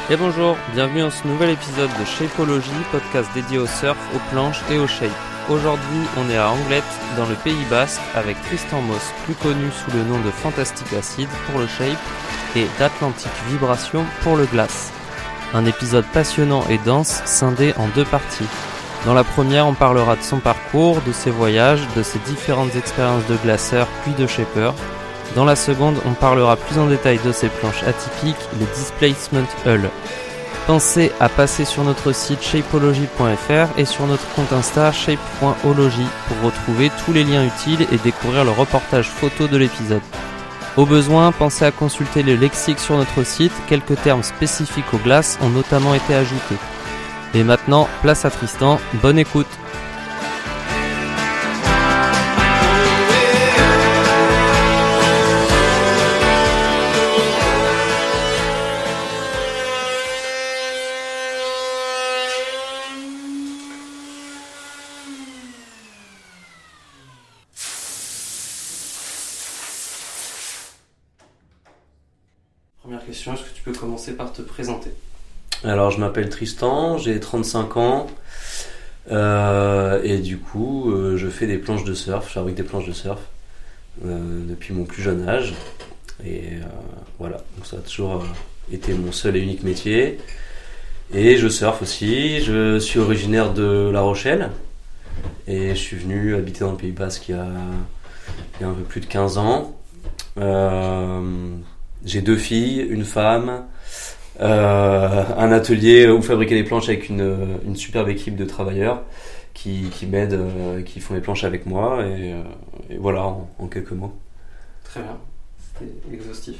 Et bonjour, bienvenue dans ce nouvel épisode de Shapeology, podcast dédié au surf, aux planches et au shape. Aujourd'hui, on est à Anglet, dans le Pays Basque, avec Tristan Moss, plus connu sous le nom de Fantastic Acid pour le shape et d'Atlantic Vibration pour le glace. Un épisode passionnant et dense, scindé en deux parties. Dans la première, on parlera de son parcours, de ses voyages, de ses différentes expériences de glaceur puis de shaper. Dans la seconde, on parlera plus en détail de ces planches atypiques, les Displacement Hull. Pensez à passer sur notre site shapeology.fr et sur notre compte Insta shape.ology pour retrouver tous les liens utiles et découvrir le reportage photo de l'épisode. Au besoin, pensez à consulter le lexique sur notre site, quelques termes spécifiques aux glaces ont notamment été ajoutés. Et maintenant, place à Tristan, bonne écoute. Première question, est-ce que tu peux commencer par te présenter ? Alors, je m'appelle Tristan, j'ai 35 ans et du coup, je fais des planches de surf, je fabrique des planches de surf depuis mon plus jeune âge. Et voilà, donc ça a toujours été mon seul et unique métier. Et je surfe aussi, je suis originaire de La Rochelle et je suis venu habiter dans le Pays Basque il y a un peu plus de 15 ans. J'ai 2 filles, une femme, un atelier où fabriquer des planches avec une superbe équipe de travailleurs qui m'aident, qui font les planches avec moi et voilà en quelques mots. Très bien, c'était exhaustif.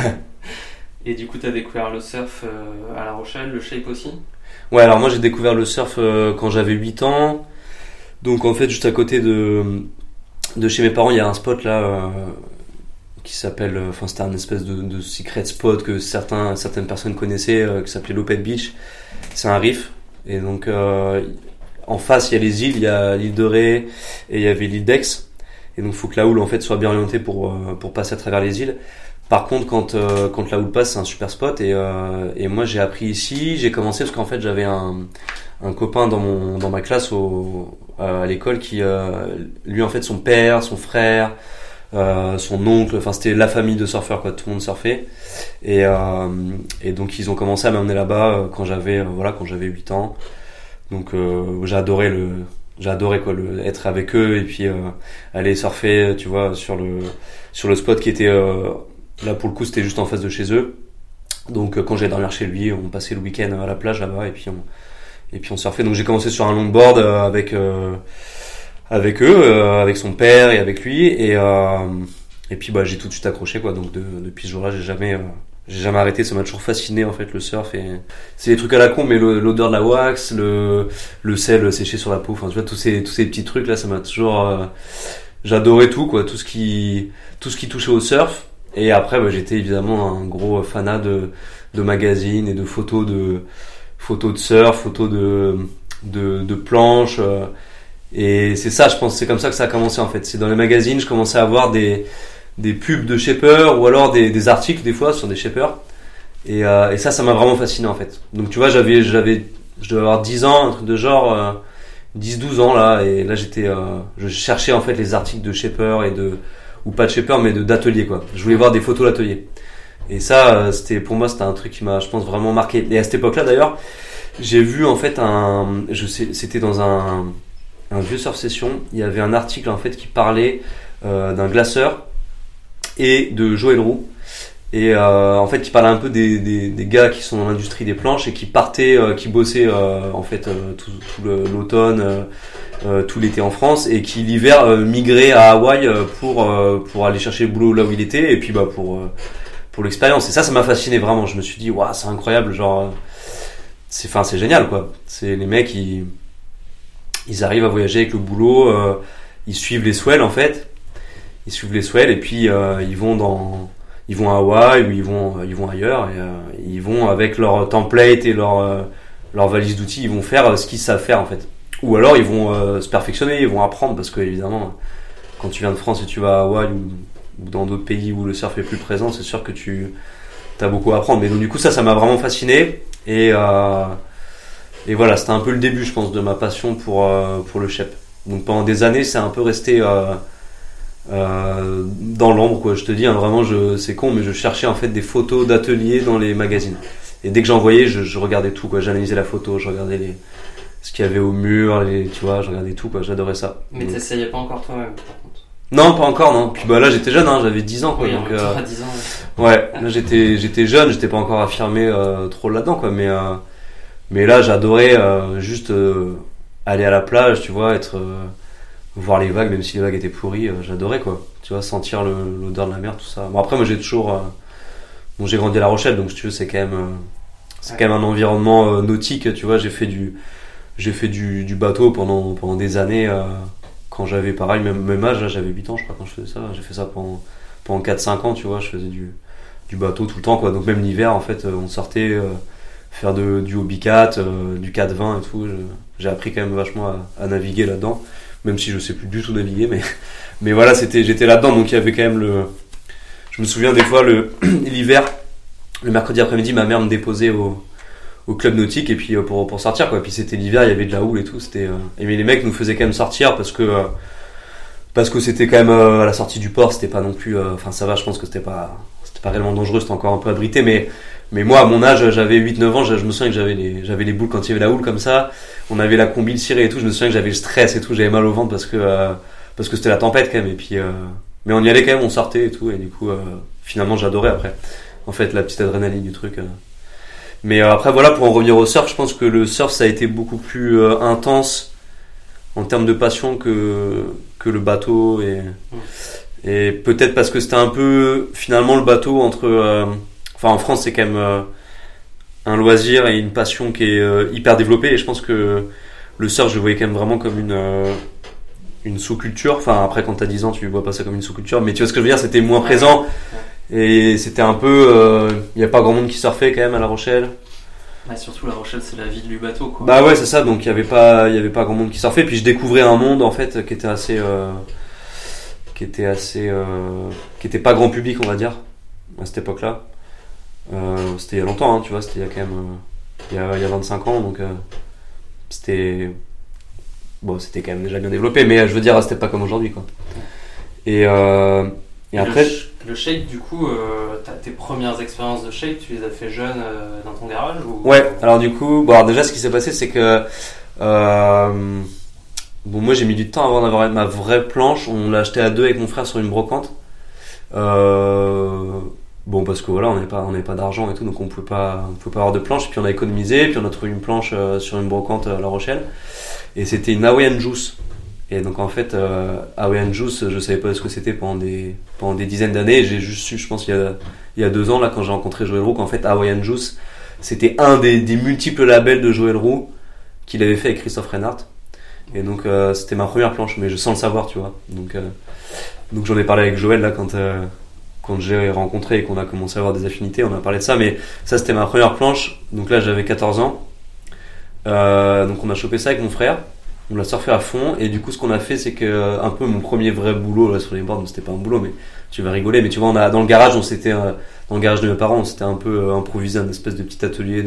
Et du coup, tu as découvert le surf à La Rochelle, le shape aussi ? Ouais, alors moi j'ai découvert le surf quand j'avais 8 ans. Donc en fait, juste à côté de chez mes parents, il y a un spot là qui s'appelle, c'était un espèce de secret spot que certaines personnes connaissaient, qui s'appelait l'Open Beach. C'est un reef, et donc en face il y a les îles, il y a l'île de Ré et il y avait l'île d'Aix, et donc il faut que la houle en fait soit bien orientée pour passer à travers les îles. Par contre, quand la houle passe, c'est un super spot, et moi j'ai appris ici. J'ai commencé parce qu'en fait j'avais un copain dans ma classe à l'école qui lui en fait son père, son frère, son oncle, enfin c'était la famille de surfeurs quoi, tout le monde surfait et donc ils ont commencé à m'emmener là-bas quand j'avais 8 ans. Donc j'ai adoré quoi, être avec eux et puis aller surfer, tu vois, sur le spot qui était là pour le coup, c'était juste en face de chez eux. Donc quand j'allais dormir chez lui, on passait le week-end à la plage là-bas et puis on surfait. Donc j'ai commencé sur un longboard avec eux, avec son père et avec lui, et puis j'ai tout de suite accroché quoi. Donc depuis ce jour-là, j'ai jamais arrêté. Ça m'a toujours fasciné en fait le surf, et c'est des trucs à la con, mais l'odeur de la wax, le sel séché sur la peau, enfin tu vois, tous ces petits trucs là, ça m'a toujours j'adorais tout quoi, tout ce qui touchait au surf. Et après j'étais évidemment un gros fanat de magazines et de photos de surf, photos de planches. Et c'est ça, je pense, c'est comme ça que ça a commencé en fait. C'est dans les magazines, je commençais à voir des pubs de shapers ou alors des articles des fois sur des shapers. Et ça m'a vraiment fasciné en fait. Donc tu vois, je devais avoir 10 ans, un truc de genre 10-12 ans là, et là je cherchais en fait les articles de shapers ou pas de shapers mais d'atelier quoi. Je voulais voir des photos d'atelier. Et ça pour moi c'était un truc qui m'a, je pense, vraiment marqué. Et à cette époque-là d'ailleurs, j'ai vu en fait c'était dans un vieux surf session, il y avait un article en fait qui parlait d'un glaceur et de Joël Roux, et en fait qui parlait un peu des gars qui sont dans l'industrie des planches et qui partaient, qui bossaient en fait tout l'automne, tout l'été en France, et qui l'hiver migraient à Hawaï pour aller chercher le boulot là où il était, et puis pour l'expérience. Et ça m'a fasciné vraiment. Je me suis dit waouh, c'est incroyable, genre c'est génial quoi. C'est les mecs ils arrivent à voyager avec le boulot, ils suivent les swells en fait. Ils suivent les swells et puis ils vont à Hawaï ou ils vont ailleurs, et ils vont avec leur template et leur valise d'outils, ils vont faire ce qu'ils savent faire en fait. Ou alors ils vont se perfectionner, ils vont apprendre, parce que évidemment quand tu viens de France et tu vas à Hawaï ou dans d'autres pays où le surf est plus présent, c'est sûr que tu t'as beaucoup à apprendre. Mais donc du coup ça m'a vraiment fasciné et voilà, c'était un peu le début, je pense, de ma passion pour le shape. Donc pendant des années, c'est un peu resté dans l'ombre, quoi. Je te dis, hein, vraiment, c'est con, mais je cherchais en fait des photos d'ateliers dans les magazines. Et dès que j'en voyais, je regardais tout, quoi. J'analysais la photo, je regardais ce qu'il y avait au mur, tu vois, je regardais tout, quoi. J'adorais ça. Mais t'essayais pas encore toi-même, par contre? Non, pas encore, non. Puis là, j'étais jeune, hein, j'avais 10 ans, quoi. Oui, donc, 10 ans. Ouais, là, j'étais jeune, j'étais pas encore affirmé trop là-dedans, quoi. Mais là, j'adorais juste aller à la plage, tu vois, voir les vagues, même si les vagues étaient pourries, j'adorais, quoi. Tu vois, sentir l'odeur de la mer, tout ça. Bon, après, moi, j'ai grandi à La Rochelle, donc si tu veux, c'est quand même un environnement nautique, tu vois. J'ai fait du bateau pendant des années, quand j'avais pareil, même âge, là, j'avais 8 ans, je crois, quand je faisais ça. J'ai fait ça pendant 4-5 ans, tu vois, je faisais du bateau tout le temps, quoi. Donc même l'hiver, en fait, on sortait faire du hobbycat, du 4-20 et tout. J'ai appris quand même vachement à naviguer là-dedans, même si je sais plus du tout naviguer, mais voilà, j'étais là-dedans, donc il y avait quand même je me souviens des fois l'hiver, le mercredi après-midi, ma mère me déposait au club nautique et puis pour sortir, quoi. Puis c'était l'hiver, il y avait de la houle et tout, mais les mecs nous faisaient quand même sortir parce que c'était quand même à la sortie du port, c'était pas non plus enfin ça va, je pense que c'était pas réellement dangereux, c'était encore un peu abrité, mais moi à mon âge, j'avais 8-9 ans, je me souviens que j'avais les boules quand il y avait la houle comme ça, on avait la combi cirée et tout, je me souviens que j'avais le stress et tout, j'avais mal au ventre parce que c'était la tempête quand même, et puis mais on y allait quand même, on sortait et tout, et du coup finalement j'adorais après, en fait, la petite adrénaline du truc. Mais après voilà, pour en revenir au surf, je pense que le surf ça a été beaucoup plus intense en termes de passion que le bateau, et peut-être parce que c'était un peu finalement le bateau enfin en France c'est quand même un loisir et une passion qui est hyper développée, et je pense que le surf je le voyais quand même vraiment comme une sous-culture. Enfin après quand t'as 10 ans tu vois pas ça comme une sous-culture, mais tu vois ce que je veux dire, c'était moins présent. Et c'était un peu y a pas grand monde qui surfait quand même à La Rochelle. Ouais, surtout La Rochelle, c'est la ville du bateau, quoi. Bah ouais, c'est ça, donc il y avait pas grand monde qui surfait, puis je découvrais un monde en fait qui était pas grand public, on va dire, à cette époque-là. C'était il y a longtemps, hein, tu vois, c'était il y a quand même il y a 25 ans, donc c'était quand même déjà bien développé, mais je veux dire, c'était pas comme aujourd'hui, quoi. Et après le shake, du coup, tes premières expériences de shake, tu les as fait jeune dans ton garage ou... Ouais, alors du coup, alors déjà ce qui s'est passé, c'est que moi j'ai mis du temps avant d'avoir ma vraie planche. On l'a acheté à deux avec mon frère sur une brocante. Parce que voilà, on n'avait pas d'argent et tout, donc on pouvait pas avoir de planche. Puis on a économisé, puis on a trouvé une planche sur une brocante à La Rochelle, et c'était une Hawaiian Juice. Et donc en fait, Hawaiian Juice, je savais pas ce que c'était pendant des dizaines d'années. J'ai juste su, je pense il y a 2 ans là, quand j'ai rencontré Joël Roux, qu'en fait Hawaiian Juice, c'était un des multiples labels de Joël Roux qu'il avait fait avec Christophe Reinhardt. Et donc c'était ma première planche, mais sans le savoir, tu vois. Donc j'en ai parlé avec Joël là quand j'ai rencontré et qu'on a commencé à avoir des affinités, on a parlé de ça. Mais ça, c'était ma première planche. Donc là, j'avais 14 ans. Donc on a chopé ça avec mon frère. On l'a surfé à fond, et du coup ce qu'on a fait, c'est que un peu mon premier vrai boulot là sur les boards, c'était pas un boulot, mais tu vas rigoler, mais tu vois, dans le garage, dans le garage de mes parents, on s'était un peu improvisé un espèce de petit atelier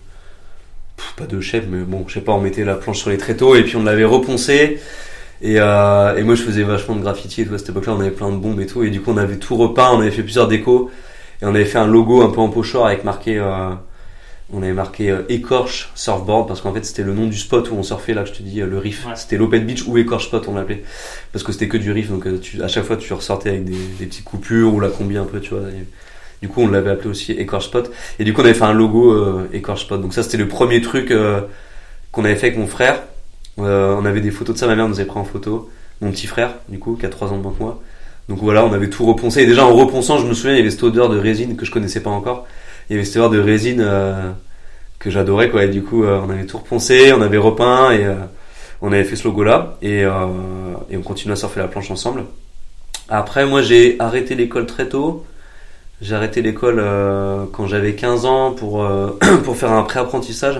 pas de chef, mais bon, je sais pas, on mettait la planche sur les tréteaux et puis on l'avait reponcé, et moi je faisais vachement de graffiti et tout à cette époque-là, on avait plein de bombes et tout, et du coup on avait tout repeint, on avait fait plusieurs décos, et on avait fait un logo un peu en pochoir avec on avait marqué Écorche Surfboard, parce qu'en fait c'était le nom du spot où on surfait, là que je te dis, le Reef. Ouais. C'était l'Open Beach ou Écorche Spot, on l'appelait, parce que c'était que du Reef, donc à chaque fois tu ressortais avec des petites coupures ou la combi un peu, tu vois. Et du coup on l'avait appelé aussi Écorche Spot, et du coup on avait fait un logo Écorche Spot. Donc ça c'était le premier truc qu'on avait fait avec mon frère. On avait des photos de ça, ma mère nous avait pris en photo, mon petit frère du coup qui a 3 ans de moins que moi. Donc voilà, on avait tout reponcé, et déjà en reponçant, je me souviens, il y avait cette odeur de résine que je connaissais pas encore. Il y avait cette odeur de résine que j'adorais, quoi, et du coup on avait tout reponcé, on avait repeint, et on avait fait ce logo là, et on continue à surfer la planche ensemble. Après moi j'ai arrêté l'école très tôt. J'ai arrêté l'école quand j'avais 15 ans pour faire un pré-apprentissage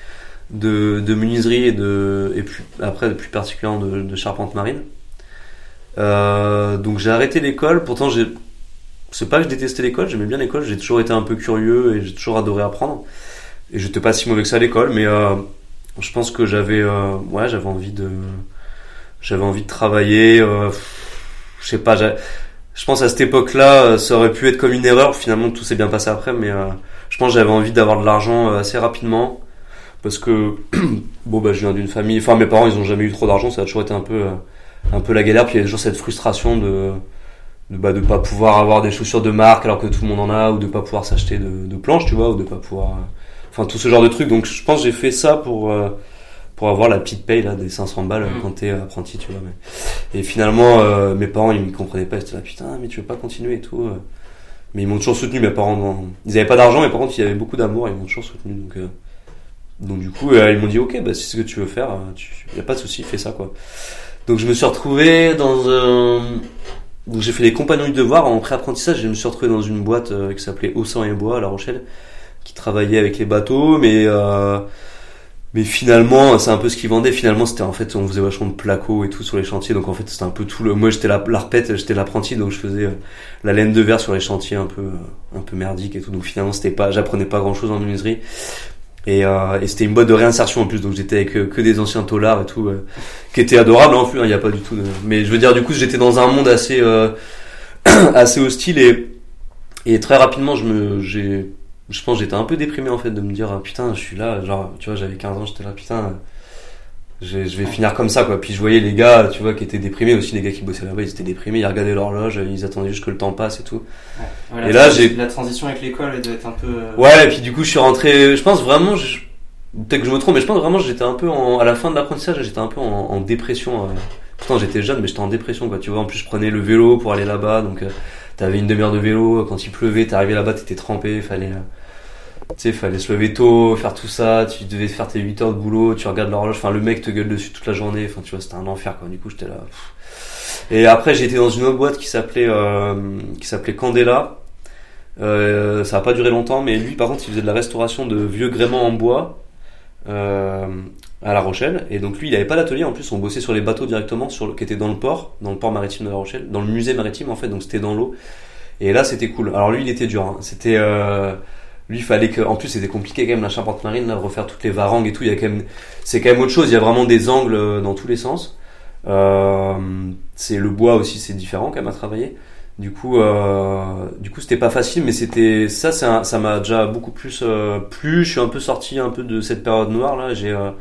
de menuiserie et plus particulièrement de charpente marine. Donc j'ai arrêté l'école, pourtant c'est pas que je détestais l'école, j'aimais bien l'école, j'ai toujours été un peu curieux et j'ai toujours adoré apprendre. Et j'étais pas si mauvais que ça à l'école, mais je pense que j'avais envie de travailler. Je sais pas, je pense à cette époque-là, ça aurait pu être comme une erreur. Finalement, tout s'est bien passé après, mais je pense que j'avais envie d'avoir de l'argent assez rapidement parce que je viens d'une famille. Enfin, mes parents, ils ont jamais eu trop d'argent, ça a toujours été un peu la galère. Puis il y a toujours cette frustration de pas pouvoir avoir des chaussures de marque alors que tout le monde en a, ou de pas pouvoir s'acheter de planches, tu vois, ou de pas pouvoir, enfin tout ce genre de trucs. Donc je pense que j'ai fait ça pour avoir la petite paye là des 500 balles quand t'es apprenti, tu vois. Et finalement mes parents ils me comprenaient pas, ils étaient là putain mais tu veux pas continuer et tout. Mais ils m'ont toujours soutenu, mes parents. Ils avaient pas d'argent, mais par contre ils avaient beaucoup d'amour, ils m'ont toujours soutenu. Donc du coup ils m'ont dit ok, bah si c'est ce que tu veux faire, y a pas de souci, fais ça quoi. Donc je me suis retrouvé donc j'ai fait les compagnons du devoir en pré-apprentissage. Je me suis retrouvé dans une boîte qui s'appelait Haussan et Bois à La Rochelle, qui travaillait avec les bateaux, mais finalement c'est un peu ce qu'ils vendaient. Finalement c'était en fait on faisait vachement de placo et tout sur les chantiers, donc en fait c'était un peu tout moi j'étais l'arpète, j'étais l'apprenti, donc je faisais la laine de verre sur les chantiers un peu merdique et tout. Donc finalement j'apprenais pas grand chose en menuiserie. Et c'était une boîte de réinsertion en plus, donc j'étais avec que des anciens taulards et tout, qui étaient adorables en plus, il y a pas du tout mais je veux dire du coup j'étais dans un monde assez assez hostile et très rapidement je pense que j'étais un peu déprimé en fait de me dire putain je suis là, genre tu vois j'avais 15 ans, j'étais là putain je vais finir comme ça quoi. Puis je voyais les gars tu vois qui étaient déprimés aussi, les gars qui bossaient là-bas ils étaient déprimés, ils regardaient l'horloge, ils attendaient juste que le temps passe et tout. Ouais, et là la transition avec l'école elle doit être un peu ouais, et puis du coup je suis rentré, je pense vraiment peut-être que je me trompe, mais je pense vraiment j'étais un peu à la fin de l'apprentissage j'étais un peu en dépression. Pourtant j'étais jeune mais j'étais en dépression quoi, tu vois. En plus je prenais le vélo pour aller là-bas, donc t'avais une demi-heure de vélo, quand il pleuvait t'arrivais là-bas, t'étais trempé, fallait se lever tôt, faire tout ça, tu devais faire tes 8 heures de boulot, tu regardes l'horloge, enfin le mec te gueule dessus toute la journée, enfin tu vois c'était un enfer quoi. Du coup j'étais là. Et après j'ai été dans une autre boîte qui s'appelait Candela. Ça a pas duré longtemps, mais lui par contre il faisait de la restauration de vieux gréements en bois à La Rochelle. Et donc lui il avait pas d'atelier, en plus on bossait sur les bateaux directement qui étaient dans le port maritime de La Rochelle, dans le musée maritime en fait, donc c'était dans l'eau. Et là c'était cool. Alors lui il était dur, hein. C'était lui il fallait que, en plus c'était compliqué quand même la charpente marine là, de refaire toutes les varangues et tout. C'est quand même autre chose, il y a vraiment des angles dans tous les sens. C'est le bois aussi, c'est différent quand même à travailler. Du coup c'était pas facile, mais ça m'a déjà beaucoup plus plu. Je suis un peu sorti un peu de cette période noire là.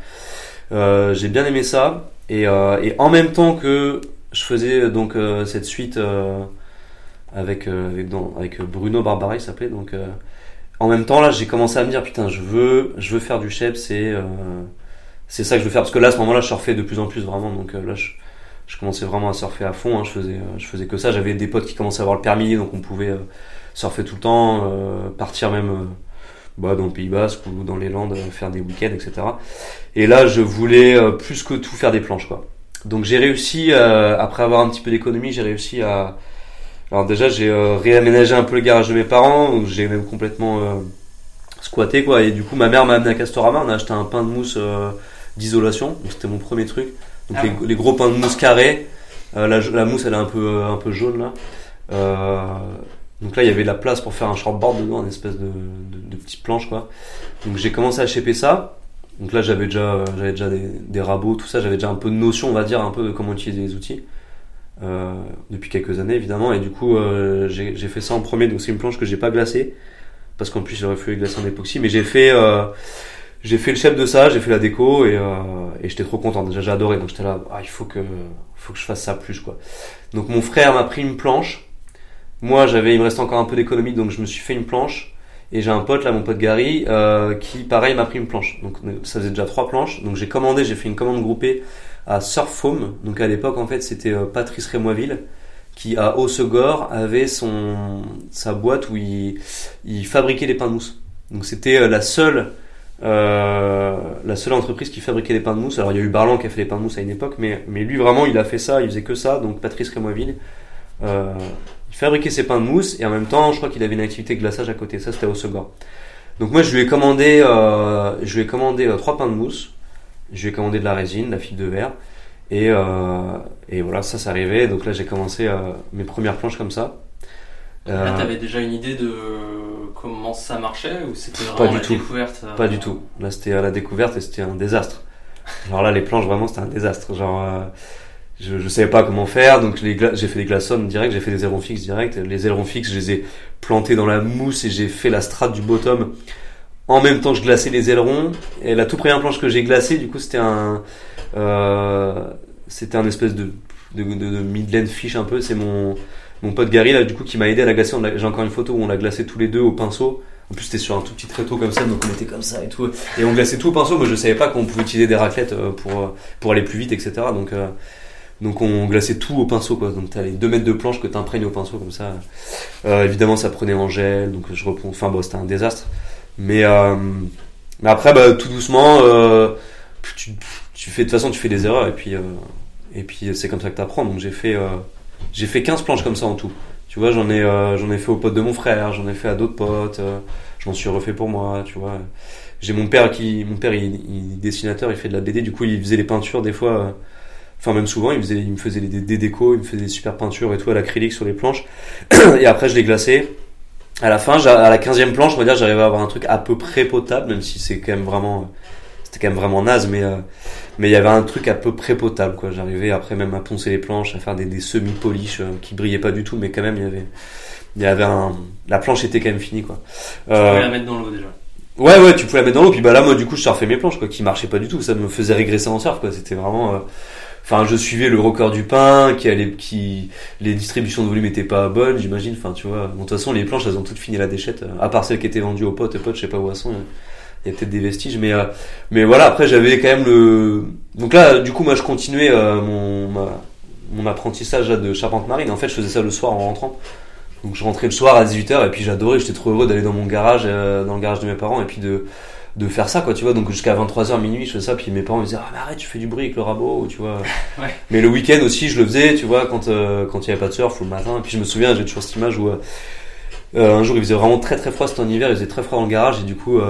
J'ai bien aimé ça, et en même temps que je faisais donc cette suite avec Bruno Barbara il s'appelait, donc en même temps là j'ai commencé à me dire putain je veux faire du chep, c'est ça que je veux faire, parce que là à ce moment-là je surfais de plus en plus vraiment, donc là je commençais vraiment à surfer à fond, hein. Je faisais que ça. J'avais des potes qui commençaient à avoir le permis, donc on pouvait surfer tout le temps, partir même dans le Pays Basque ou dans les Landes, faire des week-ends, etc. Et là je voulais plus que tout faire des planches quoi. Donc j'ai réussi, après avoir un petit peu d'économie, j'ai réussi à... Alors déjà j'ai réaménagé un peu le garage de mes parents, où j'ai même complètement squatté quoi. Et du coup ma mère m'a amené à Castorama, on a acheté un pain de mousse d'isolation, donc c'était mon premier truc. Donc les gros pains de mousse carrés, la mousse elle est un peu jaune là. Donc là il y avait de la place pour faire un shortboard dedans, une espèce de petite planche quoi. Donc j'ai commencé à shaper ça. Donc là j'avais déjà des rabots, tout ça, j'avais déjà un peu de notion, on va dire, un peu de comment utiliser les outils. Depuis quelques années évidemment, et du coup j'ai fait ça en premier. Donc c'est une planche que j'ai pas glacée parce qu'en plus il aurait fallu glacer en époxy, mais j'ai fait le chef de ça, j'ai fait la déco, et j'étais trop content. Déjà j'ai adoré, donc j'étais là, il faut que je fasse ça plus quoi. Donc mon frère m'a pris une planche. Moi il me restait encore un peu d'économie, donc je me suis fait une planche. Et j'ai un pote là, mon pote Gary, qui pareil m'a pris une planche. Donc ça faisait déjà 3 planches. Donc j'ai fait une commande groupée à Surf Foam. Donc à l'époque en fait c'était Patrice Rémoisville qui à Hossegor avait sa boîte où il fabriquait les pains de mousse. Donc c'était la seule entreprise qui fabriquait des pains de mousse. Alors il y a eu Barlan qui a fait les pains de mousse à une époque, mais lui vraiment il a fait ça, il faisait que ça. Donc Patrice Rémoisville, il fabriquait ses pains de mousse, et en même temps je crois qu'il avait une activité de glaçage à côté. Ça c'était au Segor. Donc moi je lui ai commandé 3 pains de mousse, je lui ai commandé de la résine, de la fibre de verre, et voilà, ça arrivait. Donc là j'ai commencé mes premières planches comme ça. Là, t'avais déjà une idée de comment ça marchait ou c'était vraiment la découverte Pas du tout. Là, c'était à la découverte et c'était un désastre. Genre là, les planches, vraiment, c'était un désastre. Genre, je savais pas comment faire, donc j'ai fait des glaçons direct, j'ai fait des ailerons fixes direct. Les ailerons fixes, je les ai plantés dans la mousse et j'ai fait la strate du bottom en même temps que je glaçais les ailerons. Et la toute première planche que j'ai glacée, du coup, c'était un espèce de Midland Fish un peu. C'est mon pote Gary là, du coup, qui m'a aidé à la glacer. J'ai encore une photo où on l'a glacé tous les deux au pinceau. En plus, c'était sur un tout petit tréteau comme ça, donc on était comme ça et tout. Et on glaçait tout au pinceau. Moi, je savais pas qu'on pouvait utiliser des raclettes pour aller plus vite, etc. Donc on glaçait tout au pinceau, quoi. Donc t'as les 2 mètres de planche que t'imprègnes au pinceau comme ça. Évidemment, ça prenait en gel, donc je reprends. Enfin bon, c'était un désastre. Mais après, tout doucement, tu fais de toute façon, tu fais des erreurs et puis c'est comme ça que t'apprends. Donc j'ai fait 15 planches comme ça en tout. Tu vois, j'en ai fait aux potes de mon frère, j'en ai fait à d'autres potes, je m'en suis refait pour moi, tu vois. J'ai mon père il est dessinateur, il fait de la BD, du coup il faisait les peintures des fois, enfin même souvent il me faisait des décos, il me faisait des super peintures et tout à l'acrylique sur les planches. Et après je les glaçais. À la fin, à la 15e planche, on va dire, j'arrivais à avoir un truc à peu près potable, même si c'était quand même vraiment naze, mais il y avait un truc à peu près potable, quoi. J'arrivais après même à poncer les planches, à faire des semi-polish qui brillaient pas du tout, mais quand même la planche était quand même finie, quoi. Tu pouvais la mettre dans l'eau déjà. Ouais, tu pouvais la mettre dans l'eau, puis là, moi, du coup, je surfais mes planches, quoi, qui marchaient pas du tout. Ça me faisait régresser en surf, quoi. C'était vraiment, enfin, je suivais le record du pain, les distributions de volume étaient pas bonnes, j'imagine. Enfin, tu vois. Bon, de toute façon, les planches, elles ont toutes fini la déchette. À part celles qui étaient vendues aux potes, je sais pas où elles sont. Il y a peut-être des vestiges, mais voilà. Après, j'avais quand même donc là, du coup, moi, je continuais mon apprentissage là, de charpente marine. En fait, je faisais ça le soir en rentrant. Donc, je rentrais le soir à 18h et puis j'adorais. J'étais trop heureux d'aller dans mon garage, dans le garage de mes parents, et puis de faire ça, quoi, tu vois. Donc jusqu'à 23h minuit je faisais ça, puis mes parents me disaient mais arrête, tu fais du bruit avec le rabot, tu vois. Ouais. Mais le week-end aussi je le faisais, tu vois, quand il y avait pas de surf ou le matin. Et puis je me souviens, j'ai toujours cette image où un jour il faisait vraiment très très froid, c'était en hiver, il faisait très froid dans le garage et du coup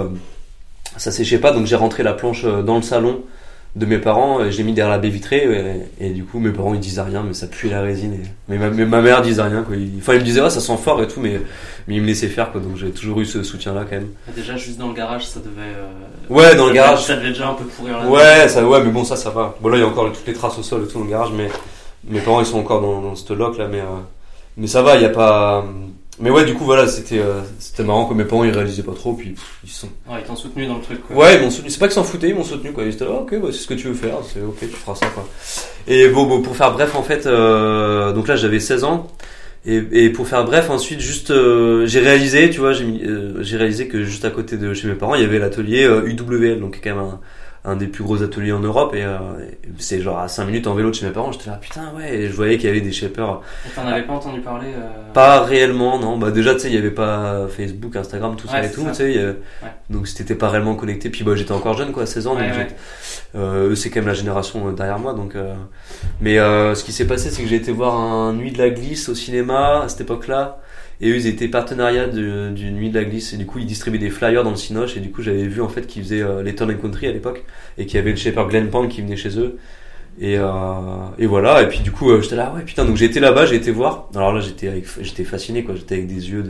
ça séchait pas, donc j'ai rentré la planche dans le salon de mes parents et j'ai mis derrière la baie vitrée et du coup mes parents ils disaient rien, mais ça puait la résine mais ma mère disait rien, quoi. Il me disait ça sent fort et tout, mais il me laissait faire, quoi. Donc j'ai toujours eu ce soutien là quand même. Déjà juste dans le garage ça devait ouais, dans le garage ça devait déjà un peu pourrir là. Ouais, mais bon, ça va. Bon, là il y a encore toutes les traces au sol et tout dans le garage, mais mes parents ils sont encore dans cette loc là, mais ça va, il y a pas. Mais ouais, du coup voilà, c'était marrant, que mes parents ils réalisaient pas trop, puis ils sont. Ouais, ils t'ont soutenu dans le truc, quoi. Ouais, ils m'ont soutenu. C'est pas qu'ils s'en foutaient, ils m'ont soutenu, quoi. Ils étaient là, ok, c'est ce que tu veux faire, c'est ok, tu feras ça, quoi. Et bon, pour faire bref, en fait, donc là j'avais 16 ans. Et pour faire bref, ensuite juste j'ai réalisé, tu vois, j'ai réalisé que juste à côté de chez mes parents, il y avait l'atelier UWL, donc quand même un des plus gros ateliers en Europe, et c'est genre à 5 minutes en vélo de chez mes parents. J'étais là putain, ouais, et je voyais qu'il y avait des shapers. Et t'en avais pas entendu parler Pas réellement, non. Bah déjà, tu sais, il y avait pas Facebook, Instagram, tout ça et tout, tu sais, donc c'était pas réellement connecté. Puis j'étais encore jeune, quoi, 16 ans, donc eux c'est quand même la génération derrière moi, donc mais ce qui s'est passé, c'est que j'ai été voir un Nuit de la Glisse au cinéma à cette époque-là. Et eux, ils étaient partenariat du Nuit de la Glisse, et du coup ils distribuaient des flyers dans le Cinoche, et du coup j'avais vu en fait qu'ils faisaient les Town & Country à l'époque, et qu'il y avait le shaper Glenn Pang qui venait chez eux, et voilà. Et puis du coup j'étais là, ouais putain, donc j'ai été là-bas, j'ai été voir. Alors là j'étais fasciné, quoi. J'étais avec des yeux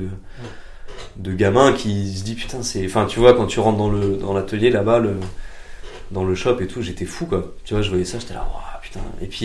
de gamin qui se dit putain, c'est, enfin tu vois, quand tu rentres dans l'atelier là-bas, dans le shop et tout, j'étais fou, quoi. Tu vois, je voyais ça, j'étais là, waouh putain. Et puis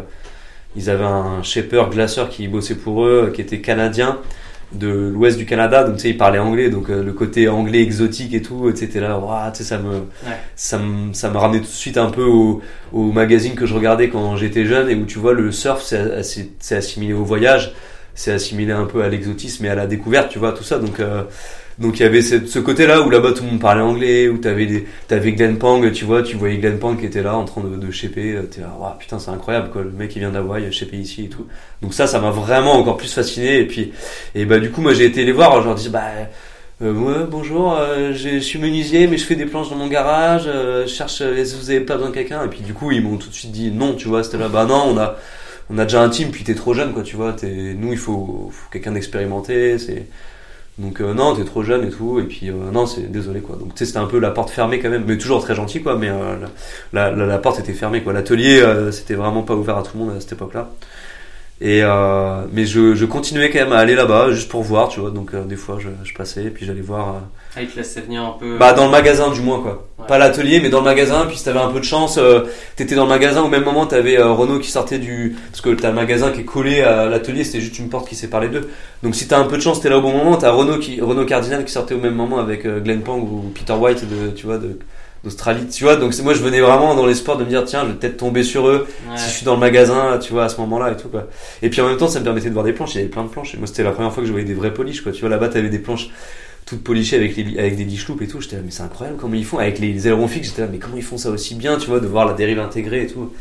ils avaient un shaper glaceur qui bossait pour eux, qui était canadien, de l'ouest du Canada, donc tu sais, il parlait anglais, donc le côté anglais exotique et tout, etc. Là, wow, tu sais, ça me ramenait tout de suite un peu au magazine que je regardais quand j'étais jeune, et où tu vois le surf c'est assimilé au voyage, c'est assimilé un peu à l'exotisme et à la découverte, tu vois, tout ça. Donc il y avait ce côté là où là-bas tout le monde parlait anglais, où t'avais Glenn Pang, tu vois, tu voyais Glenn Pang qui était là en train de shaper, t'es là, wow, putain, c'est incroyable, quoi, le mec il vient d'Hawaï, shaper ici et tout. Donc ça m'a vraiment encore plus fasciné. Et du coup moi j'ai été les voir, je leur dis ouais, bonjour, je suis menuisier mais je fais des planches dans mon garage, je cherche, est-ce que vous avez pas besoin de quelqu'un? Et puis du coup ils m'ont tout de suite dit non, tu vois, c'était là, non, on a déjà un team, puis t'es trop jeune, quoi, tu vois, nous il faut quelqu'un d'expérimenté, donc non, t'es trop jeune et tout, et puis non, c'est désolé, quoi. Donc tu sais, c'était un peu la porte fermée quand même, mais toujours très gentil, quoi, mais la porte était fermée, quoi. L'atelier c'était vraiment pas ouvert à tout le monde à cette époque-là. Mais je continuais quand même à aller là-bas juste pour voir, tu vois. Donc des fois je passais et puis j'allais voir. Ah, il te laissait venir un peu. Bah dans le magasin du moins quoi. Ouais. Pas l'atelier mais dans le magasin. Puis si t'avais un peu de chance, t'étais dans le magasin au même moment t'avais Renault qui sortait parce que t'as le magasin qui est collé à l'atelier, c'était juste une porte qui sépare les deux. Donc si t'as un peu de chance t'es là au bon moment. T'as Renault Cardinal qui sortait au même moment avec Glenn Pang ou Peter White d'Australie, tu vois. Donc moi je venais vraiment dans l'espoir de me dire tiens je vais peut-être tomber sur eux si je suis dans le magasin, tu vois, à ce moment-là et tout quoi. Et puis en même temps ça me permettait de voir des planches, il y avait plein de planches et moi c'était la première fois que je voyais des vrais polish quoi. Tu vois, là-bas t'avais des planches toutes polichées avec des leash loops et tout. J'étais là mais c'est incroyable comment ils font avec les ailerons fixes. J'étais là mais comment ils font ça aussi bien, tu vois, de voir la dérive intégrée et tout.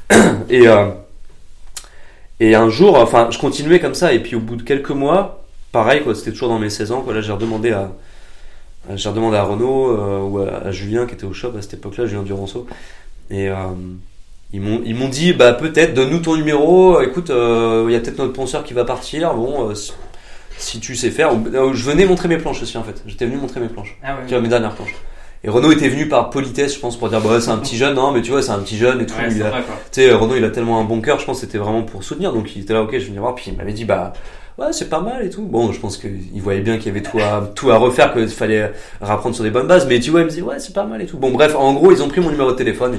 Et un jour, enfin je continuais comme ça et puis au bout de quelques mois, pareil quoi, c'était toujours dans mes 16 ans quoi. Là j'ai redemandé à Renaud ou à Julien qui était au shop à cette époque-là, Julien Duranceau, et ils m'ont dit bah peut-être donne-nous ton numéro, écoute il y a peut-être notre ponceur qui va partir, bon si tu sais faire. Je venais montrer mes planches aussi en fait, j'étais venu montrer mes planches, tu vois, mes dernières planches. Et Renaud était venu par politesse, je pense, pour dire bah c'est un petit jeune, non mais tu vois c'est un petit jeune et tout. Tu sais Renaud il a tellement un bon cœur, je pense que c'était vraiment pour soutenir, donc il était là ok je vais venir voir, puis il m'avait dit bah ouais c'est pas mal et tout. Bon je pense qu'il voyait bien qu'il y avait tout à refaire, qu'il fallait rapprendre sur des bonnes bases, mais tu vois il me dit ouais c'est pas mal et tout. Bon bref en gros ils ont pris mon numéro de téléphone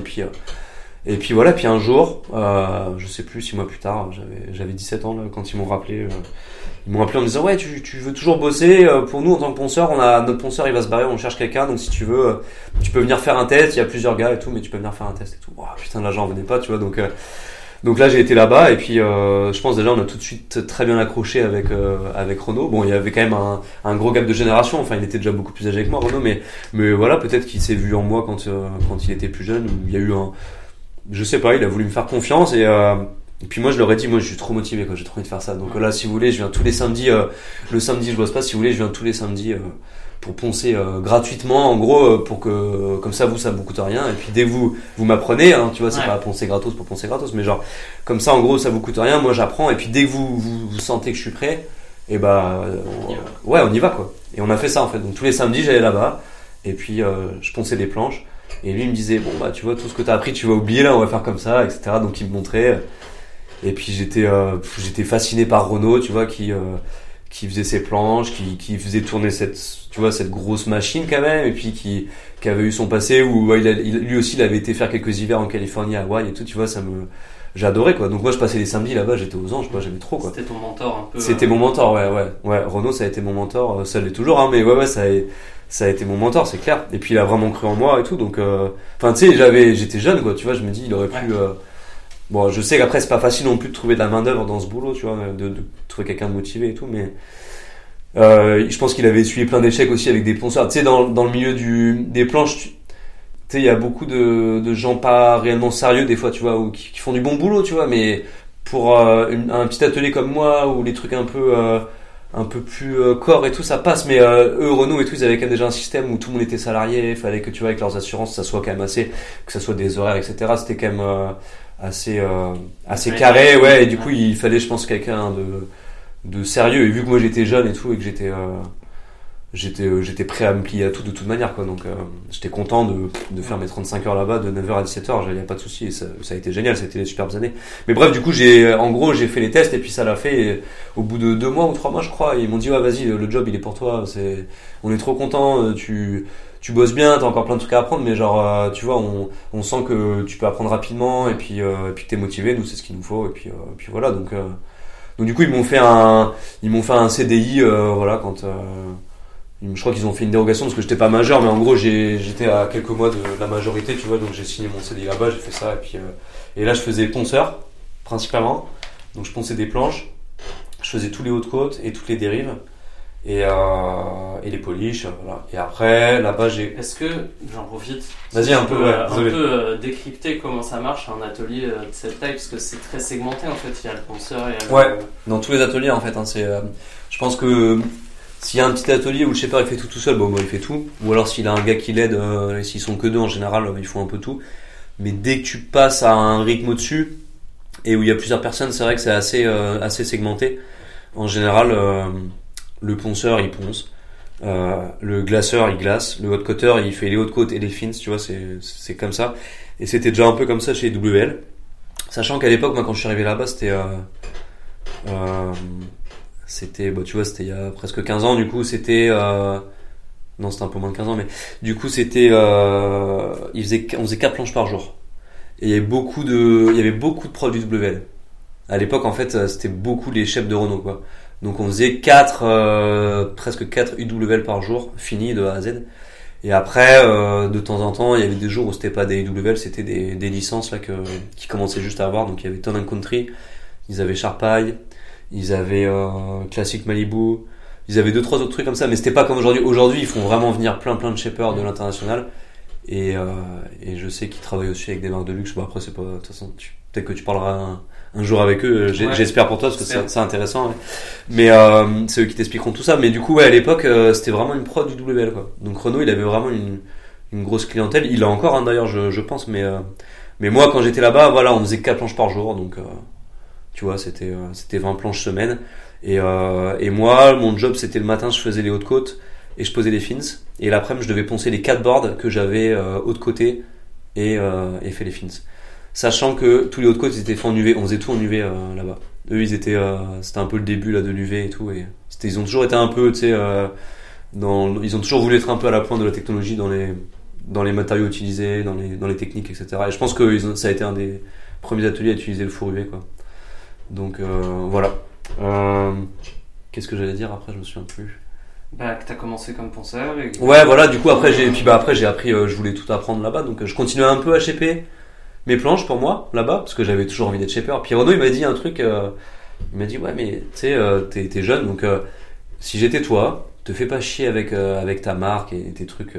et puis voilà, puis un jour je sais plus 6 mois plus tard, j'avais 17 ans là, quand ils m'ont rappelé en me disant ouais tu veux toujours bosser pour nous en tant que ponceur, notre ponceur il va se barrer, on cherche quelqu'un, donc si tu veux tu peux venir faire un test, il y a plusieurs gars et tout, mais tu peux venir faire un test et tout. Oh, putain là j'en revenais pas tu vois, donc là j'ai été là-bas et puis je pense déjà on a tout de suite très bien accroché avec Renaud. Bon il y avait quand même un gros gap de génération, enfin il était déjà beaucoup plus âgé que moi Renaud, mais voilà peut-être qu'il s'est vu en moi quand il était plus jeune, ou il y a eu je sais pas, il a voulu me faire confiance et puis moi je leur ai dit moi je suis trop motivé quoi, j'ai trop envie de faire ça. Donc là si vous voulez je viens tous les samedis, le samedi je bosse pas, si vous voulez je viens tous les samedis pour poncer gratuitement en gros, pour que comme ça vous coûte rien, et puis dès que vous m'apprenez hein, tu vois, c'est pas poncer gratos pour poncer gratos, mais genre comme ça en gros ça vous coûte rien, moi j'apprends, et puis dès que vous sentez que je suis prêt, et on y va quoi. Et on a fait ça en fait, donc tous les samedis j'allais là-bas et puis je ponçais des planches, et lui il me disait bon bah tu vois tout ce que t'as appris tu vas oublier là, on va faire comme ça etc. Donc il me montrait, et puis j'étais fasciné par Renaud, tu vois, qui faisait ses planches, qui faisait tourner cette grosse machine quand même, et puis qui avait eu son passé où lui aussi il avait été faire quelques hivers en Californie, à Hawaï et tout, tu vois, j'adorais quoi. Donc moi je passais les samedis là-bas, j'étais aux anges quoi, j'aimais trop quoi. C'était ton mentor un peu. C'était mon mentor, ouais. Renaud ça a été mon mentor, ça l'est toujours hein, mais ouais ça a été mon mentor, c'est clair. Et puis il a vraiment cru en moi et tout, donc enfin tu sais j'étais jeune quoi, tu vois, je me dis il aurait pu bon, je sais qu'après c'est pas facile non plus de trouver de la main d'œuvre dans ce boulot, tu vois, de trouver quelqu'un de motivé et tout, mais je pense qu'il avait essuyé plein d'échecs aussi avec des ponceurs. Tu sais, dans le milieu des planches, tu sais, il y a beaucoup de gens pas réellement sérieux des fois, tu vois, ou qui font du bon boulot, tu vois, mais pour un petit atelier comme moi, où les trucs un peu plus corps et tout ça passe, mais eux Renault et tout ils avaient quand même déjà un système où tout le monde était salarié, il fallait que tu vois avec leurs assurances ça soit quand même assez, que ça soit des horaires etc, c'était quand même assez carré, ouais, et du coup il fallait je pense quelqu'un de sérieux, et vu que moi j'étais jeune et tout et que j'étais prêt à me plier à tout de toute manière quoi, donc j'étais content de faire mes 35 heures là-bas de 9h à 17h, il y a pas de souci, et ça a été génial, ça a été des superbes années. Mais bref, du coup j'ai fait les tests et puis ça l'a fait, et au bout de 2 mois ou 3 mois je crois, ils m'ont dit ouais vas-y le job il est pour toi, on est trop content, tu bosses bien, t'as encore plein de trucs à apprendre, mais genre tu vois on sent que tu peux apprendre rapidement, et puis que t'es motivé, nous c'est ce qu'il nous faut, et puis voilà, donc du coup ils m'ont fait un CDI voilà, quand je crois qu'ils ont fait une dérogation parce que j'étais pas majeur, mais en gros j'étais à quelques mois de la majorité, tu vois, donc j'ai signé mon CDI là-bas, j'ai fait ça, et puis et là je faisais ponceur principalement, donc je ponçais des planches, je faisais tous les hauts de côte et toutes les dérives, et les polish, voilà. Et après là-bas Est-ce que j'en profite, vas-y un peu décrypter comment ça marche un atelier de cette taille, parce que c'est très segmenté en fait, il y a le ponceur, il y a dans tous les ateliers en fait hein, je pense que s'il y a un petit atelier où le shaper il fait tout seul, bon il fait tout, ou alors s'il a un gars qui l'aide, et s'ils sont que 2 en général, ils font un peu tout. Mais dès que tu passes à un rythme au-dessus et où il y a plusieurs personnes, c'est vrai que c'est assez segmenté. En général, le ponceur il ponce, le glaceur il glace, le hot cutter il fait les hautes côtes et les fins, tu vois, c'est comme ça. Et c'était déjà un peu comme ça chez WL, sachant qu'à l'époque moi quand je suis arrivé là-bas C'était, tu vois, c'était il y a presque 15 ans, du coup, c'était, non, c'était un peu moins de 15 ans, mais du coup, c'était, on faisait 4 planches par jour. Et il y avait beaucoup de pros du WL. À l'époque, en fait, c'était beaucoup les chefs de Renault, quoi. Donc, on faisait presque 4 UWL par jour, finis de A à Z. Et après, de temps en temps, il y avait des jours où c'était pas des UWL, c'était des licences, là, qui commençaient juste à avoir. Donc, il y avait Town & Country, ils avaient Sharpeye, ils avaient, Classic Malibu, ils avaient 2-3 autres trucs comme ça, mais c'était pas comme aujourd'hui. Aujourd'hui, ils font vraiment venir plein de shapers de l'international. Et je sais qu'ils travaillent aussi avec des marques de luxe. Bon, après, c'est pas, de toute façon, peut-être que tu parleras un jour avec eux. J'espère pour toi, parce que c'est intéressant. Ouais. Mais, c'est eux qui t'expliqueront tout ça. Mais du coup, ouais, à l'époque, c'était vraiment une prod du WL, quoi. Donc, Renault, il avait vraiment une grosse clientèle. Il a encore, hein, d'ailleurs, je pense. Mais moi, quand j'étais là-bas, voilà, on faisait 4 planches par jour. Donc, tu vois, c'était 20 planches semaine. Et moi, mon job, c'était le matin, je faisais les hautes côtes et je posais les fins. Et l'après-midi, je devais poncer les 4 boards que j'avais haute côté et fait les fins. Sachant que tous les hautes côtes, ils étaient faits en UV. On faisait tout en UV là-bas. Eux, c'était un peu le début là de l'UV et tout. Et ils ont toujours été un peu, tu sais, ils ont toujours voulu être un peu à la pointe de la technologie dans les matériaux utilisés, dans les techniques, etc. Et je pense que ça a été un des premiers ateliers à utiliser le four UV, quoi. Donc voilà. Qu'est-ce que j'allais dire après, je me souviens plus. Que t'as commencé comme ponceur. Ouais, voilà, du coup après j'ai appris, je voulais tout apprendre là-bas, donc je continuais un peu à shaper mes planches pour moi là-bas, parce que j'avais toujours envie d'être shaper. Puis Renaud, il m'a dit un truc, il m'a dit ouais, mais tu sais, t'es jeune, donc si j'étais toi, te fais pas chier avec ta marque et tes trucs.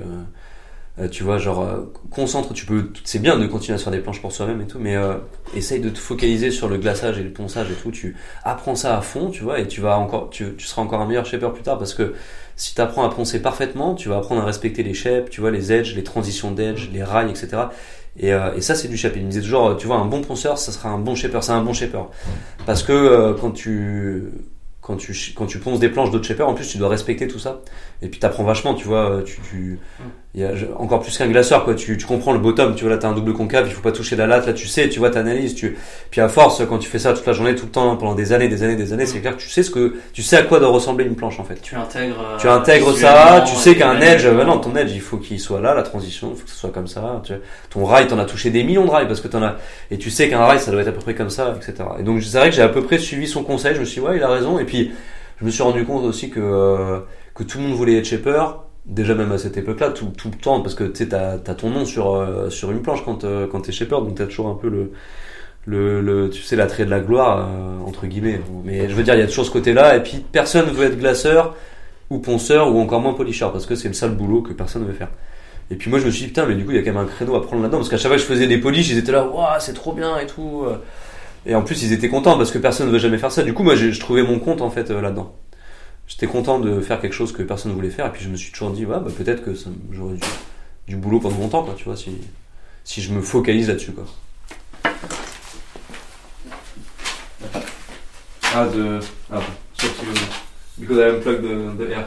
Tu vois, genre, concentre, c'est bien de continuer à se faire des planches pour soi-même et tout, mais essaye de te focaliser sur le glaçage et le ponçage et tout. Tu apprends ça à fond, tu vois, et tu seras encore un meilleur shaper plus tard, parce que si tu apprends à poncer parfaitement, tu vas apprendre à respecter les shapes, tu vois, les edges, les transitions d'edge, les rails, etc. Et ça, c'est du shape. Il me disait toujours, tu vois, un bon ponceur, ça sera un bon shaper, c'est un bon shaper. Parce que quand tu ponces des planches d'autres shapers, en plus tu dois respecter tout ça. Et puis t'apprends vachement, tu vois, il y a encore plus qu'un glaceur, quoi. Tu comprends le bottom, tu vois, là t'as un double concave, il faut pas toucher la latte, là tu sais, tu vois, t'analyses, puis à force, quand tu fais ça toute la journée, tout le temps, pendant des années, c'est clair que tu sais à quoi doit ressembler une planche, en fait. Tu intègres ça, tu sais qu'un edge, non, ton edge, il faut qu'il soit là, la transition, il faut que ce soit comme ça, ton rail, t'en as touché des millions de rails, parce que et tu sais qu'un rail, ça doit être à peu près comme ça, etc. Et donc, c'est vrai que j'ai à peu près suivi son conseil, je me suis dit, ouais, il a raison, et puis, je me suis rendu compte aussi que tout le monde voulait être shaper, déjà même à cette époque-là, tout le temps, parce que tu sais, t'as ton nom sur une planche quand t'es shaper, donc t'as toujours un peu tu sais, l'attrait de la gloire, entre guillemets. Mais je veux dire, il y a toujours ce côté-là, et puis personne veut être glaceur, ou ponceur, ou encore moins polisher, parce que c'est le sale boulot que personne ne veut faire. Et puis moi, je me suis dit, putain, mais du coup, il y a quand même un créneau à prendre là-dedans, parce qu'à chaque fois que je faisais des polish, ils étaient là, waouh, c'est trop bien, et tout. Et en plus, ils étaient contents, parce que personne ne veut jamais faire ça. Du coup, moi, je trouvais mon compte, en fait, là-dedans. J'étais content de faire quelque chose que personne ne voulait faire, et puis je me suis toujours dit, ouais, peut-être que j'aurais du boulot pendant longtemps, quoi, tu vois, si je me focalise là-dessus, quoi. Because I unplugged the air.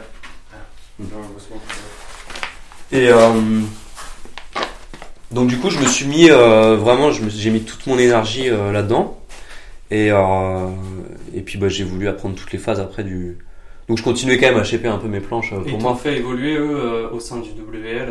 Et donc du coup, je me suis mis vraiment, j'ai mis toute mon énergie là-dedans, et puis j'ai voulu apprendre toutes les phases après du. Donc je continuais quand même à shaper un peu mes planches pour moi. Ils t'ont fait évoluer eux au sein du WL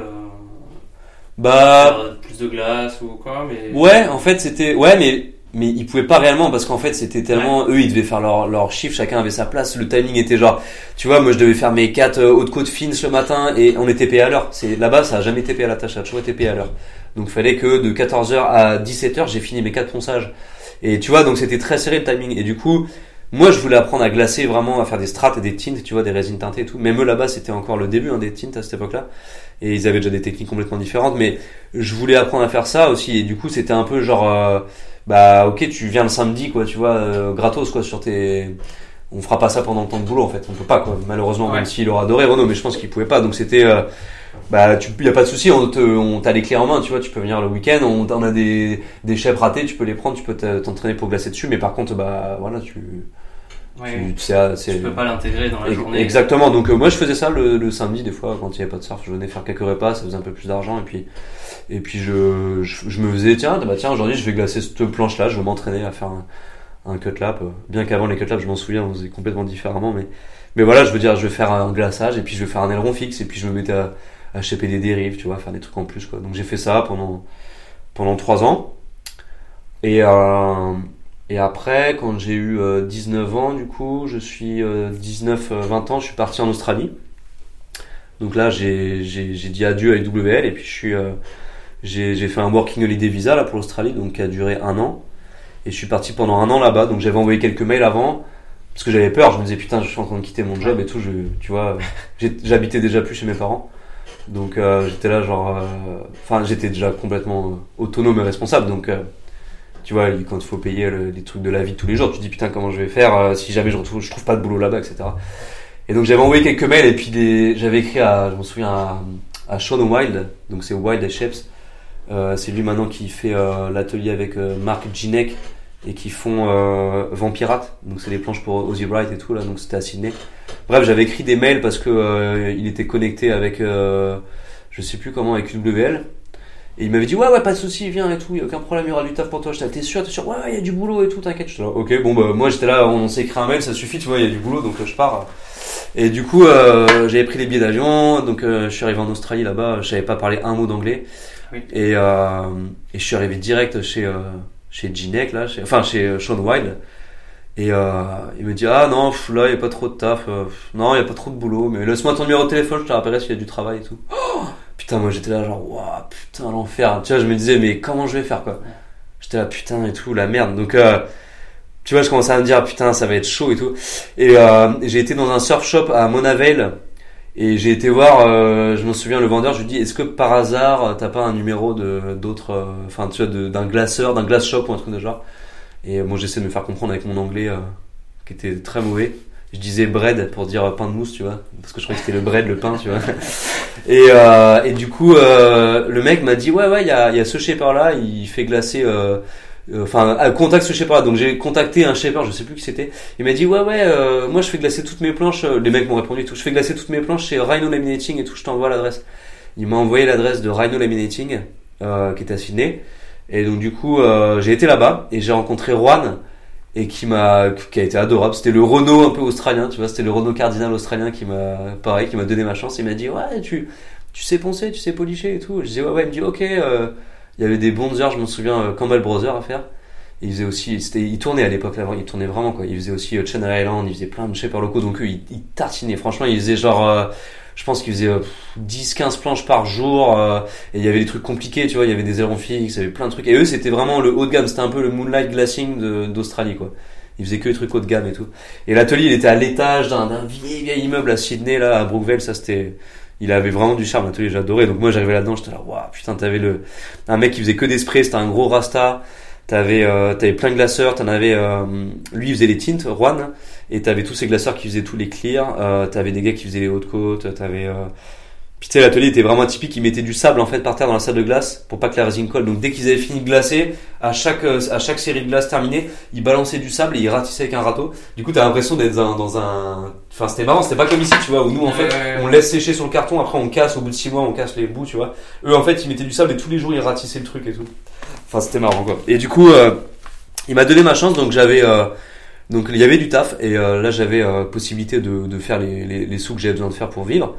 plus de glace ou quoi, mais. Ouais, en fait c'était mais ils pouvaient pas réellement, parce qu'en fait c'était tellement eux, ils devaient faire leur chiffre, chacun avait sa place, le timing était genre, tu vois, moi je devais faire mes 4 hautes côtes fines le matin, et on était payé à l'heure. Là-bas, ça a jamais été payé à la tâche, ça a toujours été payé à l'heure. Donc il fallait que de 14h à 17h, j'ai fini mes 4 ponçages. Et tu vois, donc c'était très serré le timing, et du coup, moi, je voulais apprendre à glacer, vraiment, à faire des strats et des tints, tu vois, des résines teintées et tout. Même eux, là-bas, c'était encore le début, des tints à cette époque-là. Et ils avaient déjà des techniques complètement différentes, mais je voulais apprendre à faire ça aussi. Et du coup, c'était un peu genre, ok, tu viens le samedi, quoi, tu vois, gratos, quoi, on fera pas ça pendant le temps de boulot, en fait. On peut pas, quoi. Malheureusement, même s'il aurait adoré Renaud, mais je pense qu'il pouvait pas. Donc c'était, y a pas de souci, on t'a les clés en main, tu vois, tu peux venir le week-end, on a des shapes ratés, tu peux les prendre, tu peux t'entraîner pour glacer dessus, mais par contre, voilà, tu peux pas l'intégrer dans la journée. Exactement. Donc moi je faisais ça le samedi, des fois quand il y avait pas de surf, je venais faire quelques repas, ça faisait un peu plus d'argent, et puis je me faisais tiens aujourd'hui je vais glacer cette planche là, je vais m'entraîner à faire un cut lap. Bien qu'avant les cut laps, je m'en souviens, on faisait complètement différemment, mais voilà, je veux dire, je vais faire un glaçage et puis je vais faire un aileron fixe et puis je me mettais à shaper des dérives, tu vois, faire des trucs en plus, quoi. Donc j'ai fait ça pendant 3 ans. Et après, quand j'ai eu 19 ans, du coup, je suis 19-20 ans, je suis parti en Australie. Donc là, j'ai dit adieu à IWL et puis j'ai fait un working holiday visa là pour l'Australie, donc qui a duré 1 an. Et je suis parti pendant 1 an là-bas, donc j'avais envoyé quelques mails avant, parce que j'avais peur, je me disais putain, je suis en train de quitter mon job et tout, tu vois, j'habitais déjà plus chez mes parents. Donc j'étais là genre, j'étais déjà complètement autonome et responsable, donc tu vois, quand il faut payer les trucs de la vie de tous les jours, tu te dis putain comment je vais faire si jamais je trouve pas de boulot là-bas, etc. Et donc j'avais envoyé quelques mails et puis j'avais écrit je me souviens à Sean Wild, donc c'est Wild Shapes. C'est lui maintenant qui fait l'atelier avec Mark Ginek et qui font Vampirate, donc c'est des planches pour Ozzy Bright et tout là, donc c'était à Sydney. Bref, j'avais écrit des mails parce que il était connecté avec je sais plus comment, avec UWL. Et il m'avait dit ouais pas de souci, viens et tout, y a aucun problème, il y aura du taf pour toi. J'étais t'es sûr ouais il y a du boulot et tout, t'inquiète. J'étais là ok, bon bah moi j'étais là, on s'est écrit un mail, ça suffit, tu vois, il y a du boulot, donc je pars. Et du coup j'avais pris les billets d'avion, donc je suis arrivé en Australie là-bas, je savais pas parler un mot d'anglais. Oui. Et je suis arrivé direct chez Ginek là, chez Sean Wild. Et il me dit ah non là il y a pas trop de taf, non il y a pas trop de boulot, mais laisse-moi ton numéro de téléphone, je te rappellerai s'il y a du travail et tout. Oh putain, moi j'étais là genre waouh putain l'enfer, tu vois, je me disais mais comment je vais faire quoi. J'étais là putain et tout, la merde. Donc tu vois, je commençais à me dire putain ça va être chaud et tout. Et j'ai été dans un surf shop à Mona Vale et j'ai été voir, je me souviens, le vendeur, je lui dis est-ce que par hasard t'as pas un numéro d'autres, tu vois, d'un glaceur, d'un glace shop ou un truc de genre. Et moi j'essaie de me faire comprendre avec mon anglais qui était très mauvais. Je disais bread pour dire pain de mousse, tu vois, parce que je croyais que c'était le bread, le pain, tu vois. Et du coup le mec m'a dit ouais il y a ce shaper là, il fait glacer contacte ce shaper là. Donc j'ai contacté un shaper, je sais plus qui c'était. Il m'a dit ouais moi je fais glacer toutes mes planches, les mecs m'ont répondu et tout, je fais glacer toutes mes planches chez Rhino Laminating et tout, je t'envoie l'adresse. Il m'a envoyé l'adresse de Rhino Laminating qui était à Sydney. Et donc du coup j'ai été là-bas et j'ai rencontré Juan et qui a été adorable. C'était le Renault un peu australien, tu vois, c'était le Renault Cardinal australien qui m'a donné ma chance. Il m'a dit ouais tu sais poncer, tu sais policher et tout. Je disais ouais il me dit ok. Il y avait des bons heures, je me souviens, Campbell Brothers à faire. Et il faisait aussi, il tournait à l'époque là, il tournait vraiment quoi. Il faisait aussi Channel Island, il faisait plein de shapers locaux, donc eux ils tartinaient. Franchement il faisait genre je pense qu'il faisait 10-15 planches par jour, et il y avait des trucs compliqués, tu vois, il y avait des ailerons fixes, il y avait plein de trucs. Et eux, c'était vraiment le haut de gamme, c'était un peu le Moonlight Glassing d'Australie, quoi. Ils faisaient que des trucs haut de gamme et tout. Et l'atelier, il était à l'étage d'un vieil immeuble à Sydney, là, à Brookvale, ça c'était... Il avait vraiment du charme, l'atelier, j'adorais. Donc moi, j'arrivais là-dedans, j'étais là, waouh, putain, t'avais un mec qui faisait que des sprays, c'était un gros rasta. T'avais plein de glaceurs, lui il faisait les tintes, Juan, et t'avais tous ces glaceurs qui faisaient tous les clears, t'avais des gars qui faisaient les hautes côtes, puis tu sais, l'atelier était vraiment atypique, ils mettaient du sable en fait par terre dans la salle de glace pour pas que la résine colle. Donc dès qu'ils avaient fini de glacer, à chaque série de glace terminée, ils balançaient du sable et ils ratissaient avec un râteau. Du coup t'as l'impression d'être dans un... Enfin c'était marrant, c'était pas comme ici tu vois, où nous en fait on laisse sécher sur le carton, après on casse, au bout de 6 mois on casse les bouts, tu vois. Eux en fait ils mettaient du sable et tous les jours ils ratissaient le truc et tout. Enfin c'était marrant quoi. Et du coup il m'a donné ma chance, donc donc il y avait du taf et là j'avais possibilité de faire les sous que j'avais besoin de faire pour vivre.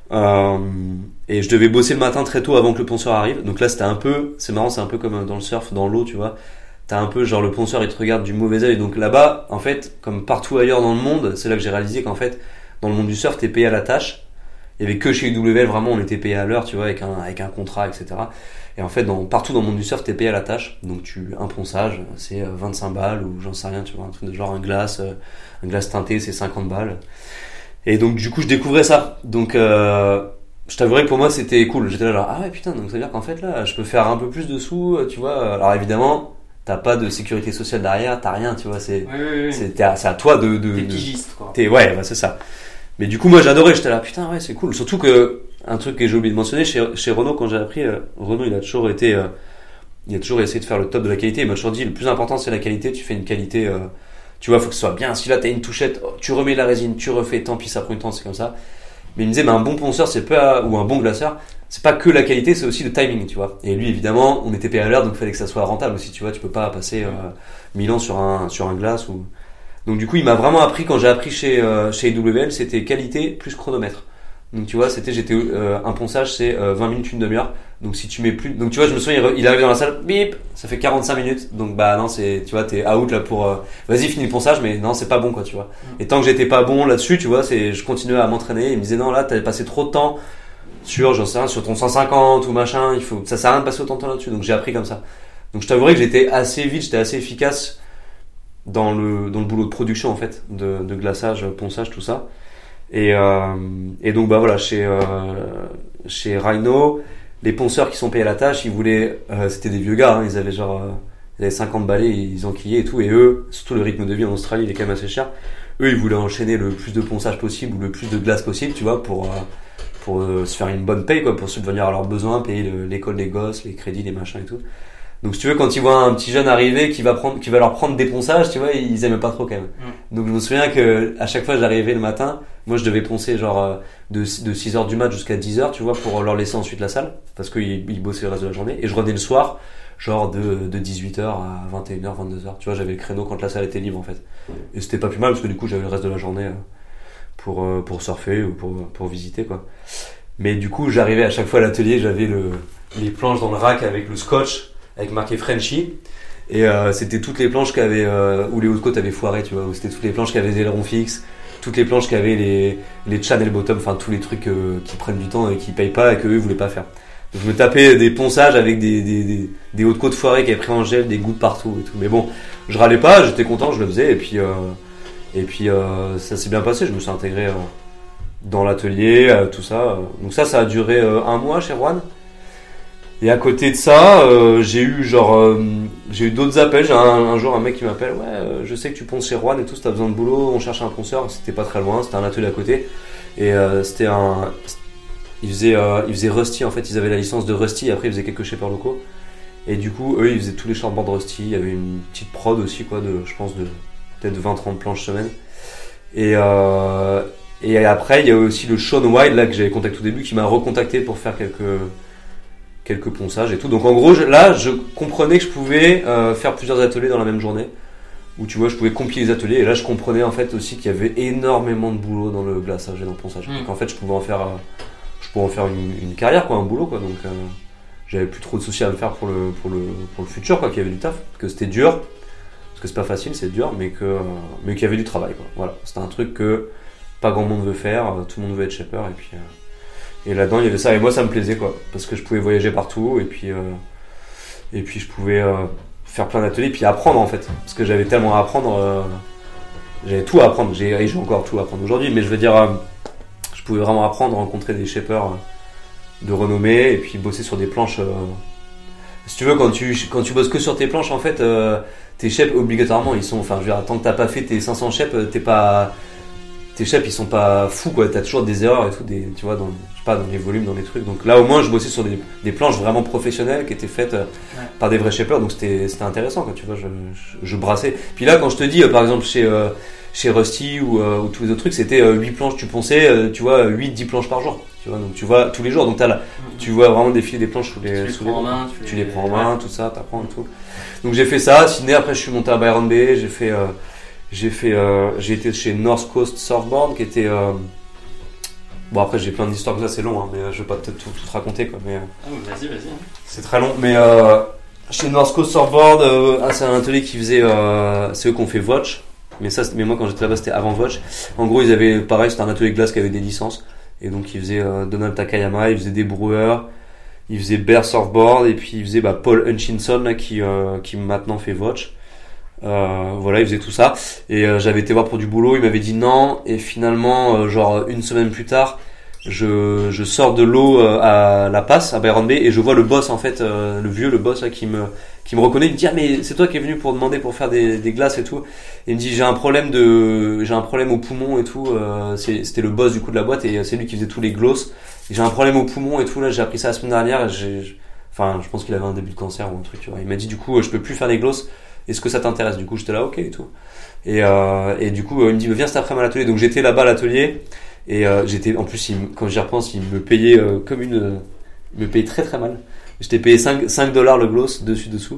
Et je devais bosser le matin très tôt avant que le ponceur arrive. Donc là c'est marrant, c'est un peu comme dans le surf, dans l'eau, tu vois. T'as un peu genre le ponceur il te regarde du mauvais œil. Donc là-bas, en fait, comme partout ailleurs dans le monde, c'est là que j'ai réalisé qu'en fait, dans le monde du surf, t'es payé à la tâche. Il y avait que chez UWL vraiment on était payé à l'heure, tu vois, avec un contrat, etc. Et en fait, partout dans le monde du surf, t'es payé à la tâche. Donc un ponçage, c'est 25 balles ou j'en sais rien, tu vois, un truc de genre un glace teinté, c'est 50 balles. Et donc du coup, je découvrais ça. Donc je t'avouerais que pour moi, c'était cool. J'étais là genre ah ouais putain, donc ça veut dire qu'en fait là, je peux faire un peu plus de sous, tu vois. Alors évidemment, t'as pas de sécurité sociale derrière, t'as rien, tu vois, c'est à toi de t'es pigiste quoi. C'est ça. Mais du coup, moi j'adorais, j'étais là putain ouais, c'est cool. Surtout que un truc que j'ai oublié de mentionner chez Renault, quand j'ai appris, Renault il a toujours essayé de faire le top de la qualité. Il m'a toujours dit le plus important c'est la qualité. Tu fais une qualité, tu vois, faut que ce soit bien. Si là t'as une touchette, tu remets de la résine, tu refais, tant pis ça prend du temps, c'est comme ça. Mais il me disait, un bon ponceur, ou un bon glaceur, c'est pas que la qualité, c'est aussi le timing, tu vois. Et lui, évidemment, on était payé à l'heure, donc il fallait que ça soit rentable aussi, tu vois. Tu peux pas passer 1000 ans sur un glace ou. Donc du coup, il m'a vraiment appris quand j'ai appris chez IWL, c'était qualité plus chronomètre. Donc tu vois, j'étais un ponçage, c'est 20 minutes, une demi-heure. Donc si tu mets plus, donc tu vois, je me souviens, il arrive dans la salle, bip, ça fait 45 minutes. Donc bah non, tu vois, t'es out là pour, vas-y finis le ponçage, mais non, c'est pas bon quoi, tu vois. Et tant que j'étais pas bon là-dessus, tu vois, je continuais à m'entraîner. Il me disait non, là, t'avais passé trop de temps sur ton 150 ou machin. Ça sert à rien de passer autant de temps là-dessus. Donc j'ai appris comme ça. Donc je t'avouerais que j'étais assez efficace dans le boulot de production en fait, de glaçage, ponçage, tout ça. Et donc bah voilà, chez Rhino, les ponceurs qui sont payés à la tâche, ils voulaient, c'était des vieux gars, hein, ils avaient 50 balais, ils enquillaient et tout, et eux, surtout le rythme de vie en Australie, il est quand même assez cher. Eux, ils voulaient enchaîner le plus de ponçage possible ou le plus de glace possible, tu vois, pour se faire une bonne paye, quoi, pour subvenir à leurs besoins, payer l'école des gosses, les crédits, les machins et tout. Donc si tu veux, quand ils voient un petit jeune arriver qui va leur prendre des ponçages, tu vois, ils aimaient pas trop quand même. Donc je me souviens que à chaque fois j'arrivais le matin, moi je devais poncer genre de 6h du mat jusqu'à 10h, tu vois, pour leur laisser ensuite la salle, parce qu'ils bossaient le reste de la journée, et je revenais le soir, genre de 18h à 21h, 22h, tu vois, j'avais le créneau quand la salle était libre en fait. Et c'était pas plus mal, parce que du coup j'avais le reste de la journée pour surfer ou pour visiter, quoi. Mais du coup j'arrivais à chaque fois à l'atelier, j'avais les planches dans le rack avec le scotch, avec marqué Frenchy, et c'était toutes les planches où les hautes côtes avaient foiré, tu vois, où c'était toutes les planches qui avaient des ailerons fixes, toutes les planches qui avaient les channel bottom, enfin tous les trucs qui prennent du temps et qui payent pas et que eux voulaient pas faire. Donc je me tapais des ponçages avec des hautes côtes foirées qui avaient pris en gel, des gouttes partout et tout. Mais bon, je râlais pas, j'étais content, je le faisais, et puis ça s'est bien passé, je me suis intégré dans l'atelier, tout ça. Donc ça a duré un mois chez Juan. Et à côté de ça, j'ai eu d'autres appels. J'ai un jour un mec qui m'appelle, je sais que tu ponces chez Juan et tout, si t'as besoin de boulot, on cherche un ponceur. C'était pas très loin, c'était un atelier à côté. Et ils faisaient Rusty en fait, ils avaient la licence de Rusty. Et après ils faisaient quelques shapers locaux. Et du coup, eux ils faisaient tous les shortboards Rusty. Il y avait une petite prod aussi quoi, je pense de peut-être 20-30 planches semaine. Et après il y a aussi le Sean Wild là que j'avais contacté au début, qui m'a recontacté pour faire quelques ponçages et tout. Donc en gros, je comprenais que je pouvais faire plusieurs ateliers dans la même journée, où tu vois, je pouvais compiler les ateliers, et là je comprenais en fait aussi qu'il y avait énormément de boulot dans le glaçage et dans le ponçage. Donc en fait, je pouvais en faire une carrière quoi, un boulot quoi. Donc j'avais plus trop de soucis à me faire pour le futur quoi, qu'il y avait du taf, que c'était dur, parce que c'est pas facile, c'est dur, mais qu'il y avait du travail quoi. Voilà, c'était un truc que pas grand monde veut faire, tout le monde veut être shaper, et là-dedans il y avait ça, et moi ça me plaisait quoi, parce que je pouvais voyager partout, et puis je pouvais faire plein d'ateliers, puis apprendre en fait, parce que j'avais tellement à apprendre, j'avais tout à apprendre, j'ai encore tout à apprendre aujourd'hui, mais je veux dire, je pouvais vraiment apprendre, rencontrer des shapers de renommée, et puis bosser sur des planches. Si tu veux, quand tu bosses que sur tes planches en fait, tes shapes obligatoirement ils sont, enfin je veux dire, tant que t'as pas fait tes 500 shapes, tes shapes ils sont pas fous quoi, t'as toujours des erreurs et tout, tu vois, dans les volumes, dans les trucs. Donc là au moins je bossais sur des planches vraiment professionnelles qui étaient faites par des vrais shapers, donc c'était intéressant quoi, tu vois, je brassais. Puis là quand je te dis par exemple chez Rusty ou tous les autres trucs, c'était 8 planches tu ponçais, tu vois, 8-10 planches par jour, tu vois, donc tu vois tous les jours, donc tu vois vraiment défiler des planches tu les prends en main, tout ça, t'apprends et tout. Donc j'ai fait ça, Sydney, après je suis monté à Byron Bay, j'ai été chez North Coast Surfboard, qui était bon, après j'ai plein d'histoires comme ça, c'est long hein, mais je vais pas peut-être tout raconter quoi, mais vas-y. c'est très long, mais chez North Coast Surfboard, c'est un atelier qui faisait, c'est eux qui ont fait Watch, mais moi quand j'étais là-bas c'était avant Watch. En gros ils avaient, pareil, c'était un atelier de glace qui avait des licences, et donc ils faisaient Donald Takayama, ils faisaient des Brewer, ils faisaient Bear Surfboard, et puis ils faisaient Paul Hutchinson là, qui maintenant fait Watch. Voilà, il faisait tout ça, et j'avais été voir pour du boulot, il m'avait dit non, et finalement genre une semaine plus tard je sors de l'eau à La Passe, à Byron Bay, et je vois le boss en fait, le boss là, qui me reconnaît, il me dit mais c'est toi qui es venu pour demander pour faire des glaces et tout, et il me dit j'ai un problème au poumon et tout, c'était le boss du coup de la boîte, et c'est lui qui faisait tous les glosses, et j'ai un problème au poumon et tout, là j'ai appris ça la semaine dernière, enfin je pense qu'il avait un début de cancer ou un truc, tu vois. Il m'a dit du coup je peux plus faire les glosses, est-ce que ça t'intéresse? Du coup j'étais là ok et tout, et du coup il me dit viens cet après-midi à l'atelier, donc j'étais là-bas à l'atelier, et j'étais, en plus quand j'y repense, il me payait comme Il me payait très très mal. J'étais payé $5 le gloss dessous.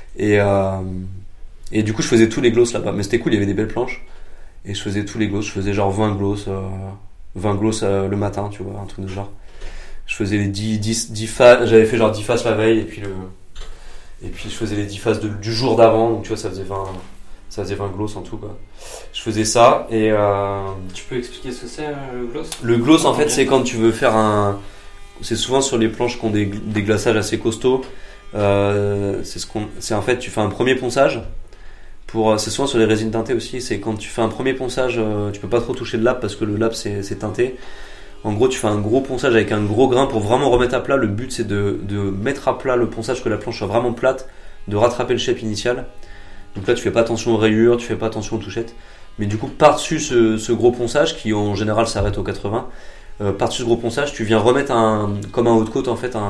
Et du coup, je faisais tous les gloss là-bas. Mais c'était cool, il y avait des belles planches. Et je faisais tous les gloss. Je faisais genre 20 gloss le matin, tu vois, un truc de genre. Je faisais les 10 faces. J'avais fait genre 10 faces la veille. Et puis je faisais les 10 faces du jour d'avant. Donc tu vois, ça faisait 20 gloss en tout, quoi. Je faisais ça. Et tu peux expliquer ce que c'est, le gloss ? Le gloss, en fait, c'est quand tu veux faire c'est souvent sur les planches qui ont des glaçages assez costauds. C'est en fait, tu fais un premier ponçage. C'est souvent sur les résines teintées aussi. C'est quand tu fais un premier ponçage, tu peux pas trop toucher le lap parce que le lap c'est teinté. En gros, tu fais un gros ponçage avec un gros grain pour vraiment remettre à plat. Le but, c'est de mettre à plat le ponçage, que la planche soit vraiment plate, de rattraper le shape initial. Donc là, tu fais pas attention aux rayures, tu fais pas attention aux touchettes. Mais du coup, par-dessus ce gros ponçage, qui en général s'arrête au 80, par-dessus ce gros ponçage, tu viens remettre comme un haut de côte, en fait,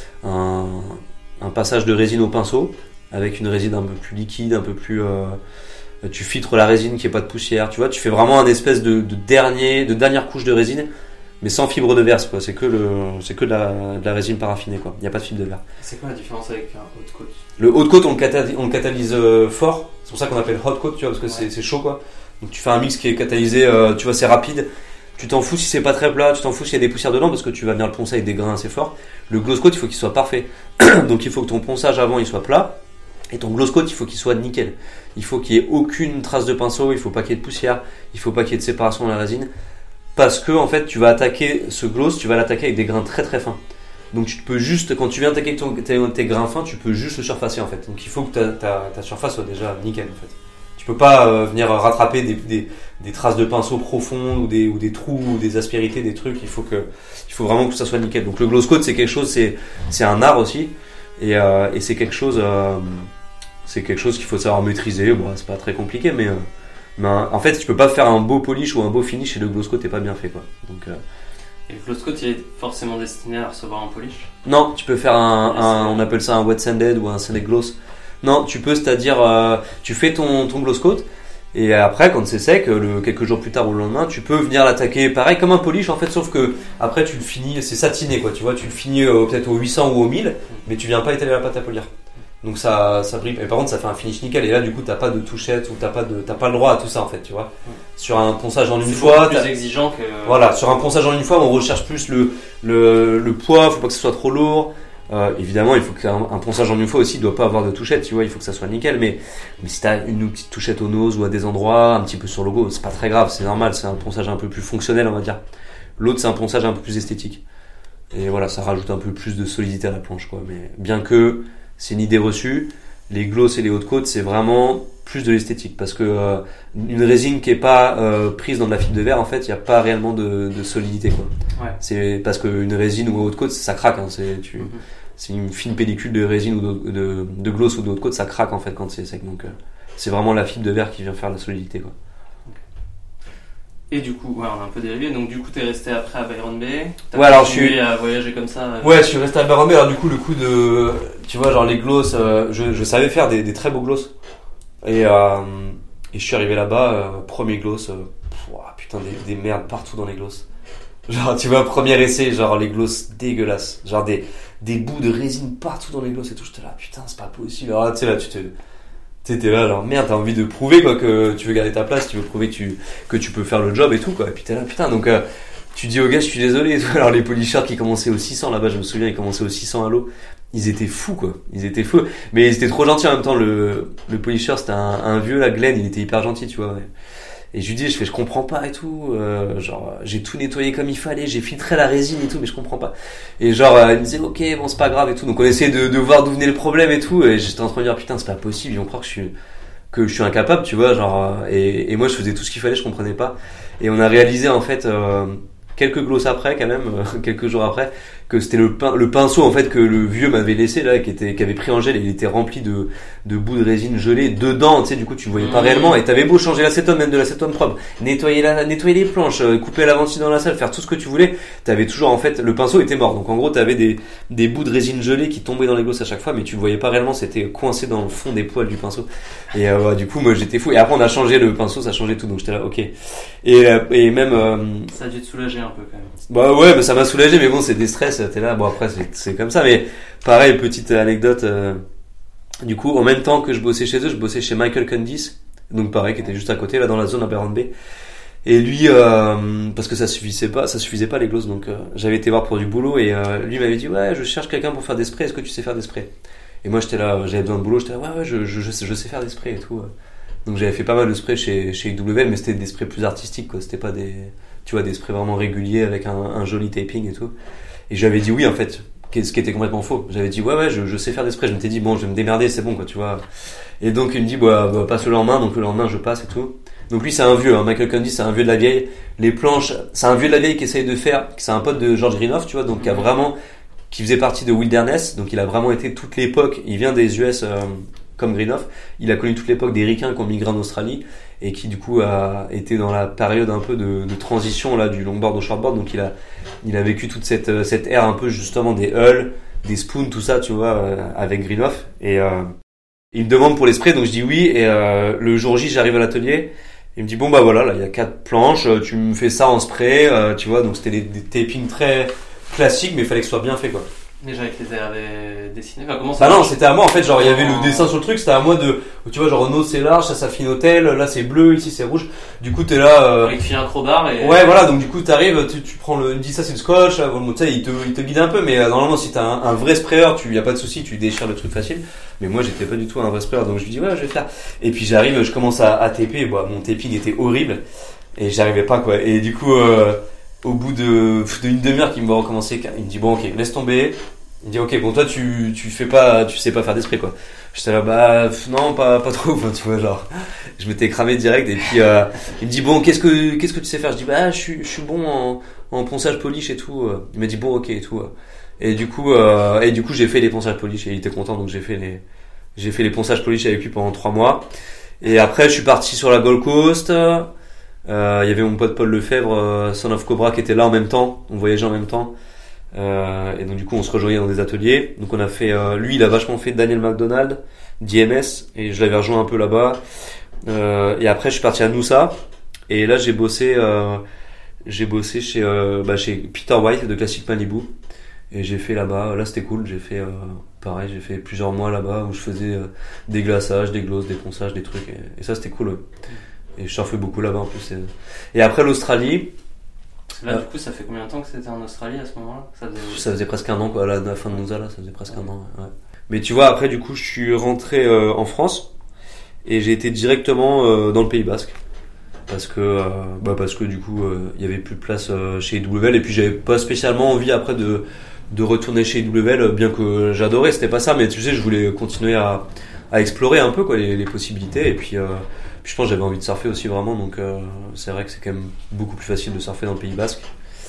un passage de résine au pinceau, avec une résine un peu plus liquide, un peu plus... tu filtres la résine, qu'il n'y ait pas de poussière, tu vois. Tu fais vraiment un espèce de dernière couche de résine, mais sans fibre de verre, quoi. C'est que de la résine paraffinée, quoi. Il n'y a pas de fibre de verre. C'est quoi la différence avec un haut de côte ? Le haut de côte, on le catalyse fort. C'est pour ça qu'on appelle hot coat, tu vois, parce que c'est chaud, quoi. Donc tu fais un mix qui est catalysé, tu vois, c'est rapide. Tu t'en fous si c'est pas très plat, tu t'en fous s'il y a des poussières dedans, parce que tu vas venir le poncer avec des grains assez forts. Le gloss coat, il faut qu'il soit parfait. Donc il faut que ton ponçage avant il soit plat. Et ton gloss coat, il faut qu'il soit nickel. Il faut qu'il n'y ait aucune trace de pinceau, il faut pas qu'il y ait de poussière, il faut pas qu'il y ait de séparation de la résine. Parce que, en fait, tu vas attaquer ce gloss, tu vas l'attaquer avec des grains très très fins. Donc tu peux juste, quand tu viens attaquer tes grains fins, tu peux juste le surfacer, en fait. Donc il faut que ta surface soit déjà nickel, en fait. Tu peux pas venir rattraper des traces de pinceau profondes ou des trous ou des aspérités, des trucs. Il faut vraiment que ça soit nickel. Donc le gloss coat, c'est quelque chose, c'est un art aussi. Et c'est quelque chose qu'il faut savoir maîtriser. Bon, c'est pas très compliqué, mais en fait, tu peux pas faire un beau polish ou un beau finish et le gloss coat est pas bien fait, quoi. Donc et le gloss coat, il est forcément destiné à recevoir un polish ? Non, tu peux faire on appelle ça un wet sanded ou un sanded gloss. Non, tu peux, c'est-à-dire tu fais ton gloss coat et après quand c'est sec, quelques jours plus tard ou le lendemain, tu peux venir l'attaquer pareil comme un polish, en fait, sauf que après tu le finis, c'est satiné, quoi, tu vois, tu le finis peut-être au 800 ou au 1000, mais tu viens pas étaler la pâte à polir. Donc ça brille. Et par contre, ça fait un finish nickel. Et là, du coup, t'as pas de touchette ou t'as pas le droit à tout ça, en fait, tu vois. Sur un ponçage en une fois, c'est plus exigeant que. Voilà, sur un ponçage en une fois, on recherche plus le poids. Faut pas que ce soit trop lourd. Évidemment, il faut qu'un ponçage en une fois aussi doit pas avoir de touchette, tu vois. Il faut que ça soit nickel. Mais si t'as une petite touchette aux noses ou à des endroits, un petit peu sur le logo, c'est pas très grave. C'est normal. C'est un ponçage un peu plus fonctionnel, on va dire. L'autre, c'est un ponçage un peu plus esthétique. Et voilà, ça rajoute un peu plus de solidité à la planche, quoi. Mais bien que c'est une idée reçue, les gloss et les hautes côtes, c'est vraiment plus de l'esthétique, parce que une résine qui est pas prise dans de la fibre de verre, en fait, il y a pas réellement de solidité, quoi. Ouais. C'est parce qu'une résine ou haute côte, ça craque, hein. C'est une fine pellicule de résine ou de gloss ou de haute côte, ça craque, en fait, quand c'est sec. Donc c'est vraiment la fibre de verre qui vient faire la solidité, quoi. Et du coup, ouais, on a un peu dérivé. Donc du coup, t'es resté après à Byron Bay. Ouais, alors je suis à voyager comme ça. Ouais, je suis resté à Byron Bay. Alors du coup, le coup de, tu vois, genre les gloss, je savais faire des très beaux gloss. Et je suis arrivé là-bas, premier gloss, putain, des merdes partout dans les gloss. Genre, tu vois, premier essai, genre les gloss dégueulasses, genre des bouts de résine partout dans les gloss et tout. J'étais là, putain, c'est pas possible. Alors là, tu sais, là, t'es là, genre merde, t'as envie de prouver, quoi, que tu veux garder ta place, tu veux prouver que tu peux faire le job et tout, quoi. Et puis t'es là, putain, donc tu dis aux gars, je suis désolé. Alors les polishers qui commençaient au 600 là-bas, je me souviens, ils commençaient au 600 à l'eau. Ils étaient fous, quoi. Ils étaient fous. Mais ils étaient trop gentils en même temps. Le polisher, c'était un vieux, là, Glenn, il était hyper gentil, tu vois. Ouais. Et je lui dis, je comprends pas et tout. Genre, j'ai tout nettoyé comme il fallait, j'ai filtré la résine et tout, mais je comprends pas. Et genre, il me disait, ok, bon, c'est pas grave et tout. Donc on essayait de voir d'où venait le problème et tout. Et j'étais en train de dire, putain, c'est pas possible, ils vont croire que je suis incapable, tu vois. Genre, et moi, je faisais tout ce qu'il fallait, je comprenais pas. Et on a réalisé, en fait, quelques gloss après, quand même, quelques jours après, que c'était le pinceau, en fait, que le vieux m'avait laissé, là, qui avait pris en gel, et il était rempli de bouts de résine gelée dedans, tu sais, du coup, tu le voyais pas réellement, et t'avais beau changer l'acétone, même de l'acétone propre, nettoyer les planches, couper la ventile dans la salle, faire tout ce que tu voulais, t'avais toujours, en fait, le pinceau était mort. Donc, en gros, t'avais des bouts de résine gelée qui tombaient dans les gloss à chaque fois, mais tu le voyais pas réellement, c'était coincé dans le fond des poils du pinceau. Et, du coup, moi, j'étais fou. Et après, on a changé le pinceau, ça changeait tout, donc j'étais là, ok. Et même, ça a dû te soulager un peu, quand même. Bah ouais, mais ça m'a soulagé, mais bon, c'est des stress. t'es là. Bon après c'est comme ça, mais pareil, petite anecdote. Du coup, en même temps que je bossais chez eux, je bossais chez Michael Candice, donc pareil, qui était juste à côté, là dans la zone Aberrant Bay. Et lui, parce que ça suffisait pas les glosses, donc j'avais été voir pour du boulot et lui m'avait dit ouais, je cherche quelqu'un pour faire des sprays. Est-ce que tu sais faire des sprays? Et moi j'étais là, j'avais besoin de boulot, j'étais là ouais, je sais faire des sprays et tout. Donc j'avais fait pas mal de sprays chez IWL, mais c'était des sprays plus artistiques, quoi. C'était pas des sprays vraiment réguliers avec un joli taping et tout. Et j'avais dit oui en fait, ce qui était complètement faux. J'avais dit ouais, je sais faire des sprays. Je m'étais dit bon, je vais me démerder, c'est bon quoi, tu vois. Et donc il me dit bah passe le lendemain, donc le lendemain je passe et tout. Donc lui c'est un vieux, hein. Michael Candy c'est un vieux de la vieille. Les planches, c'est un vieux de la vieille qui essaye de faire, c'est un pote de George Greenough, tu vois, donc qui faisait partie de Wilderness, donc il a vraiment été toute l'époque, il vient des US comme Greenough, il a connu toute l'époque des ricains qui ont migré en Australie et qui du coup a été dans la période un peu de transition là du longboard au shortboard, donc il a vécu toute cette ère un peu justement des hulls, des spoons, tout ça, tu vois, avec Greenough, et il me demande pour les sprays, donc je dis oui, et le jour J j'arrive à l'atelier, il me dit bon bah voilà, là il y a 4 planches, tu me fais ça en spray, tu vois, donc c'était des tapings très classiques, mais il fallait que ce soit bien fait quoi. Déjà avec les airs dessinés, enfin, comment ça non, c'était à moi en fait, genre il y avait le dessin sur le truc, c'était à moi de, tu vois, genre Renault c'est large, ça Finotel, là c'est bleu, ici c'est rouge, du coup t'es là avec fil un crowbar et ouais voilà, donc du coup t'arrives, tu prends il me dit ça c'est le scotch, bon, tu sais il te guide un peu, mais normalement si t'as un vrai sprayer, y a pas de souci, tu déchires le truc facile, mais moi j'étais pas du tout un vrai sprayer, donc je lui dis ouais je vais faire, et puis j'arrive, je commence à taper, mon taping était horrible, et j'arrivais pas quoi, et du coup au bout d'une demi-heure qu'il me voit recommencer, il me dit bon ok laisse tomber. Il me dit ok bon toi tu sais pas faire des sprays quoi. J'étais là non pas trop, enfin tu vois, genre je m'étais cramé direct, et puis il me dit bon qu'est-ce que tu sais faire. Je dis je suis bon en ponçage polish et tout. Il m'a dit bon ok et tout. Et du coup j'ai fait les ponçages polish et il était content, donc j'ai fait les ponçages polish avec lui pendant 3 mois. Et après je suis parti sur la Gold Coast. Il y avait mon pote Paul Lefebvre, Son of Cobra, qui était là en même temps, on voyageait en même temps, et donc du coup on se rejoignait dans des ateliers, donc on a fait, lui il a vachement fait Daniel McDonald, DMS, et je l'avais rejoint un peu là-bas, et après je suis parti à Noosa, et là j'ai bossé chez Peter White de Classic Malibu, et j'ai fait là-bas, là c'était cool, j'ai fait pareil, j'ai fait plusieurs mois là-bas où je faisais des glaçages, des glosses, des ponçages, des trucs, et ça c'était cool, ouais. Et je surfais beaucoup là-bas en plus. Et après l'Australie. Là, du coup, ça fait combien de temps que c'était en Australie à ce moment-là? Ça faisait presque 1 an, quoi. À la fin de Noosa, là, ça faisait presque 1 an. Ouais. Mais tu vois, après, du coup, je suis rentré en France et j'ai été directement dans le Pays Basque. Parce que du coup, il y avait plus de place chez IWL, et puis j'avais pas spécialement envie après de retourner chez IWL, bien que j'adorais, c'était pas ça, mais tu sais, je voulais continuer à explorer un peu quoi les possibilités, et puis je pense que j'avais envie de surfer aussi vraiment, donc c'est vrai que c'est quand même beaucoup plus facile de surfer dans le Pays Basque.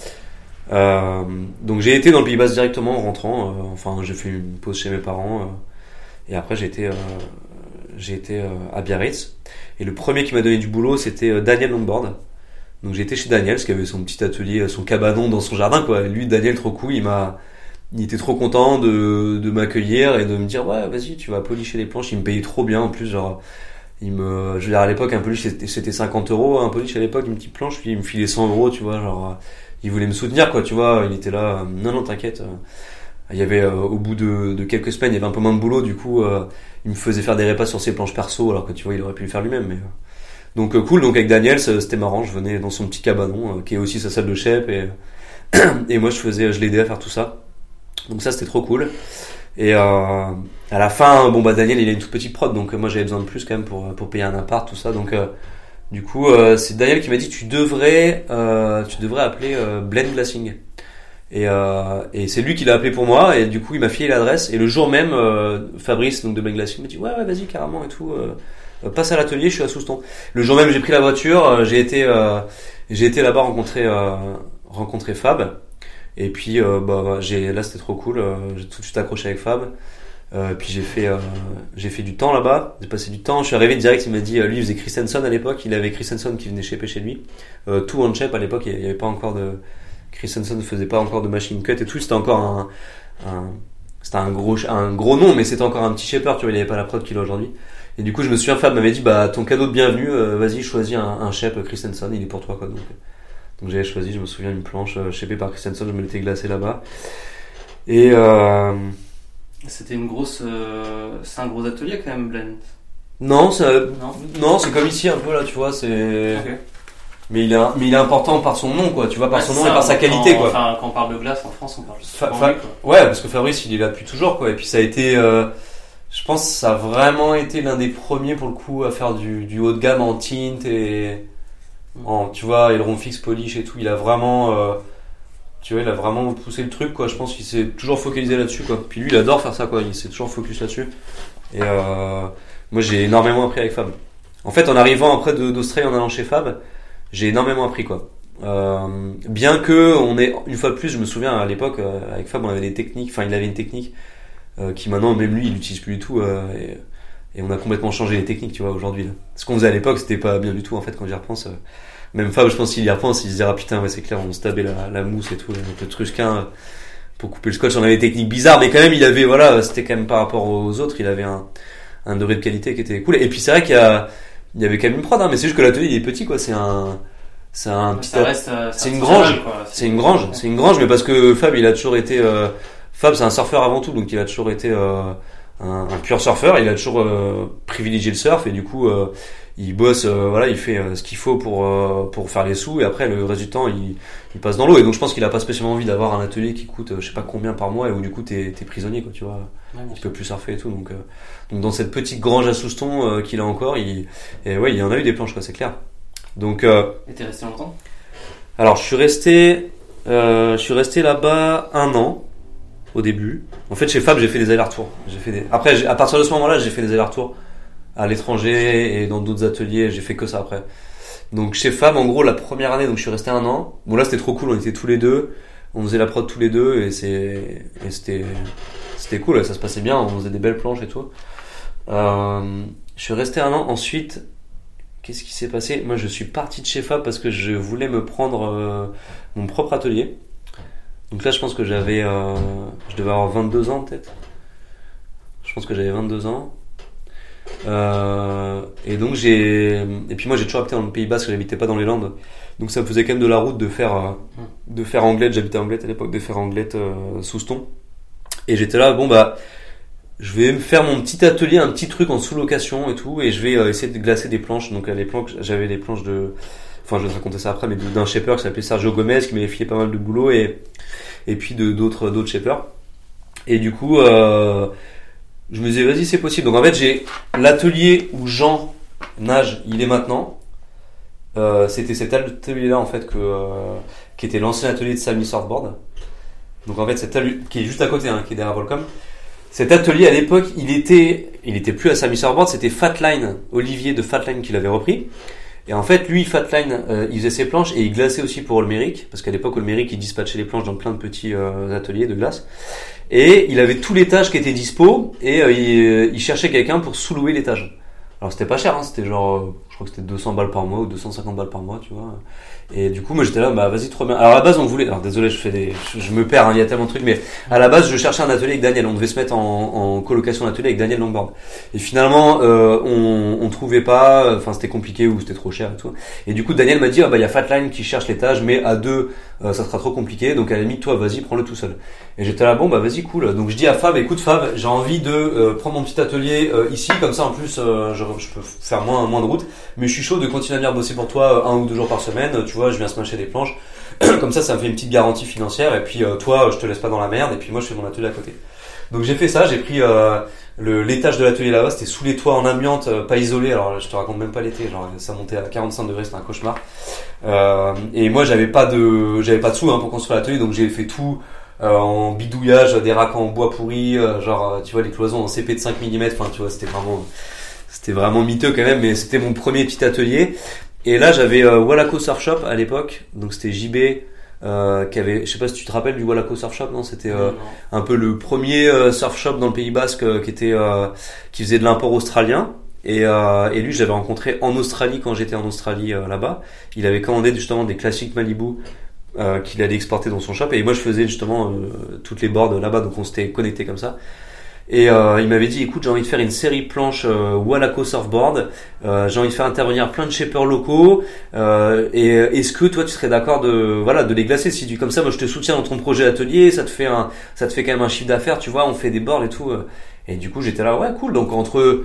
Donc j'ai été dans le Pays Basque directement en rentrant, j'ai fait une pause chez mes parents, et après j'ai été à Biarritz, et le premier qui m'a donné du boulot c'était Daniel Longboard. Donc j'ai été chez Daniel, parce qu'il avait son petit atelier, son cabanon dans son jardin quoi. Et lui, Daniel, trop cool, il était trop content de m'accueillir et de me dire ouais vas-y tu vas polisher les planches. Il me payait trop bien en plus, genre je veux dire, à l'époque un polish c'était 50€, un polish à l'époque, une petite planche, puis il me filait 100€, tu vois, genre il voulait me soutenir quoi, tu vois, il était là, non t'inquiète. Il y avait au bout de quelques semaines il y avait un peu moins de boulot, du coup il me faisait faire des répas sur ses planches perso, alors que tu vois il aurait pu le faire lui-même, mais donc cool. Donc avec Daniel c'était marrant, je venais dans son petit cabanon qui est aussi sa salle de chef, et moi je l'aidais à faire tout ça. Donc ça c'était trop cool. Et à la fin, Daniel il a une toute petite prod, donc moi j'avais besoin de plus quand même pour payer un appart, tout ça. Donc du coup c'est Daniel qui m'a dit tu devrais appeler Blend Glassing. Et c'est lui qui l'a appelé pour moi, et du coup il m'a filé l'adresse, et le jour même Fabrice donc de Blend Glassing m'a dit ouais vas-y carrément et tout, passe à l'atelier, je suis à Souston. Le jour même j'ai pris la voiture, j'ai été là-bas rencontrer Fab. Et puis là c'était trop cool, j'ai tout de suite accroché avec Fab, puis j'ai fait du temps là-bas, j'ai passé du temps, je suis arrivé direct, il m'a dit, lui il faisait Christensen à l'époque, il avait Christensen qui venait shaper chez lui, tout on shape à l'époque, il y avait pas encore Christensen ne faisait pas encore de machine cut et tout, c'était encore c'était un gros nom, mais c'était encore un petit shaper, tu vois, il avait pas la prod qu'il a aujourd'hui. Et du coup je me souviens, Fab m'avait dit ton cadeau de bienvenue, vas-y choisis un shape Christensen, il est pour toi quoi. Donc j'avais choisi, je me souviens, une planche shapée par Christensen, je me l'étais glacé là-bas. Et C'était c'est un gros atelier quand même, Blend. non, Non. non, c'est comme ici un peu là, tu vois, c'est. Ok. Mais il est important par son nom, quoi. Tu vois, par son nom ça, et par sa qualité, quoi. Enfin, quand on parle de glace en France, on parle souvent Fa- de lui, quoi. Ouais, parce que Fabrice, il est là depuis toujours, quoi. Et puis ça a été, je pense, que ça a vraiment été l'un des premiers pour le coup à faire du haut de gamme en tint et tu vois, aileron fixe, polish et tout. Il a vraiment, tu vois, il a vraiment poussé le truc, quoi. Je pense qu'il s'est toujours focalisé là-dessus, quoi. Puis lui, il adore faire ça, quoi. Il s'est toujours focus là-dessus. Et moi, j'ai énormément appris avec Fab. En fait, en arrivant après d'Australie, en allant chez Fab, j'ai énormément appris, quoi. Bien que on ait, une fois de plus, je me souviens à l'époque avec Fab, on avait des techniques. Enfin, il avait une technique qui maintenant, même lui, il l'utilise plus du tout. Et on a complètement changé les techniques, tu vois, aujourd'hui. Là. Ce qu'on faisait à l'époque, c'était pas bien du tout, en fait, quand j'y repense. Même Fab, je pense qu'il y repense, il se dira putain, ouais, c'est clair, on se tabait la mousse et tout, avec le trusquin pour couper le scotch. On avait des techniques bizarres, mais quand même, il avait, voilà, c'était quand même par rapport aux autres, il avait un degré de qualité qui était cool. Et puis c'est vrai qu'il y avait quand même une prod, hein, mais c'est juste que l'atelier il est petit, quoi. C'est un petit. Ça reste, c'est une grange. quoi. C'est une grange. C'est une grange, mais parce que Fab, il a toujours été. Fab, c'est un surfeur avant tout, donc il a toujours été un pur surfeur. Il a toujours privilégié le surf et du coup, il bosse. Voilà, il fait ce qu'il faut pour faire les sous et après le reste du temps, il passe dans l'eau. Et donc je pense qu'il a pas spécialement envie d'avoir un atelier qui coûte je sais pas combien par mois et où du coup t'es prisonnier, quoi. Tu vois, il peut plus surfer et tout. Donc dans cette petite grange à Souston qu'il a encore, et ouais, il y en a eu des planches, quoi, c'est clair. Donc Et t'es resté longtemps? alors je suis resté là-bas 1 an au début. En fait chez Fab j'ai fait des allers-retours. Après à partir de ce moment-là j'ai fait des allers-retours à l'étranger et dans d'autres ateliers. J'ai fait que ça après. Donc chez Fab en gros la première année donc je suis resté 1 an. Bon là c'était trop cool, on était tous les deux, on faisait la prod tous les deux et c'était cool, ça se passait bien, on faisait des belles planches et tout. Je suis resté 1 an. Ensuite, qu'est-ce qui s'est passé? Moi, je suis parti de chez Fab parce que je voulais me prendre mon propre atelier. Donc là, je pense que je devais avoir 22 ans peut-être. Je pense que j'avais 22 ans. Et donc et puis moi, j'ai toujours habité dans le Pays Basque, j'habitais pas dans les Landes. Donc ça me faisait quand même de la route de faire Anglette. J'habitais à Anglette à l'époque, de faire Anglette Souston. Et j'étais là, bon bah. Je vais me faire mon petit atelier, un petit truc en sous-location et tout, et je vais essayer de glacer des planches. Donc à l'époque, j'avais des planches enfin je vais te raconter ça après, mais d'un shaper qui s'appelait Sergio Gomez, qui m'avait filé pas mal de boulot, et puis d'autres shapers. Et du coup, je me disais vas-y c'est possible. Donc en fait j'ai l'atelier où Jean nage, il est maintenant. C'était cet atelier-là en fait qui était l'ancien atelier de Samy Surfboard. Donc en fait cet atelier qui est juste à côté, qui est derrière Volcom. Cet atelier à l'époque, il était plus à Samy Surfboard, c'était Fatline, Olivier de Fatline qui l'avait repris. Et en fait, lui, Fatline, il faisait ses planches et il glaçait aussi pour Olmeric, parce qu'à l'époque, Olmeric, il dispatchait les planches dans plein de petits ateliers de glace. Et il avait tout l'étage qui était dispo et il cherchait quelqu'un pour sous-louer l'étage. Alors c'était pas cher, c'était genre, je crois que c'était 200 balles par mois ou 250 balles par mois, tu vois. Et du coup, moi j'étais là, bah vas-y, trop bien. Alors à la base, on voulait, alors désolé, je me perds, il y a tellement de trucs, mais à la base, je cherchais un atelier avec Daniel. On devait se mettre en colocation d'atelier avec Daniel Longboard. Et finalement, on trouvait pas, enfin c'était compliqué ou c'était trop cher et tout. Et du coup, Daniel m'a dit, bah il y a Fatline qui cherche l'étage, mais à deux, ça sera trop compliqué. Donc à la limite, toi, vas-y, prends-le tout seul. Et j'étais là, bon bah vas-y, cool. Donc je dis à Fab, écoute Fab, j'ai envie de prendre mon petit atelier ici, comme ça en plus, je peux faire moins de route, mais je suis chaud de continuer à venir bosser pour toi 1 ou 2 jours par semaine. Tu vois, je viens smasher des planches. Comme ça me fait une petite garantie financière. Et puis toi, je te laisse pas dans la merde. Et puis moi, je fais mon atelier à côté. Donc j'ai fait ça. J'ai pris l'étage de l'atelier là-bas. C'était sous les toits en amiante, pas isolé. Alors je te raconte même pas l'été. Genre ça montait à 45 degrés. C'était un cauchemar. Et moi, j'avais pas de sous pour construire l'atelier. Donc j'ai fait tout. En bidouillage, des racks en bois pourri, tu vois les cloisons en CP de 5 mm, enfin tu vois c'était vraiment miteux quand même, mais c'était mon premier petit atelier. Et là j'avais Wallaco Surf Shop à l'époque, donc c'était JB qui avait, je sais pas si tu te rappelles du Wallaco Surf Shop, non, c'était un peu le premier surf shop dans le Pays Basque qui faisait de l'import australien. Et lui, je l'avais rencontré en Australie quand j'étais en Australie là-bas. Il avait commandé justement des classiques Malibu qu'il allait exporter dans son shop, et moi je faisais justement toutes les boards là-bas, donc on s'était connecté comme ça. Et il m'avait dit, écoute, j'ai envie de faire une série planche Walaco surfboard, j'ai envie de faire intervenir plein de shapers locaux, et est-ce que toi tu serais d'accord de les glacer, si tu comme ça, moi je te soutiens dans ton projet atelier, ça te fait quand même un chiffre d'affaires, tu vois, on fait des boards et tout. Et du coup j'étais là, ouais cool. Donc entre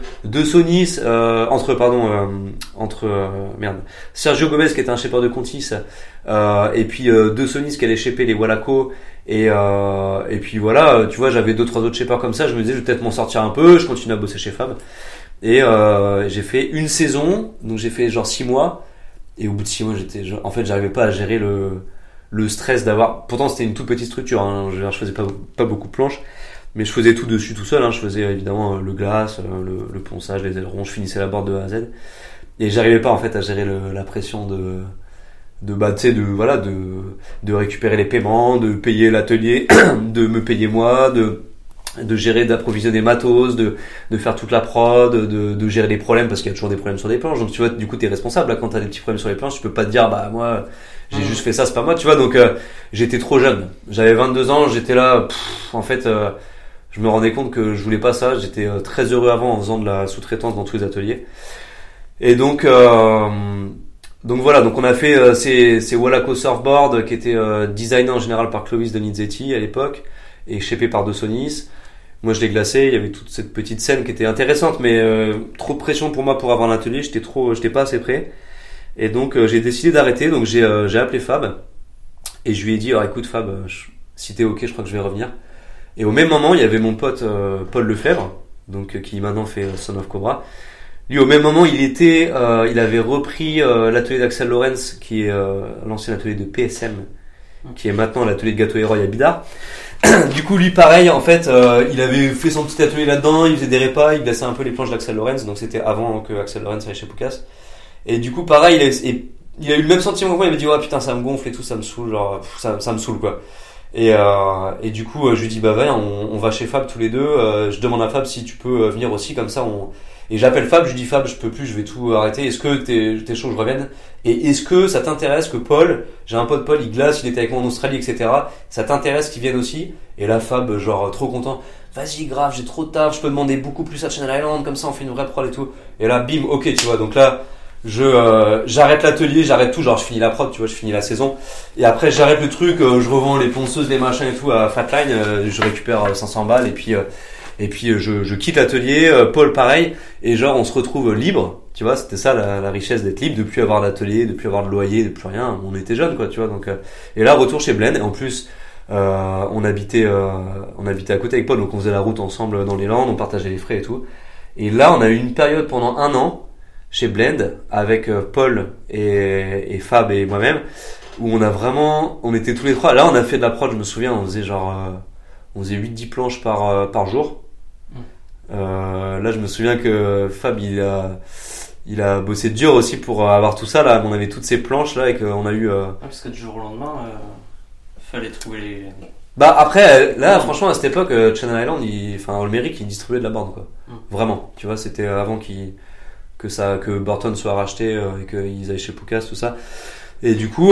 Sergio Gomez qui était un shaper de Contis, et puis deux Sonis qui allaient shaper les Walaco. Et puis voilà, tu vois, j'avais 2-3 autres shapers comme ça, je me disais je vais peut-être m'en sortir un peu, je continue à bosser chez Fab. Et j'ai fait une saison, donc j'ai fait genre 6 mois, et au bout de 6 mois en fait j'arrivais pas à gérer le stress d'avoir, pourtant c'était une toute petite structure, hein, je faisais pas beaucoup de planches, mais je faisais tout dessus tout seul, hein, je faisais évidemment le glace, le ponçage, les ailerons, je finissais la board de A à Z, et j'arrivais pas en fait à gérer la pression de récupérer les paiements, de payer l'atelier, de me payer moi, de gérer, d'approvisionner matos, de faire toute la prod, de gérer les problèmes, parce qu'il y a toujours des problèmes sur les planches. Donc tu vois, du coup t'es responsable là, quand t'as des petits problèmes sur les planches, tu peux pas te dire bah moi j'ai juste fait ça, c'est pas moi, tu vois. Donc j'étais trop jeune, j'avais 22 ans, j'étais là, en fait je me rendais compte que je voulais pas ça. J'étais très heureux avant en faisant de la sous-traitance dans tous les ateliers, et donc voilà, donc on a fait ces Walaco surfboard qui étaient designés en général par Clovis Donizetti à l'époque et shapés par De Sonis. Moi je l'ai glacé, il y avait toute cette petite scène qui était intéressante, mais trop de pression pour moi pour avoir l'atelier, j'étais pas assez prêt. Et donc j'ai décidé d'arrêter, donc j'ai appelé Fab et je lui ai dit alors écoute Fab, si t'es ok, je crois que je vais revenir. Et au même moment il y avait mon pote Paul Lefebvre, donc qui maintenant fait Son of Cobra. Lui, au même moment, il avait repris l'atelier d'Axel Lorenz, qui est l'ancien atelier de PSM, qui est maintenant l'atelier de Gâteau et Roy à Bidart. Du coup, lui, pareil, en fait, il avait fait son petit atelier là-dedans, il faisait des répas, il glaçait un peu les planches d'Axel Lorenz, donc c'était avant que Axel Lorenz aille chez Poucas. Et du coup, pareil, il a eu le même sentiment que moi, il m'a dit, ouais, putain, ça me gonfle et tout, ça me saoule, genre, ça me saoule, quoi. Et du coup, je lui dis, bah, ouais, on va chez Fab tous les deux, je demande à Fab si tu peux venir aussi, comme ça, et j'appelle Fab, je lui dis Fab, je peux plus, je vais tout arrêter. Est-ce que t'es chaud, je revienne? Et est-ce que ça t'intéresse que Paul, j'ai un pote Paul, il glace, il était avec moi en Australie, etc. Ça t'intéresse qu'il vienne aussi? Et là, Fab, genre, trop content. Vas-y, grave, j'ai trop de taf, je peux demander beaucoup plus à Channel Island, comme ça on fait une vraie prod et tout. Et là, bim, ok, tu vois. Donc là, j'arrête l'atelier, j'arrête tout, genre je finis la prod, tu vois, je finis la saison. Et après, j'arrête le truc, je revends les ponceuses, les machins et tout à Fatline, je récupère 500 balles et puis je quitte l'atelier, Paul pareil, et genre on se retrouve libre, tu vois, c'était ça la richesse d'être libre, de plus avoir d'atelier, de plus avoir de loyer, de plus rien, on était jeunes quoi, tu vois, donc et là retour chez Blend, et en plus on habitait à côté avec Paul, donc on faisait la route ensemble dans les Landes, on partageait les frais et tout, et là on a eu une période pendant 1 an chez Blend avec Paul et Fab et moi-même, où on était tous les trois, là on a fait de la prod, je me souviens, on faisait 8-10 planches par jour. Là je me souviens que Fab il a bossé dur aussi pour avoir tout ça là, on avait toutes ces planches là et qu'on a eu parce que du jour au lendemain fallait trouver les bah après là franchement à cette époque Channel Island Olmeric il distribuait de la bande quoi. Vraiment, tu vois, c'était avant que Burton soit racheté et qu'ils aillent chez Poucas tout ça. Et du coup,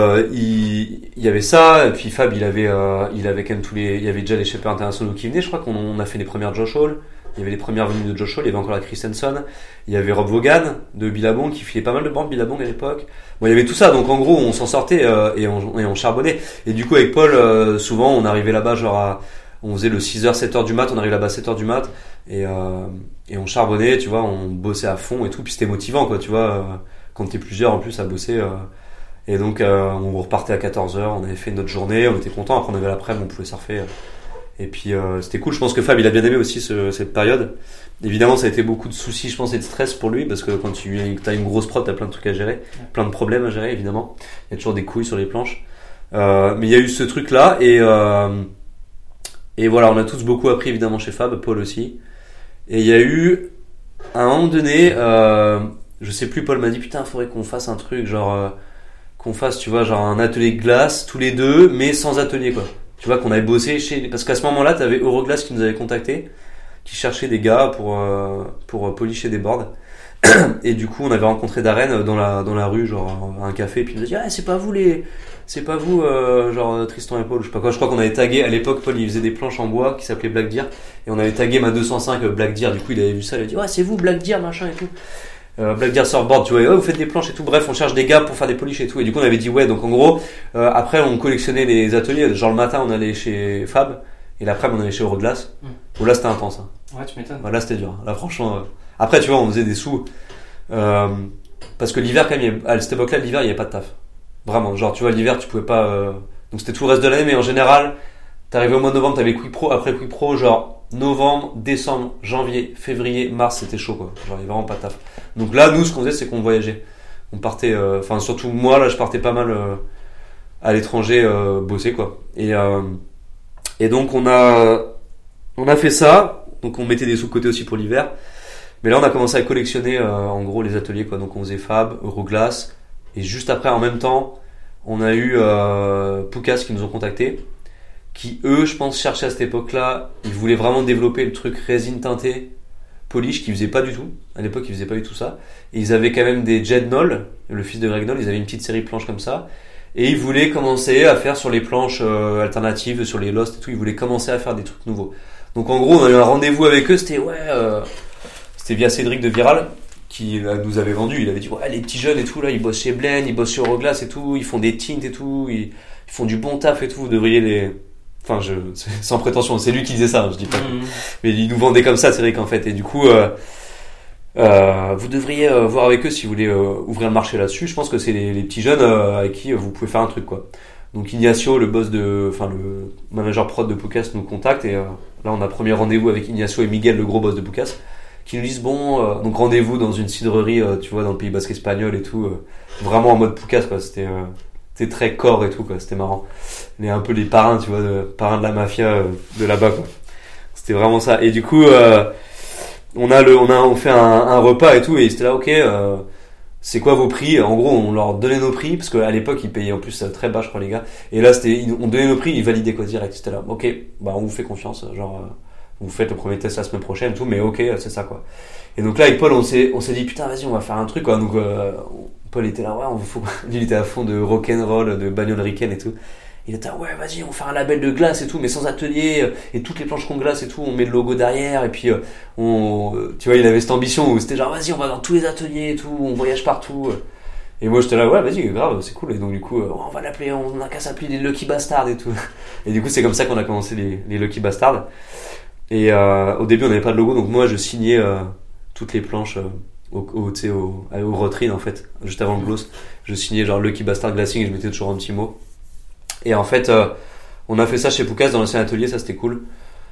il y avait ça, et puis Fab, il avait quand même il y avait déjà les shapers internationaux qui venaient, je crois qu'on a fait les premières Josh Hall, il y avait les premières venues de Josh Hall, il y avait encore la Christensen, il y avait Rob Vaughan de Billabong qui filait pas mal de bandes Billabong à l'époque. Bon, il y avait tout ça, donc en gros, on s'en sortait et on charbonnait. Et du coup, avec Paul, souvent, on arrivait là-bas on faisait le 6h, 7h du mat, on arrivait là-bas 7h du mat, et on charbonnait, tu vois, on bossait à fond et tout, puis c'était motivant, quoi, tu vois, quand t'es plusieurs en plus à bosser. Et donc on repartait à 14h, on avait fait notre journée, on était content, après on avait l'après-midi, on pouvait surfer. Et puis c'était cool, je pense que Fab il a bien aimé aussi cette période. Évidemment ça a été beaucoup de soucis, je pense, et de stress pour lui, parce que quand t'as une grosse prod, t'as plein de trucs à gérer, plein de problèmes à gérer évidemment. Il y a toujours des couilles sur les planches. Mais il y a eu ce truc là, et voilà, on a tous beaucoup appris évidemment chez Fab, Paul aussi. Et il y a eu, à un moment donné, je sais plus, Paul m'a dit putain, faudrait qu'on fasse un truc qu'on fasse, tu vois, genre un atelier de glace tous les deux, mais sans atelier, quoi. Tu vois, qu'on avait bossé parce qu'à ce moment-là, t'avais Euroglass qui nous avait contacté, qui cherchait des gars pour polisher des boards. Et du coup, on avait rencontré Darren dans la rue, genre à un café, et puis il nous a dit ah, c'est pas vous genre Tristan et Paul, je sais pas quoi. Je crois qu'on avait tagué à l'époque, Paul il faisait des planches en bois qui s'appelaient Black Deer, et on avait tagué ma 205 Black Deer. Du coup, il avait vu ça, il a dit ouais, c'est vous Black Deer machin et tout. Black Deer surfboard, tu vois, ouais, vous faites des planches et tout. Bref, on cherche des gars pour faire des polish et tout. Et du coup, on avait dit ouais. Donc en gros, après, on collectionnait les ateliers. Genre le matin, on allait chez Fab, et l'après-midi, on allait chez Euroglace. Bon, là, c'était intense. Hein. Ouais, tu m'étonnes. Là, c'était dur. Là, franchement. Après, tu vois, on faisait des sous. Parce que l'hiver, quand même, à cette époque-là, l'hiver, il n'y avait pas de taf. Vraiment. Genre, tu vois, l'hiver, tu pouvais pas. Donc, c'était tout le reste de l'année, mais en général, t'arrivais au mois de novembre, t'avais Quick Pro. Après Quick Pro, genre, novembre, décembre, janvier, février, mars, c'était chaud, quoi. Genre, il n'y avait vraiment pas de taf. Donc là, nous, ce qu'on faisait, c'est qu'on voyageait. On partait. Enfin, surtout moi, là, je partais pas mal à l'étranger bosser, quoi. Et donc, on a fait ça. Donc, on mettait des sous de côté aussi pour l'hiver. Mais là, on a commencé à collectionner en gros les ateliers, quoi. Donc on faisait Fab, Euroglace, et juste après, en même temps, on a eu Poucas qui nous ont contactés, qui eux, je pense, cherchaient à cette époque-là, ils voulaient vraiment développer le truc résine teintée, polish, qu'ils faisaient pas du tout. À l'époque, ils faisaient pas du tout ça. Et ils avaient quand même des Jed Knoll, le fils de Greg Knoll, ils avaient une petite série de planches comme ça. Et ils voulaient commencer à faire sur les planches alternatives, sur les Lost et tout, ils voulaient commencer à faire des trucs nouveaux. Donc en gros, on a eu un rendez-vous avec eux, c'était c'était via Cédric de Viral qui nous avait vendu. Il avait dit ouais, les petits jeunes et tout là, ils bossent chez Blend, ils bossent chez Euroglace et tout, ils font des tints et tout, ils font du bon taf et tout. Vous devriez les, enfin sans prétention, c'est lui qui disait ça, hein, je dis pas. Mais il nous vendait comme ça, Cédric en fait. Et du coup, vous devriez voir avec eux si vous voulez ouvrir le marché là-dessus. Je pense que c'est les petits jeunes avec qui vous pouvez faire un truc quoi. Donc Ignacio, le manager prod de Poucas nous contacte et là on a premier rendez-vous avec Ignacio et Miguel, le gros boss de Poucas, qui nous disent bon, donc rendez-vous dans une cidrerie, tu vois, dans le Pays Basque espagnol et tout, vraiment en mode Poucas quoi. C'était très corps et tout quoi, c'était marrant. On est un peu les parrains, tu vois, parrains de la mafia de là-bas quoi. C'était vraiment ça. Et du coup, on fait un repas et tout et c'était là ok. C'est quoi vos prix? En gros, on leur donnait nos prix, parce qu'à l'époque, ils payaient en plus très bas, je crois, les gars. Et là, on donnait nos prix, ils validaient quoi direct. C'était là, ok, bah, on vous fait confiance, genre, vous faites le premier test la semaine prochaine, tout, mais ok, c'est ça, quoi. Et donc là, avec Paul, on s'est dit, putain, vas-y, on va faire un truc, quoi. Donc, Paul était là, ouais, lui, il était à fond de rock'n'roll, de bagnole ricaine et tout. Il était là, ouais, vas-y, on fait un label de glace et tout, mais sans atelier, et toutes les planches qu'on glace et tout, on met le logo derrière, et puis, tu vois, il avait cette ambition où c'était genre, vas-y, on va dans tous les ateliers et tout, on voyage partout. Et moi, j'étais là, ouais, vas-y, grave, c'est cool. Et donc, du coup, on va l'appeler, on a qu'à s'appeler les Lucky Bastards et tout. Et du coup, c'est comme ça qu'on a commencé les Lucky Bastards. Et, au début, on n'avait pas de logo, donc moi, je signais, toutes les planches, au Rotring, en fait, juste avant le gloss. Je signais genre Lucky Bastard Glassing et je mettais toujours un petit mot. Et en fait, on a fait ça chez Poucas dans l'ancien atelier, ça c'était cool.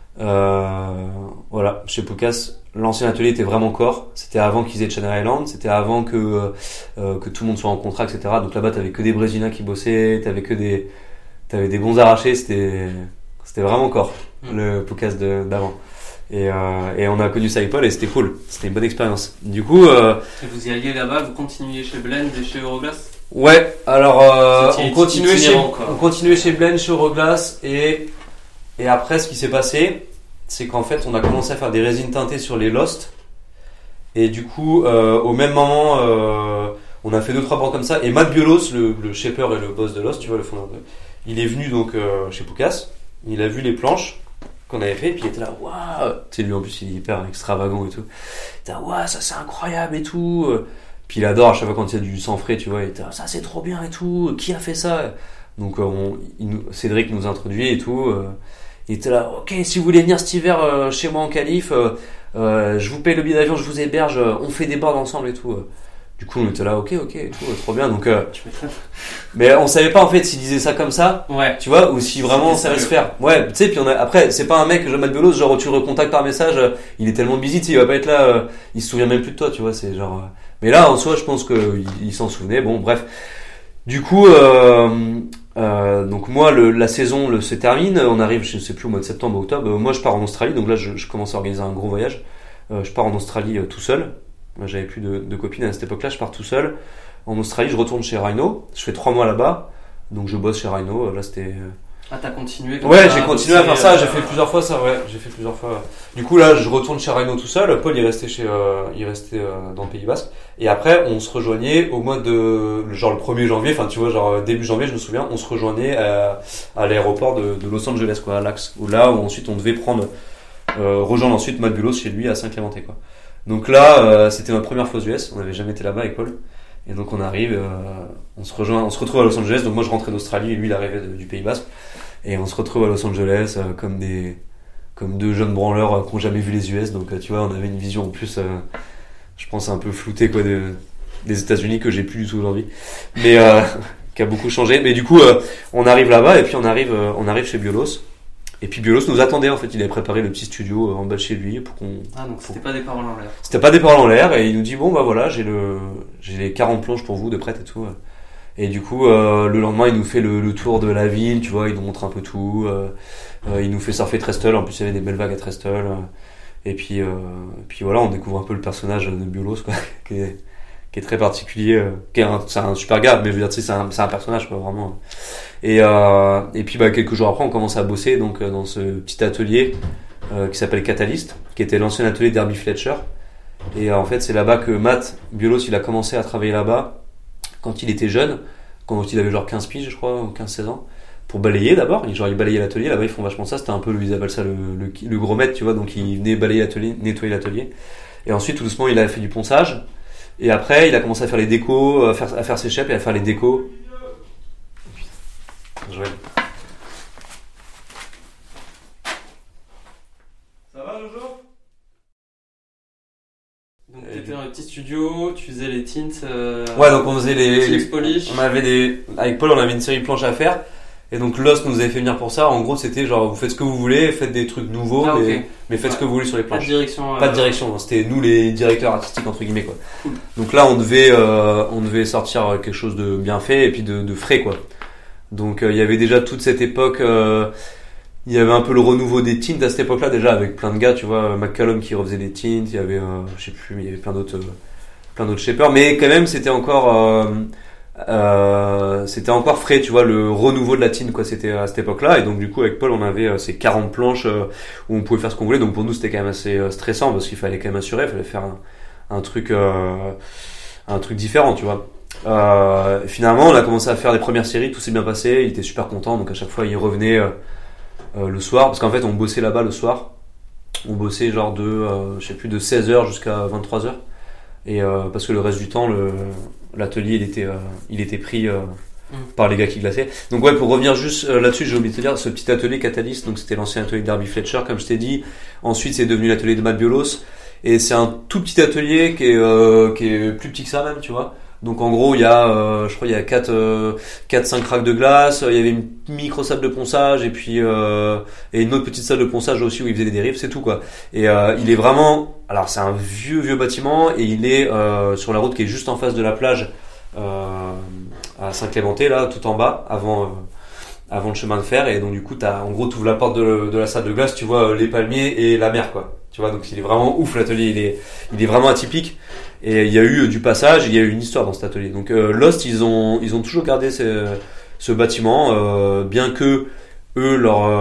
Voilà, chez Poucas, l'ancien atelier était vraiment corps. C'était avant qu'ils aient Channel Island, c'était avant que tout le monde soit en contrat, etc. Donc là-bas, t'avais que des Brésiliens qui bossaient, t'avais des bons arrachés, c'était vraiment corps, le Poucas d'avant. Et on a connu ça avec Paul et c'était cool, c'était une bonne expérience. Du coup, et vous y alliez là-bas, vous continuiez chez Blend et chez Euroglace? Ouais, alors on continuait chez Blend, chez Euroglace et après ce qui s'est passé, c'est qu'en fait on a commencé à faire des résines teintées sur les Lost et du coup au même moment on a fait 2-3 bords comme ça et Matt Biolos, le shaper et le boss de Lost, tu vois, le fondateur, il est venu donc chez Poucas, il a vu les planches qu'on avait fait et puis il était là, waouh, tu sais lui en plus il est hyper extravagant et tout, il était là, waouh, ça c'est incroyable et tout. Puis il adore à chaque fois quand il y a du sang frais, tu vois, il était, ça c'est trop bien et tout, qui a fait ça? Donc Cédric nous introduit et tout, il était là, ok, si vous voulez venir cet hiver chez moi en Calif, je vous paye le billet d'avion, je vous héberge, on fait des boards ensemble et tout. Du coup on était là, ok, et tout, trop bien. Donc, mais on savait pas en fait s'il disait ça comme ça, ouais, tu vois, ou si vraiment ça allait se faire. Ouais, tu sais, puis après c'est pas un mec, Jean-Math Belos, genre tu le recontactes par message, il est tellement busy, tu sais, il va pas être là, il se souvient même plus de toi, tu vois, c'est genre. Mais là, en soi, je pense qu'il s'en souvenait. Bon, bref. Du coup, donc moi, la saison se termine. On arrive, je sais plus, au mois de septembre, octobre. Moi, je pars en Australie. Donc là, je commence à organiser un gros voyage. Je pars en Australie tout seul. Moi, j'avais plus de copine à cette époque-là. Je pars tout seul. En Australie, je retourne chez Rhino. Je fais 3 mois là-bas. Donc je bosse chez Rhino. Là, c'était Ah, t'as continué comme Ouais, ça, j'ai continué à faire ça, j'ai fait ouais. plusieurs fois ça, ouais, j'ai fait plusieurs fois. Du coup là, je retourne chez Rhino tout seul, Paul il restait dans le Pays Basque, et après on se rejoignait au mois de, genre le 1er janvier, enfin tu vois, genre début janvier je me souviens, on se rejoignait à l'aéroport de Los Angeles quoi, à l'Axe, où ensuite on devait rejoindre ensuite Matt Bulos chez lui à Saint-Clémenté quoi. Donc là, c'était notre première fois aux US, on n'avait jamais été là-bas avec Paul. Et donc on arrive, on se retrouve à Los Angeles. Donc moi je rentrais d'Australie et lui il arrivait du Pays Basque. Et on se retrouve à Los Angeles comme deux jeunes branleurs qui n'ont jamais vu les US. Donc tu vois, on avait une vision en plus, je pense un peu floutée quoi des États-Unis que j'ai plus du tout aujourd'hui, mais qui a beaucoup changé. Mais du coup, on arrive là-bas et puis on arrive chez Biolos. Et puis Biolos nous attendait en fait, il avait préparé le petit studio en bas de chez lui pour qu'on. Ah donc c'était pas des paroles en l'air. C'était pas des paroles en l'air et il nous dit bon bah voilà j'ai les 40 planches pour vous de prêt et tout. Et du coup le lendemain il nous fait le tour de la ville, tu vois, il nous montre un peu tout. Il nous fait surfer Trestle, en plus il y avait des belles vagues à Trestle. Et puis voilà on découvre un peu le personnage de Biolos quoi, qui est très particulier, c'est un super gars, mais je veux dire tu sais c'est un personnage quoi vraiment. Et puis bah quelques jours après on commence à bosser donc dans ce petit atelier qui s'appelle Catalyst, qui était l'ancien atelier d'Herbie Fletcher. Et en fait c'est là-bas que Matt Biolos il a commencé à travailler là-bas quand il était jeune, quand il avait genre 15 piges je crois, ou 15-16 ans, pour balayer d'abord. Il balayait l'atelier, là-bas ils font vachement ça, c'était un peu, ils appellent ça le gros maître, tu vois, donc il venait balayer l'atelier, nettoyer l'atelier. Et ensuite tout doucement il a fait du ponçage, et après il a commencé à faire les décos, à faire ses shapes et à faire les décos. Joël. Ça va Jojo? Donc t'étais dans le petit studio, tu faisais les tints. Ouais, donc on faisait les polish. Avec Paul on avait une série de planches à faire. Et donc Lost nous avait fait venir pour ça. En gros c'était genre vous faites ce que vous voulez, faites des trucs nouveaux, mais faites ce que vous voulez sur les planches. Pas de direction. Pas de direction, c'était nous les directeurs artistiques entre guillemets quoi. Cool. Donc là on devait sortir quelque chose de bien fait et puis de frais quoi. Donc il y avait déjà toute cette époque, il y avait un peu le renouveau des tints à cette époque-là déjà avec plein de gars, tu vois, McCallum qui refaisait des tints, il y avait je sais plus, mais il y avait plein d'autres shapers, mais quand même c'était encore frais, tu vois, le renouveau de la tint quoi, c'était à cette époque-là. Et donc du coup avec Paul on avait ces 40 planches où on pouvait faire ce qu'on voulait. Donc pour nous c'était quand même assez stressant parce qu'il fallait quand même assurer, il fallait faire un truc différent, tu vois. Finalement on a commencé à faire les premières séries, tout s'est bien passé, il était super content, donc à chaque fois il revenait le soir, parce qu'en fait on bossait là-bas le soir, on bossait genre de 16h jusqu'à 23h, et parce que le reste du temps l'atelier il était pris par les gars qui glaçaient. Donc ouais, pour revenir juste là-dessus, j'ai oublié de te dire, ce petit atelier Catalyst, donc c'était l'ancien atelier d'Herbie Fletcher comme je t'ai dit, ensuite c'est devenu l'atelier de Matt Biolos, et c'est un tout petit atelier qui est plus petit que ça même, tu vois. Donc en gros il y a je crois il y a 4-5 racks de glace, il y avait une micro salle de ponçage et puis et une autre petite salle de ponçage aussi où ils faisaient des dérives, c'est tout quoi. Et il est vraiment, alors c'est un vieux bâtiment et il est sur la route qui est juste en face de la plage à Saint-Clémenté là, tout en bas avant le chemin de fer. Et donc du coup en gros t'ouvres la porte de la salle de glace, tu vois les palmiers et la mer quoi. Tu vois, donc il est vraiment ouf l'atelier, il est vraiment atypique. Et il y a eu du passage, il y a eu une histoire dans cet atelier. Donc Lost, ils ont toujours gardé ce bâtiment, bien que eux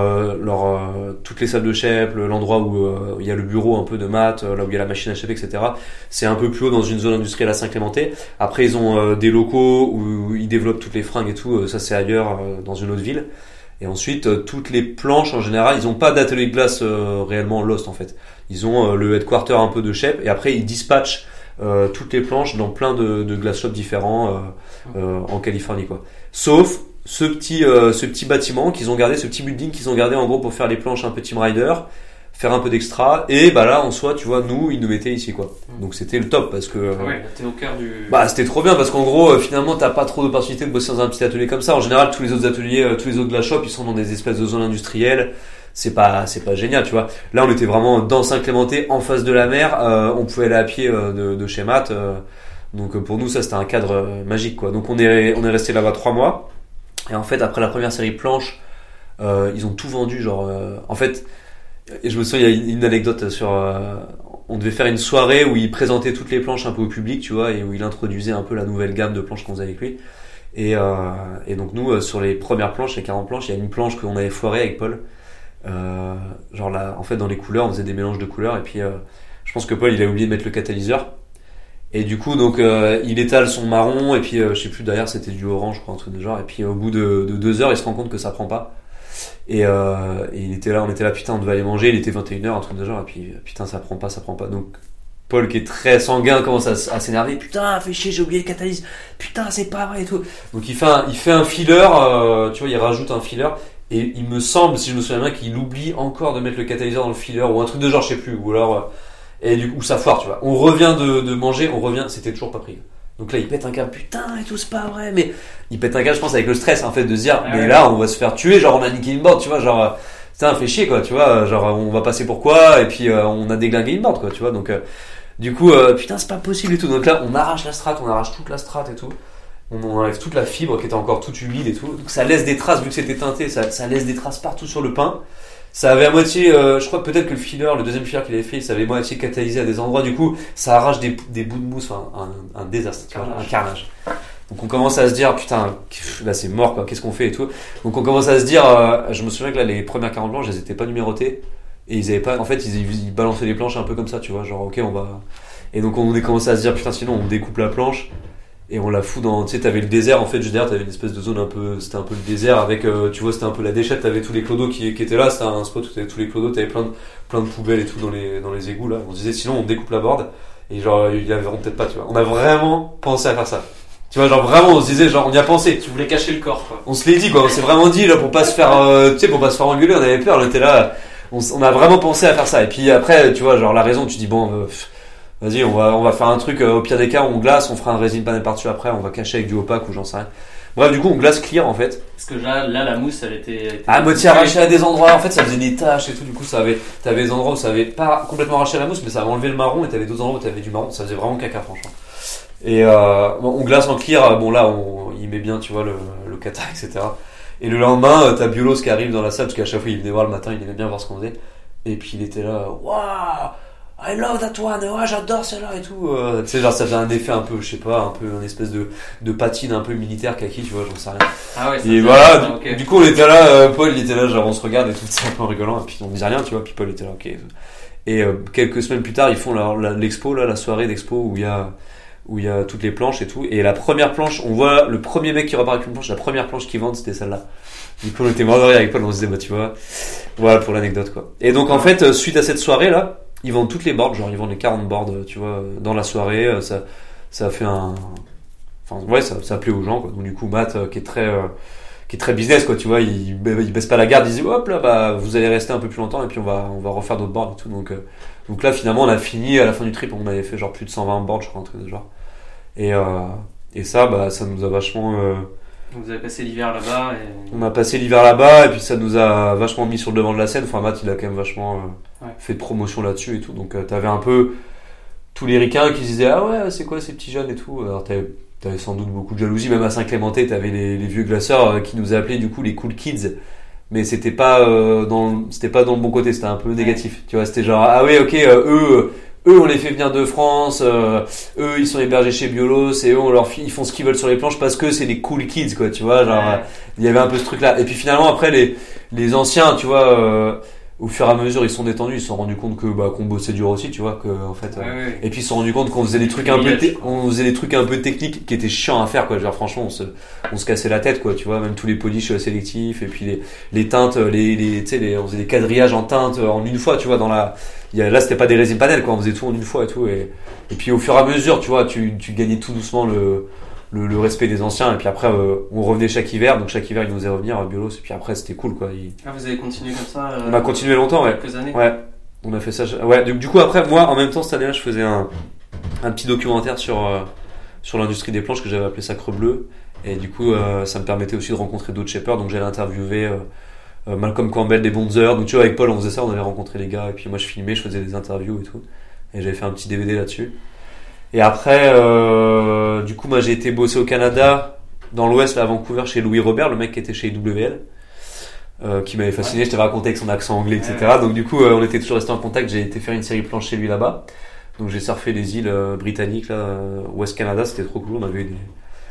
toutes les salles de shape, l'endroit où il y a le bureau un peu de maths, là où il y a la machine à shape, etc. C'est un peu plus haut dans une zone industrielle à Saint-Clémenté. Après ils ont des locaux où ils développent toutes les fringues et tout. Ça c'est ailleurs dans une autre ville. Et ensuite toutes les planches en général, ils ont pas d'atelier de glace réellement Lost en fait. Ils ont le headquarter un peu de shape et après ils dispatchent toutes les planches dans plein de glass shops différents en Californie quoi. Sauf ce petit bâtiment qu'ils ont gardé, ce petit building qu'ils ont gardé en gros pour faire les planches un peu Team Rider, faire un peu d'extra, et bah là en soi tu vois nous ils nous mettaient ici quoi. Donc c'était le top parce que ouais, t'es au cœur du. Bah c'était trop bien parce qu'en gros finalement t'as pas trop d'opportunités de bosser dans un petit atelier comme ça. En général tous les autres ateliers, tous les autres glass shops ils sont dans des espèces de zones industrielles. C'est pas génial tu vois. Là on était vraiment dans Saint-Clémenté en face de la mer, on pouvait aller à pied de chez Matt, donc pour nous ça c'était un cadre magique quoi. Donc on est resté là-bas 3 mois et en fait après la première série planche ils ont tout vendu genre en fait, et je me souviens il y a une anecdote sur on devait faire une soirée où il présentait toutes les planches un peu au public tu vois et où il introduisait un peu la nouvelle gamme de planches qu'on faisait avec lui. Et donc nous, sur les premières planches, les 40 planches, il y a une planche qu'on avait foirée avec Paul. Genre là, en fait, dans les couleurs, on faisait des mélanges de couleurs, et puis je pense que Paul, il a oublié de mettre le catalyseur. Et du coup, donc, il étale son marron, et puis je sais plus, derrière c'était du orange, je crois, un truc de genre. Et puis au bout de 2 heures, il se rend compte que ça prend pas. Et on était là, putain, on devait aller manger, il était 21h, un truc de genre, et puis putain, ça prend pas. Donc Paul, qui est très sanguin, commence à s'énerver. Putain, fais chier, j'ai oublié le catalyseur. Putain, c'est pas vrai et tout. Donc il fait un filler, tu vois, il rajoute un filler. Et il me semble, si je me souviens bien, qu'il oublie encore de mettre le catalyseur dans le filler, ou un truc de genre, je sais plus, ou alors, et du coup, ça foire, tu vois. On revient de manger, c'était toujours pas pris. Donc là, il pète un câble, putain, et tout, c'est pas vrai, mais il pète un câble, je pense, avec le stress, en fait, de se dire, mais là, on va se faire tuer, genre, on a niqué une board, tu vois, genre, putain, fait chier, quoi, tu vois, genre, on va passer pour quoi, et puis, on a déglingué une board, quoi, tu vois, donc, du coup, putain, c'est pas possible et tout. Donc là, on arrache toute la strate et tout. On enlève toute la fibre qui était encore toute humide et tout. Donc ça laisse des traces, vu que c'était teinté, ça laisse des traces partout sur le pain. Ça avait à moitié, je crois peut-être que le deuxième filler qu'il avait fait, ça avait moitié catalysé à des endroits. Du coup, ça arrache des bouts de mousse, enfin, un désastre, un carnage. Donc on commence à se dire, putain, là c'est mort, quoi, qu'est-ce qu'on fait et tout. Donc on commence à se dire, je me souviens que là, les premières 40 planches, elles étaient pas numérotées. Et ils avaient pas, en fait, ils balançaient les planches un peu comme ça, tu vois, genre, ok, on va. Et donc on est commencé à se dire, putain, sinon on découpe la planche et on la fout dans, tu sais, t'avais le désert, en fait, juste derrière, t'avais une espèce de zone c'était un peu le désert avec, tu vois, c'était un peu la déchette, t'avais tous les clodos qui étaient là, c'était un spot où t'avais tous les clodos, t'avais plein de poubelles et tout dans les égouts, là. On se disait, sinon on découpe la board et genre, ils la verront peut-être pas, tu vois. On a vraiment pensé à faire ça. Tu vois, genre vraiment, on se disait, genre, on y a pensé. Tu voulais cacher le corps, quoi. On se l'est dit, quoi. On s'est vraiment dit, là, pour pas se faire, tu sais, pour pas se faire engueuler, on avait peur, on était là. On a vraiment pensé à faire ça. Et puis après, tu vois, genre la raison, tu dis bon, vas-y, on va faire un truc. Au pire des cas, on glace, on fera un résine panel par-dessus après, on va cacher avec du opaque ou j'en sais rien. Bref, du coup, on glace clear en fait. Parce que là la mousse, elle était à moitié arrachée à des endroits. En fait, ça faisait des taches et tout. Du coup, t'avais des endroits où ça avait pas complètement arraché la mousse, mais ça avait enlevé le marron. Et t'avais d'autres endroits où t'avais du marron. Ça faisait vraiment caca, franchement. Et bon, on glace en clear. Bon là, il met bien, tu vois, le kata, etc. Et le lendemain, t'as Biolos qui arrive dans la salle parce qu'à chaque fois, il venait voir le matin, il aimait bien voir ce qu'on faisait. Et puis il était là, waouh, I love that one, ouais, j'adore celle-là et tout. Tu sais, genre ça faisait un effet un peu, je sais pas, un peu une espèce de patine un peu militaire kaki, tu vois, j'en sais rien. Ah ouais, et voilà, okay. Du coup on était là, Paul il était là, genre on se regarde et tout, c'est un peu rigolant, et puis on disait rien, tu vois, puis Paul était là, ok. Et quelques semaines plus tard, ils font l'expo, là, la soirée d'expo où il y a toutes les planches et tout. Et la première planche, on voit le premier mec qui repart avec une planche, la première planche qu'ils vendent, c'était celle-là. Du coup, on était mort de rire avec Paul, on se disait, bah, tu vois, voilà pour l'anecdote, quoi. Et donc, en fait, suite à cette soirée-là, ils vendent toutes les boards, genre, ils vendent les 40 boards, tu vois, dans la soirée, ça a fait enfin, ouais, ça plaît aux gens, quoi. Donc, du coup, Matt, qui est très business, quoi, tu vois, il baisse pas la garde, il dit, hop là, bah, vous allez rester un peu plus longtemps et puis on va refaire d'autres boards et tout. Donc là, finalement, on a fini à la fin du trip, on avait fait genre plus de 120 boards, je crois, un truc de genre. Et ça, bah, ça nous a vachement, vous avez passé l'hiver là-bas On a passé l'hiver là-bas et puis ça nous a vachement mis sur le devant de la scène. Enfin, Matt, il a quand même vachement fait de promotion là-dessus et tout. Donc, t'avais un peu tous les ricains qui se disaient, ah ouais, c'est quoi ces petits jeunes et tout. Alors, t'avais sans doute beaucoup de jalousie. Même à Saint-Clémenté, t'avais les vieux glaceurs qui nous appelaient du coup les cool kids. Mais c'était pas dans le bon côté, c'était un peu négatif. Tu vois, c'était genre, ah ouais, ok, eux on les fait venir de France, eux ils sont hébergés chez Biolos et eux ils font ce qu'ils veulent sur les planches parce que c'est les cool kids, quoi, tu vois, genre il y avait un peu ce truc là. Et puis finalement après les anciens, tu vois, au fur et à mesure ils sont détendus, ils se sont rendus compte que qu'on bossait dur aussi, tu vois, que en fait et puis ils se sont rendus compte qu'on faisait des trucs un peu techniques qui étaient chiants à faire, quoi. Genre franchement on se cassait la tête, quoi, tu vois, même tous les polishes sélectifs et puis les teintes, tu sais, on faisait des quadrillages en teinte en une fois, tu vois, là c'était pas des résines panel, quoi, on faisait tout en une fois et tout, et puis au fur et à mesure, tu vois, tu gagnais tout doucement le respect des anciens, et puis après on revenait chaque hiver, donc chaque hiver ils nous faisaient revenir à Biolos, et puis après c'était cool, quoi. Vous avez continué comme ça on a continué longtemps, ouais. Quelques années. Ouais, on a fait ça. Ouais, du coup après moi en même temps cette année-là je faisais un petit documentaire sur l'industrie des planches que j'avais appelé Sacre Bleu, et du coup ça me permettait aussi de rencontrer d'autres shapers, donc j'allais interviewer Malcolm Campbell des Bonzer, donc tu vois avec Paul on faisait ça, on avait rencontré les gars et puis moi je filmais, je faisais des interviews et tout, et j'avais fait un petit DVD là-dessus. Et après du coup moi j'ai été bosser au Canada, dans l'Ouest là, à Vancouver, chez Louis Robert, le mec qui était chez IWL, qui m'avait fasciné, je t'avais raconté avec son accent anglais, etc. Donc du coup on était toujours restés en contact, j'ai été faire une série planche chez lui là-bas, donc j'ai surfé les îles britanniques là, West Canada, c'était trop cool, on avait eu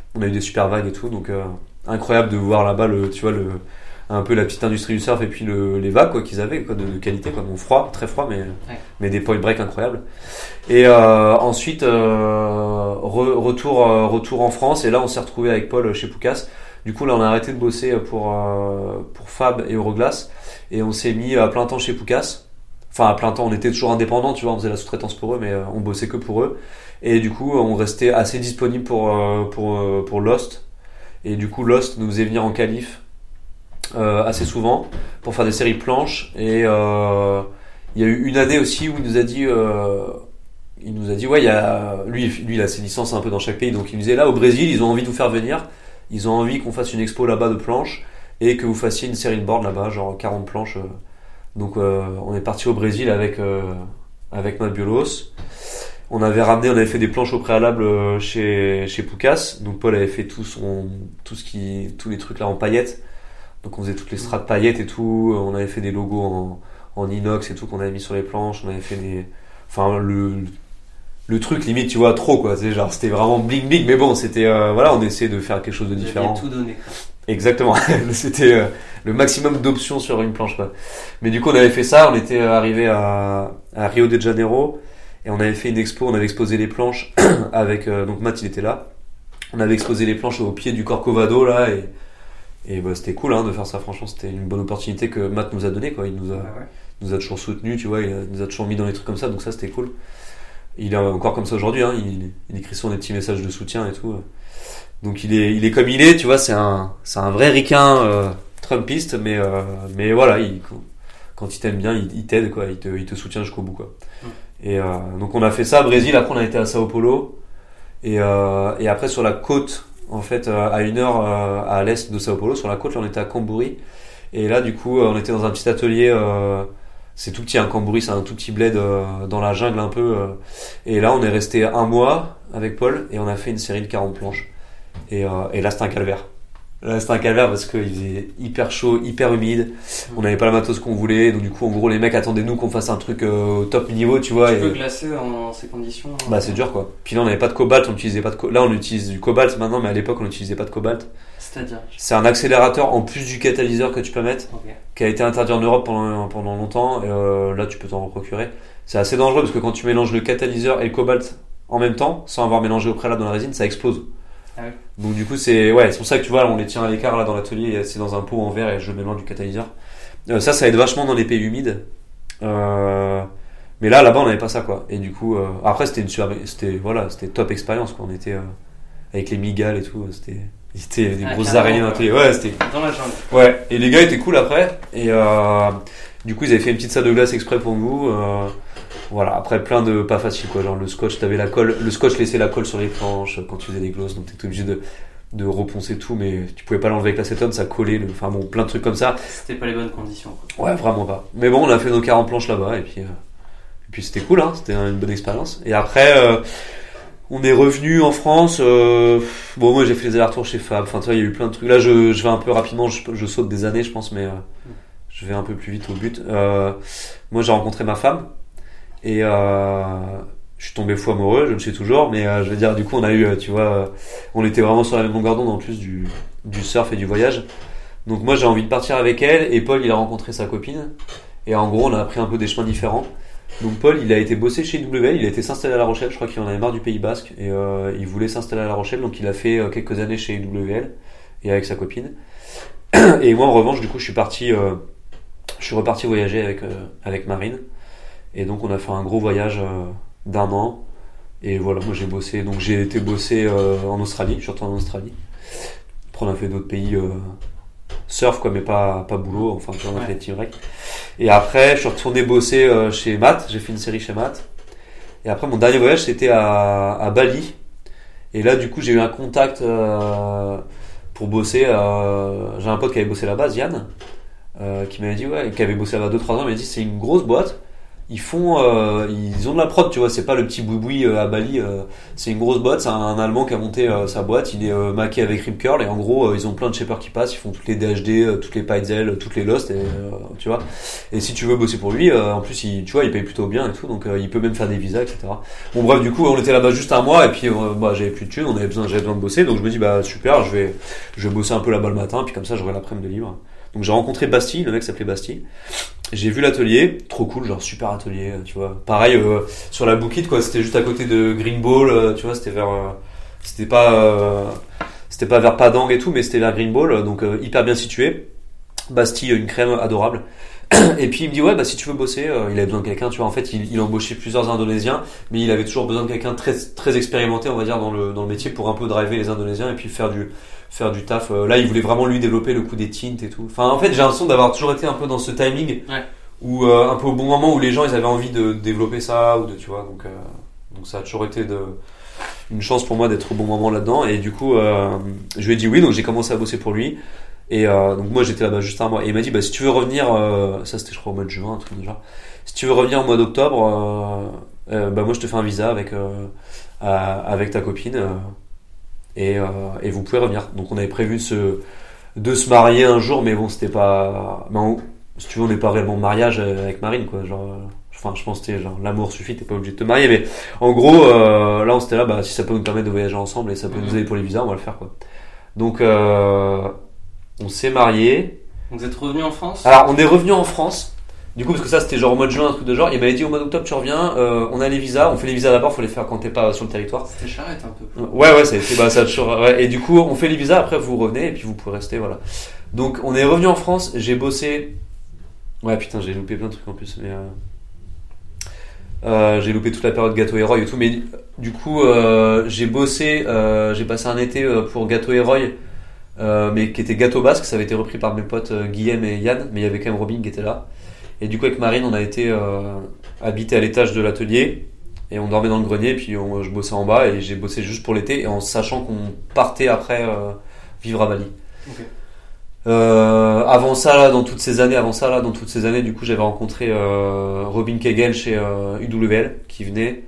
On a eu des super vagues et tout, donc incroyable de voir là-bas un peu la petite industrie du surf et puis les vagues quoi qu'ils avaient quoi, de qualité quoi, bon froid, très froid mais des point break incroyables. Et ensuite retour en France et là on s'est retrouvé avec Paul chez Poucas. Du coup là on a arrêté de bosser pour Fab et Euroglace et on s'est mis à plein temps chez Poucas. Enfin à plein temps, on était toujours indépendants, tu vois, on faisait la sous-traitance pour eux mais on bossait que pour eux. Et du coup on restait assez disponible pour Lost. Et du coup Lost nous faisait venir en qualif assez souvent pour faire des séries planches et il y a eu une année aussi où il nous a dit ouais il y a lui il a ses licences un peu dans chaque pays donc il nous disait là au Brésil ils ont envie de vous faire venir, ils ont envie qu'on fasse une expo là-bas de planches et que vous fassiez une série de board là-bas genre 40 planches donc on est parti au Brésil avec Matt Biolos. On avait fait des planches au préalable chez Poucas donc Paul avait fait tous les trucs là en paillettes. Donc on faisait toutes les strates paillettes et tout, on avait fait des logos en inox et tout qu'on avait mis sur les planches, on avait fait le truc limite tu vois trop quoi, c'est genre c'était vraiment bling bling mais bon c'était voilà on essayait de faire quelque chose de différent. Tout donné quoi. Exactement, c'était le maximum d'options sur une planche quoi. Mais du coup on avait fait ça, on était arrivé à Rio de Janeiro et on avait fait une expo, on avait exposé les planches avec donc Matt il était là. On avait exposé les planches au pied du Corcovado là et bah, c'était cool de faire ça, franchement c'était une bonne opportunité que Matt nous a donné quoi. Il nous a toujours soutenu tu vois, il nous a toujours mis dans les trucs comme ça donc ça c'était cool. Il est encore comme ça aujourd'hui il écrit souvent des petits messages de soutien et tout donc il est comme il est tu vois, c'est un vrai ricain trumpiste mais voilà quand il t'aime bien il t'aide quoi, il te soutient jusqu'au bout quoi. Et donc on a fait ça Brésil, après on a été à Sao Paulo et après sur la côte en fait à 1 heure à l'est de Sao Paulo sur la côte là on était à Camburi et là du coup on était dans un petit atelier c'est tout petit Camburi, c'est un tout petit bled dans la jungle un peu et là on est resté 1 mois avec Paul et on a fait une série de 40 planches et là c'était un calvaire. Là c'était un calvaire parce qu'il faisait hyper chaud, hyper humide, on n'avait pas la matos qu'on voulait donc du coup en gros les mecs attendaient nous qu'on fasse un truc au top niveau tu vois. Tu peux glacer en ces conditions bah c'est dur quoi. Puis là on n'avait pas de cobalt, on utilisait pas là on utilise du cobalt maintenant mais à l'époque on n'utilisait pas de cobalt. C'est-à-dire c'est un accélérateur en plus du catalyseur que tu peux mettre qui a été interdit en Europe pendant longtemps et là tu peux t'en procurer. C'est assez dangereux parce que quand tu mélanges le catalyseur et le cobalt en même temps sans avoir mélangé au préalable dans la résine ça explose. Ah oui. Donc du coup c'est pour ça que tu vois on les tient à l'écart là dans l'atelier, c'est dans un pot en verre et je mélange du catalyseur. Ça aide vachement dans les pays humides. Mais là-bas on n'avait pas ça quoi. Et du coup après c'était top expérience quoi. On était avec les migales et tout, c'était des grosses araignées dans l'atelier. Ouais, c'était dans la jungle. Ouais, et les gars étaient cool après et du coup ils avaient fait une petite salle de glace exprès pour nous. Voilà, après plein de pas facile quoi, genre le scotch, t'avais la colle, le scotch laissait la colle sur les planches quand tu faisais des glosses, donc t'étais obligé de reponcer tout, mais tu pouvais pas l'enlever avec l'acétone, ça collait, enfin bon, plein de trucs comme ça. C'était pas les bonnes conditions quoi. Ouais, vraiment pas. Mais bon, on a fait nos 40 planches là-bas et puis c'était cool c'était une bonne expérience. Et après on est revenu en France, bon moi j'ai fait les allers-retours chez Fab, enfin tu vois, il y a eu plein de trucs. Là je vais un peu rapidement, je saute des années je pense mais je vais un peu plus vite au but. Moi j'ai rencontré ma femme et je suis tombé fou amoureux, je le suis toujours, mais je veux dire du coup on a eu tu vois on était vraiment sur la même longueur d'onde en plus du surf et du voyage. Donc moi j'ai envie de partir avec elle et Paul il a rencontré sa copine et en gros on a pris un peu des chemins différents. Donc Paul il a été bosser chez WL, il a été s'installer à La Rochelle, je crois qu'il en avait marre du Pays Basque et il voulait s'installer à La Rochelle donc il a fait quelques années chez WL et avec sa copine. Et moi en revanche du coup je suis reparti voyager avec Marine et donc on a fait un gros voyage d'1 an et voilà moi j'ai été bosser en Australie, je suis retourné en Australie. Après on a fait d'autres pays surf quoi mais pas boulot, enfin on a fait team rec. Et après je suis retourné bosser chez Matt, j'ai fait une série chez Matt. Et après mon dernier voyage c'était à Bali. Et là du coup j'ai eu un contact pour bosser, j'ai un pote qui avait bossé là-bas, Ziane, qui m'avait dit qui avait bossé là-bas 2-3 ans, il m'a dit c'est une grosse boîte, ils ont de la prod, tu vois, c'est pas le petit boui-boui à Bali, c'est une grosse boîte, c'est un Allemand qui a monté sa boîte, il est maqué avec Rip Curl et en gros ils ont plein de shapers qui passent, ils font toutes les DHD, toutes les Peitzel, toutes les Lost, et, tu vois. Et si tu veux bosser pour lui, en plus tu vois, il paye plutôt bien et tout, donc il peut même faire des visas, etc. Bon bref, du coup on était là-bas juste un mois et puis j'avais plus de thunes, j'avais besoin de bosser, donc je me dis bah super, je vais bosser un peu là-bas le matin, puis comme ça j'aurai l'après-midi de libre. Donc j'ai rencontré Bastille, le mec s'appelait Bastille. J'ai vu l'atelier, trop cool, genre super atelier, tu vois. Pareil sur la bouquette quoi, c'était juste à côté de Green Ball, tu vois, c'était pas vers Padang et tout, mais c'était vers Green Ball, donc hyper bien situé. Bastille, une crème adorable. Et puis il me dit ouais bah si tu veux bosser, il avait besoin de quelqu'un, tu vois. En fait il embauchait plusieurs Indonésiens, mais il avait toujours besoin de quelqu'un très très expérimenté, on va dire dans le métier pour un peu driver les Indonésiens et puis faire du taf. Là il voulait vraiment lui développer le coup des tints et tout. Enfin en fait j'ai l'impression d'avoir toujours été un peu dans ce timing où un peu au bon moment où les gens ils avaient envie de développer ça ou de, tu vois, donc ça a toujours été une chance pour moi d'être au bon moment là-dedans. Et du coup je lui ai dit oui, donc j'ai commencé à bosser pour lui. Et donc moi j'étais là-bas juste un mois et il m'a dit bah si tu veux revenir, ça c'était je crois au mois de juin, un truc de genre, si tu veux revenir au mois d'octobre, bah moi je te fais un visa avec ta copine et vous pouvez revenir. Donc on avait prévu de se marier un jour, mais bon c'était pas, si tu veux on n'est pas réellement en mariage avec Marine quoi, genre enfin je pense que c'était genre l'amour suffit, t'es pas obligé de te marier, mais en gros là on s'était là bah si ça peut nous permettre de voyager ensemble et ça peut nous aider pour les visas, on va le faire quoi. Donc on s'est mariés. Vous êtes revenu en France ? Alors on est revenu en France. Du coup parce que ça c'était genre au mois de juin, un truc de genre. Il m'avait dit au mois d'octobre tu reviens. On a les visas. On fait les visas d'abord. Faut les faire quand t'es pas sur le territoire. C'était charrette un peu. Ouais ça toujours. Ouais. Et du coup on fait les visas. Après vous revenez et puis vous pouvez rester, voilà. Donc on est revenu en France. J'ai bossé. Ouais putain j'ai loupé plein de trucs en plus. Mais j'ai loupé toute la période Gâteau et Roy et tout. Mais du coup j'ai bossé. J'ai passé un été pour Gâteau et Roy. Mais qui était Gâteau Basque, ça avait été repris par mes potes Guillaume et Yann, mais il y avait quand même Robin qui était là. Et du coup avec Marine on a été habité à l'étage de l'atelier et on dormait dans le grenier, puis je bossais en bas et j'ai bossé juste pour l'été et en sachant qu'on partait après vivre à Bali. Okay. Avant ça là dans toutes ces années du coup j'avais rencontré Robin Kegel chez UWL qui venait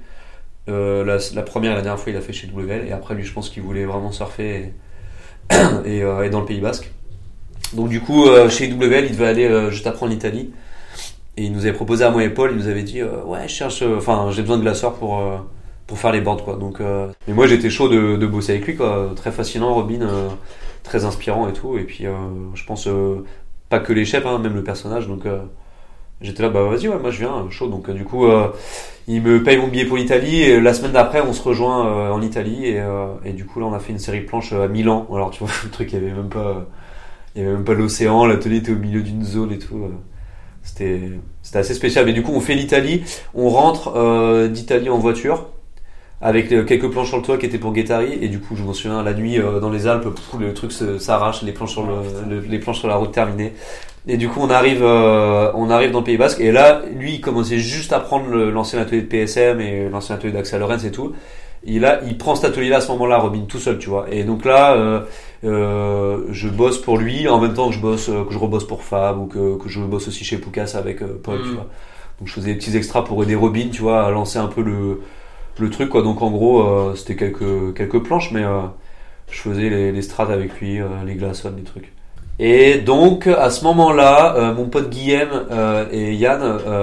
la première et la dernière fois il a fait chez UWL et après lui je pense qu'il voulait vraiment surfer et dans le Pays Basque. Donc du coup chez WL il devait aller juste apprendre l'Italie et il nous avait proposé à moi et Paul, il nous avait dit ouais je cherche, j'ai besoin de glaceurs pour faire les boards quoi. Donc mais moi j'étais chaud de bosser avec lui quoi, très fascinant Robin, très inspirant et tout, et puis je pense pas que les chefs même le personnage, donc j'étais là bah vas-y ouais moi je viens chaud. Donc du coup il me paye mon billet pour l'Italie et la semaine d'après on se rejoint en Italie et du coup là on a fait une série planche à Milan. Alors tu vois le truc il y avait même pas l'océan, l'atelier était au milieu d'une zone et tout, c'était assez spécial. Mais du coup on fait l'Italie, on rentre d'Italie en voiture avec quelques planches sur le toit qui étaient pour Guettari et du coup je m'en souviens la nuit dans les Alpes le truc s'arrache, les planches sur la route terminées. Et du coup on arrive dans le Pays Basque et là lui il commençait juste à prendre l'ancien atelier de PSM et l'ancien atelier d'Axel Lorenz et tout. Et là il prend cet atelier là à ce moment là Robin tout seul, tu vois. Et donc là je bosse pour lui en même temps que je rebosse pour Fab ou que je bosse aussi chez Poucas avec Paul, tu vois. Donc je faisais des petits extras pour aider Robin, tu vois, à lancer un peu le truc quoi. Donc en gros c'était quelques planches, mais je faisais les strats avec lui, les glaçons, les trucs. Et donc à ce moment-là mon pote Guillaume et Yann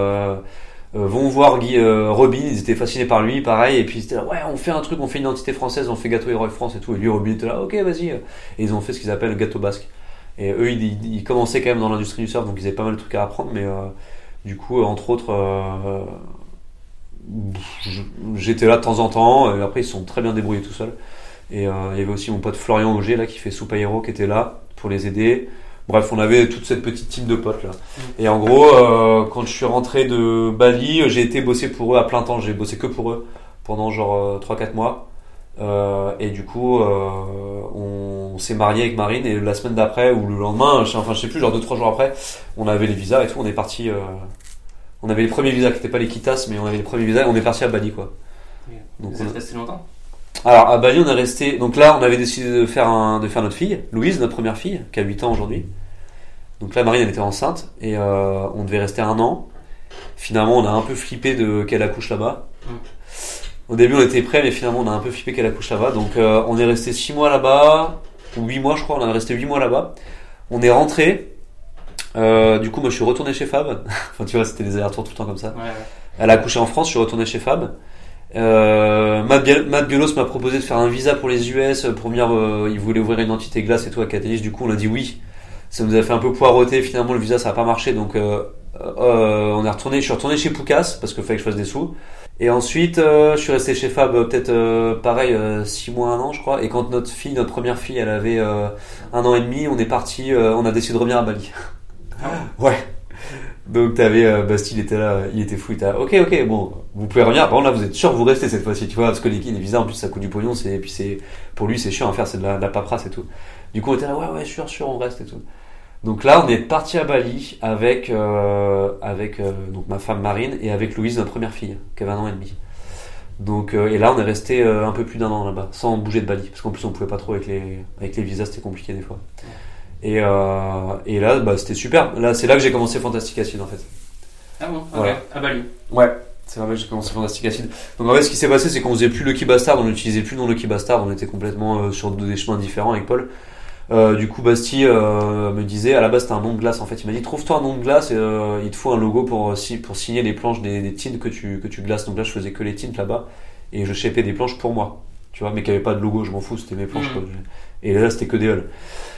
vont voir Robin, ils étaient fascinés par lui pareil, et puis c'était là ouais on fait un truc, on fait une identité française, on fait Gâteau et Roy France et tout, et lui Robin était là ok vas-y, et ils ont fait ce qu'ils appellent Gâteau Basque. Et eux ils commençaient quand même dans l'industrie du surf, donc ils avaient pas mal de trucs à apprendre, mais du coup entre autres j'étais là de temps en temps et après ils se sont très bien débrouillés tout seuls. Et il y avait aussi mon pote Florian Auger là qui fait Soupa Hero qui était là pour les aider. Bref, on avait toute cette petite team de potes là. Et en gros, quand je suis rentré de Bali, j'ai été bosser pour eux à plein temps. J'ai bossé que pour eux pendant genre 3-4 mois. Et du coup, on s'est marié avec Marine et la semaine d'après ou le lendemain, je sais plus, genre 2-3 jours après, on avait les visas et tout. On est parti. On avait les premiers visas qui n'étaient pas les Kitas, mais on avait les premiers visas et on est parti à Bali quoi. Donc vous êtes resté longtemps ? Alors à Bali on est resté, donc là on avait décidé de faire notre fille, Louise, notre première fille, qui a 8 ans aujourd'hui. Donc là Marine elle était enceinte et on devait rester 1 an. Finalement, on a un peu flippé qu'elle accouche là-bas. Au début, on était prêts, mais finalement, on a un peu flippé qu'elle accouche là-bas. Donc, on est resté 6 mois là-bas, ou 8 mois, je crois. On est resté 8 mois là-bas. On est rentré. Du coup, moi, je suis retourné chez Fab. Enfin, tu vois, c'était des allers-retours tout le temps comme ça. Ouais. Elle a accouché en France, je suis retourné chez Fab. Matt Biolos m'a proposé de faire un visa pour les US pour venir. Il voulait ouvrir une entité glace et tout à Catalyst. Du coup, on a dit oui. Ça nous a fait un peu poireauter. Finalement, le visa, ça a pas marché. Donc, on est retourné. Je suis retourné chez Poucas parce qu'il fallait que je fasse des sous. Et ensuite, je suis resté chez Fab peut-être pareil 6 mois, 1 an, je crois. Et quand notre première fille, elle avait 1 an et demi, on est parti. On a décidé de revenir à Bali. Ouais. Donc t'avais Bastille, il était là, il était fou, il était là. Ok, bon, vous pouvez revenir. Par contre là, vous êtes sûr que vous restez cette fois-ci, tu vois, parce que les visas en plus ça coûte du pognon, et puis pour lui c'est chiant à faire, c'est de la paperasse et tout. Du coup on était là, ouais, sûr, on reste et tout. Donc là on est parti à Bali avec donc ma femme Marine et avec Louise, notre première fille, qui avait 1 an et demi. Donc et là on est resté un peu plus d'1 an là-bas, sans bouger de Bali, parce qu'en plus on pouvait pas trop avec les visas, c'était compliqué des fois. Et là, c'était super. Là, c'est là que j'ai commencé Fantastic Acid en fait. Ah bon, ok, voilà. à Bali. Ouais, c'est là que j'ai commencé Fantastic Acid. Donc en fait, ce qui s'est passé, c'est qu'on faisait plus Lucky Bastard, on n'utilisait plus le nom Lucky Bastard, on était complètement sur des chemins différents avec Paul. Du coup, Bastille me disait, à la base, c'était un nom de glace en fait. Il m'a dit, trouve-toi un nom de glace et il te faut un logo pour signer les planches des tints que tu glaces. Donc là, je faisais que les tints là-bas et je shapais des planches pour moi. Tu vois, mais qui avait pas de logo, je m'en fous, c'était mes planches. Quoi. Et là, c'était que des hulls.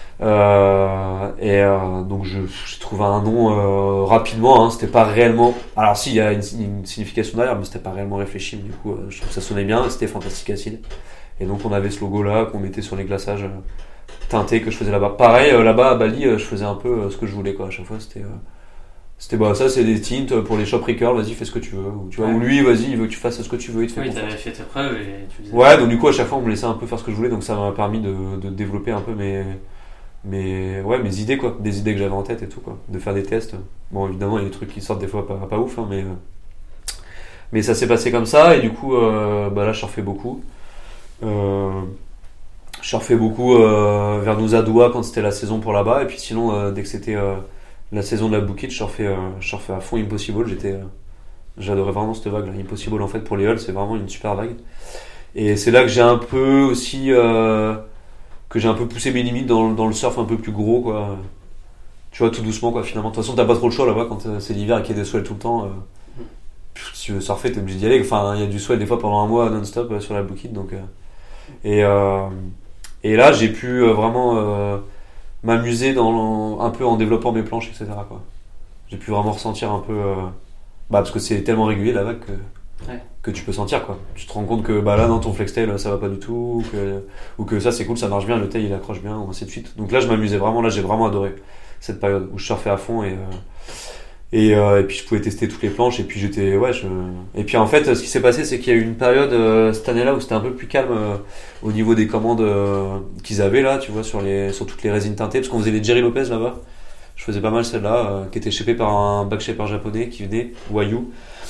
Donc j'ai trouvé un nom rapidement, hein, c'était pas réellement. Alors si, il y a une signification derrière, mais c'était pas réellement réfléchi. Du coup, je trouve que ça sonnait bien. C'était Fantastic Acid. Et donc on avait ce logo là qu'on mettait sur les glaçages teintés que je faisais là-bas. Pareil, là-bas à Bali, je faisais un peu ce que je voulais quoi. À chaque fois, c'était ça, c'est des tints pour les shop recurls. Vas-y, fais ce que tu veux. Ou, tu vois, ou lui, vas-y, il veut que tu fasses ce que tu veux. Il te fait oui, t'avais fait tes preuves et tu faisais. Ouais, donc du coup à chaque fois on me laissait un peu faire ce que je voulais, donc ça m'a permis de développer un peu mes idées quoi, des idées que j'avais en tête et tout quoi, de faire des tests. Bon évidemment il y a des trucs qui sortent des fois pas ouf hein, mais ça s'est passé comme ça et du coup là je surfais beaucoup. Je surfais beaucoup vers Nusa Dua quand c'était la saison pour là-bas et puis sinon dès que c'était la saison de la Bukit, je surfais à fond Impossible. J'adorais vraiment cette vague là. Impossible en fait pour les hulls c'est vraiment une super vague et c'est là que j'ai un peu aussi poussé mes limites dans le surf un peu plus gros quoi. Tu vois, tout doucement quoi finalement. De toute façon t'as pas trop le choix là-bas quand c'est l'hiver et qu'il y a des swells tout le temps. Si tu veux surfer t'es obligé d'y aller. Enfin il y a du swell des fois pendant 1 mois non-stop sur la Bukit donc et là j'ai pu vraiment m'amuser un peu en développant mes planches etc quoi. J'ai pu vraiment ressentir un peu parce que c'est tellement régulier la vague que tu peux sentir quoi. Tu te rends compte que là dans ton flextail ça va pas du tout ou que ça c'est cool, ça marche bien, le tail il accroche bien, ou ainsi de suite. Donc là je m'amusais vraiment, là j'ai vraiment adoré cette période où je surfais à fond et puis je pouvais tester toutes les planches et puis et puis en fait ce qui s'est passé c'est qu'il y a eu une période cette année là où c'était un peu plus calme au niveau des commandes qu'ils avaient là, tu vois, sur toutes les résines teintées parce qu'on faisait les Jerry Lopez là-bas. Je faisais pas mal celle-là qui était shapée par un backshaper japonais qui venait, Wayu.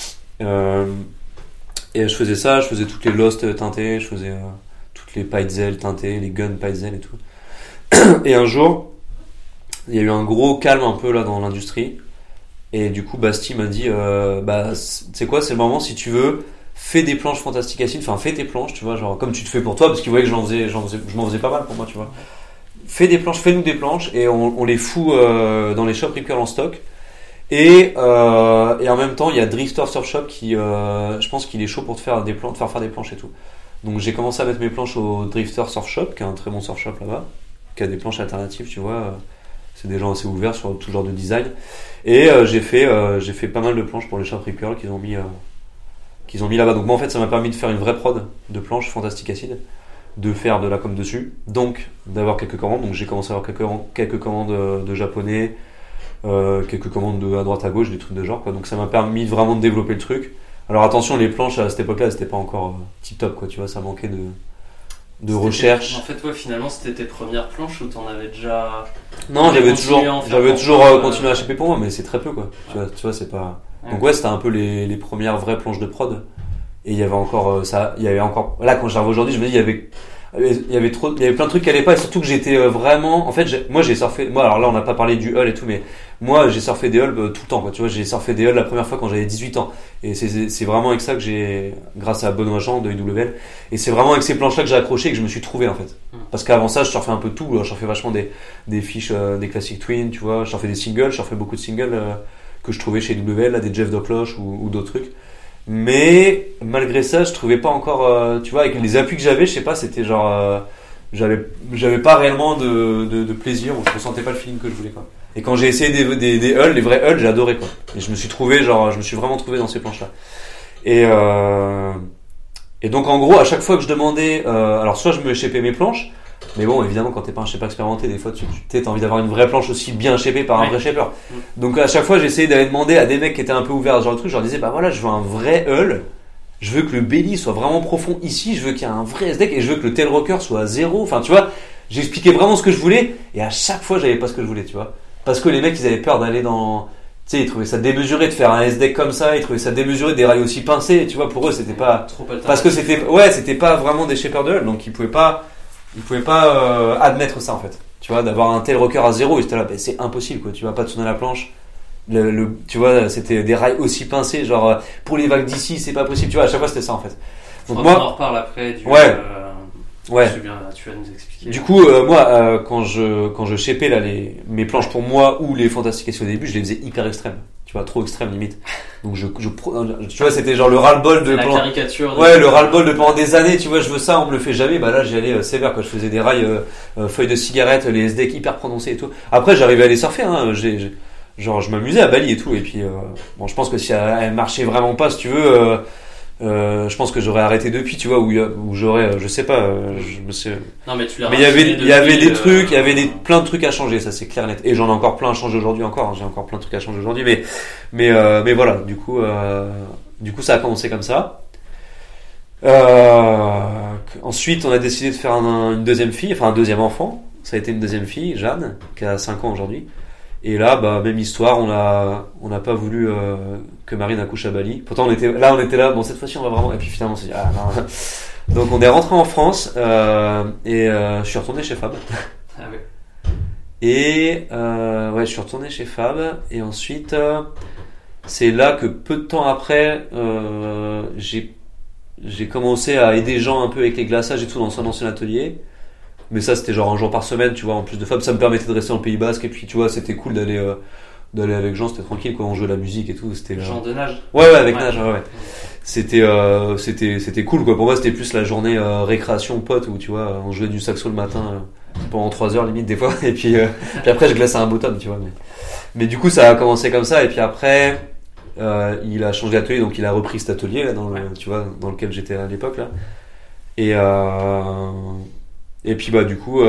Et je faisais ça, je faisais toutes les Lost teintées, je faisais toutes les Peitzel teintées, les Gun Peitzel et tout. Et un jour, il y a eu un gros calme un peu là dans l'industrie. Et du coup, Basti m'a dit, c'est quoi, c'est le moment si tu veux, fais des planches Fantastic Acid, enfin fais tes planches, tu vois, genre comme tu te fais pour toi, parce qu'il voyait que je m'en faisais pas mal pour moi, tu vois. Fais-nous des planches et on les fout dans les shops Rip Curl en stock. Et en même temps, il y a Drifter Surf Shop qui, je pense qu'il est chaud pour te faire des planches et tout. Donc j'ai commencé à mettre mes planches au Drifter Surf Shop, qui est un très bon surf shop là-bas, qui a des planches alternatives, tu vois. C'est des gens assez ouverts sur tout genre de design. Et j'ai fait pas mal de planches pour les shops Rip Curl qu'ils ont mis là-bas. Donc moi en fait, ça m'a permis de faire une vraie prod de planches Fantastic Acid, de faire de la com dessus, donc d'avoir quelques commandes. Donc j'ai commencé à avoir quelques commandes de japonais, quelques commandes à droite à gauche, des trucs de genre quoi. Donc ça m'a permis vraiment de développer le truc. Alors attention, les planches à cette époque-là c'était pas encore tip top quoi, tu vois, ça manquait de recherche. En fait, ouais, finalement c'était tes premières planches ou t'en avais déjà. Non, j'avais toujours continué à shaper pour moi, mais c'est très peu quoi. Tu vois, c'est pas. Ouais. Donc ouais, c'était un peu les premières vraies planches de prod. Et il y avait encore là quand j'arrive aujourd'hui, je me dis il y avait plein de trucs qui allaient pas et surtout que j'étais vraiment en fait moi j'ai surfé, alors là on n'a pas parlé du hull et tout, mais Moi, j'ai surfé des hulls tout le temps, quoi. Tu vois, j'ai surfé des hulls la première fois quand j'avais 18 ans. Et c'est vraiment avec ça que j'ai, grâce à Benoît Jean de IWL, et c'est vraiment avec ces planches-là que j'ai accroché et que je me suis trouvé, en fait. Parce qu'avant ça, je surfais un peu de tout. Je surfais vachement des fiches, des classiques twin, tu vois. Je surfais des singles, je surfais beaucoup de singles que je trouvais chez IWL, là, des Jeff Docklosh ou d'autres trucs. Mais malgré ça, je trouvais pas encore, tu vois, avec les appuis que j'avais, je sais pas, c'était genre, j'avais pas réellement de plaisir, ou je ressentais pas le feeling que je voulais, quoi. Et quand j'ai essayé des hulls, les vrais hulls, j'ai adoré, quoi. Et je me suis vraiment trouvé dans ces planches-là. Et donc en gros, à chaque fois que je demandais, alors soit je me shapais mes planches, mais bon, évidemment, quand t'es pas un shaper expérimenté, des fois, t'as envie d'avoir une vraie planche aussi bien shapée par un vrai shaper. Donc à chaque fois, j'essayais d'aller demander à des mecs qui étaient un peu ouverts à ce genre de truc. Je leur disais, bah voilà, je veux un vrai hull. Je veux que le belly soit vraiment profond ici. Je veux qu'il y ait un vrai S-deck et je veux que le tail rocker soit à 0. Enfin, tu vois, j'expliquais vraiment ce que je voulais et à chaque fois, j'avais pas ce que je voulais, tu vois. Parce que les mecs, ils avaient peur d'aller dans, tu sais, ils trouvaient ça démesuré de faire un S-deck comme ça. Ils trouvaient ça démesuré des rails aussi pincés. Tu vois, pour eux, c'était pas, parce que c'était pas vraiment des shapers de hull, donc ils pouvaient pas admettre ça, en fait. Tu vois, d'avoir un tail rocker à 0, et j'étais là, bah, c'est impossible, quoi. Tu vas pas tourner la planche. Tu vois, c'était des rails aussi pincés, genre, pour les vagues d'ici, c'est pas possible. Tu vois, à chaque fois, c'était ça, en fait. Donc, on en reparle après du. Ouais. Tu vas nous expliquer. Du coup, moi, quand je shapais là mes planches pour moi ou les fantastications au début, je les faisais hyper extrêmes. Tu vois, trop extrêmes limite. Donc tu vois, c'était genre le ras-le-bol de la caricature. Ouais, le ras-le-bol de pendant des années. Tu vois, je veux ça, on me le fait jamais. Bah là, j'y allais sévère, quoi. Je faisais des rails, feuilles de cigarette, les S-decks hyper prononcés et tout. Après, j'arrivais à les surfer. Hein. Genre, je m'amusais à Bali et tout. Et puis, bon, je pense que si elle marchait vraiment pas, si tu veux. Je pense que j'aurais arrêté depuis, tu vois, où j'aurais, je sais pas, je me sais. Non, mais tu l'as. Mais il y avait des trucs, il y avait plein de trucs à changer, ça c'est clair net. Et j'en ai encore plein à changer aujourd'hui encore. Hein, j'ai encore plein de trucs à changer aujourd'hui, mais voilà. Du coup, ça a commencé comme ça. Ensuite, on a décidé de faire une deuxième fille, enfin un deuxième enfant. Ça a été une deuxième fille, Jeanne, qui a 5 ans aujourd'hui. Et là, bah, même histoire, on n'a pas voulu que Marine accouche à Bali. Pourtant, on était là, bon, cette fois-ci, on va vraiment. Et puis finalement, on s'est dit, ah non. Donc, on est rentré en France et je suis retourné chez Fab. Ah ouais. Et je suis retourné chez Fab. Et ensuite, c'est là que peu de temps après, j'ai commencé à aider Jean un peu avec les glaçages et tout dans son ancien atelier. Mais ça, c'était genre un jour par semaine, tu vois, en plus de Fab, ça me permettait de rester dans le Pays Basque, et puis, tu vois, c'était cool d'aller avec Jean, c'était tranquille, quoi, on jouait la musique et tout, c'était... Jean de nage? Ouais, avec nage, ouais. C'était cool, quoi, pour moi, c'était plus la journée récréation pote, où, tu vois, on jouait du saxo le matin, pendant 3 heures, limite, des fois, et puis après, je glaçais un bottom, tu vois, mais du coup, ça a commencé comme ça, et puis après, il a changé d'atelier, donc il a repris cet atelier, là, tu vois, dans lequel j'étais à l'époque, là, et puis bah du coup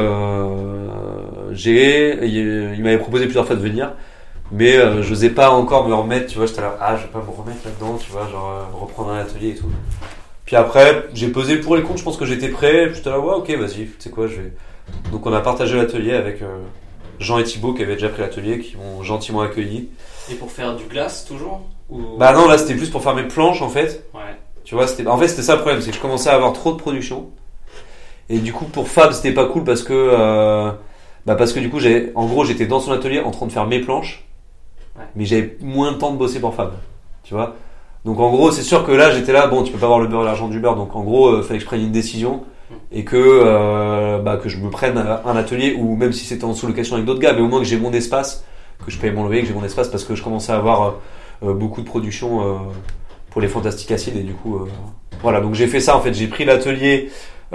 il m'avait proposé plusieurs fois de venir, mais je n'osais pas encore me remettre, tu vois, j'étais là, je vais pas me remettre là-dedans, tu vois, genre reprendre un atelier et tout. Puis après j'ai pesé pour les comptes, je pense que j'étais prêt, j'étais là, ouais, ok, vas-y, tu sais quoi, je vais. Donc on a partagé l'atelier avec Jean et Thibaut qui avaient déjà pris l'atelier, qui m'ont gentiment accueilli. Et pour faire du glace toujours ou... Bah non, là c'était plus pour faire mes planches en fait. Ouais. Tu vois, c'était ça le problème, c'est que je commençais à avoir trop de production. Et du coup, pour Fab, c'était pas cool parce que du coup, j'étais dans son atelier en train de faire mes planches, mais j'avais moins de temps de bosser pour Fab, tu vois. Donc en gros, c'est sûr que là, j'étais là, bon, tu peux pas avoir le beurre et l'argent du beurre, donc en gros, fallait que je prenne une décision et que je me prenne un atelier ou même si c'était en sous-location avec d'autres gars, mais au moins que j'ai mon espace, que je paye mon loyer, que j'ai mon espace parce que je commençais à avoir beaucoup de production pour les Fantastic Acid et du coup, voilà. Donc j'ai fait ça en fait, j'ai pris l'atelier.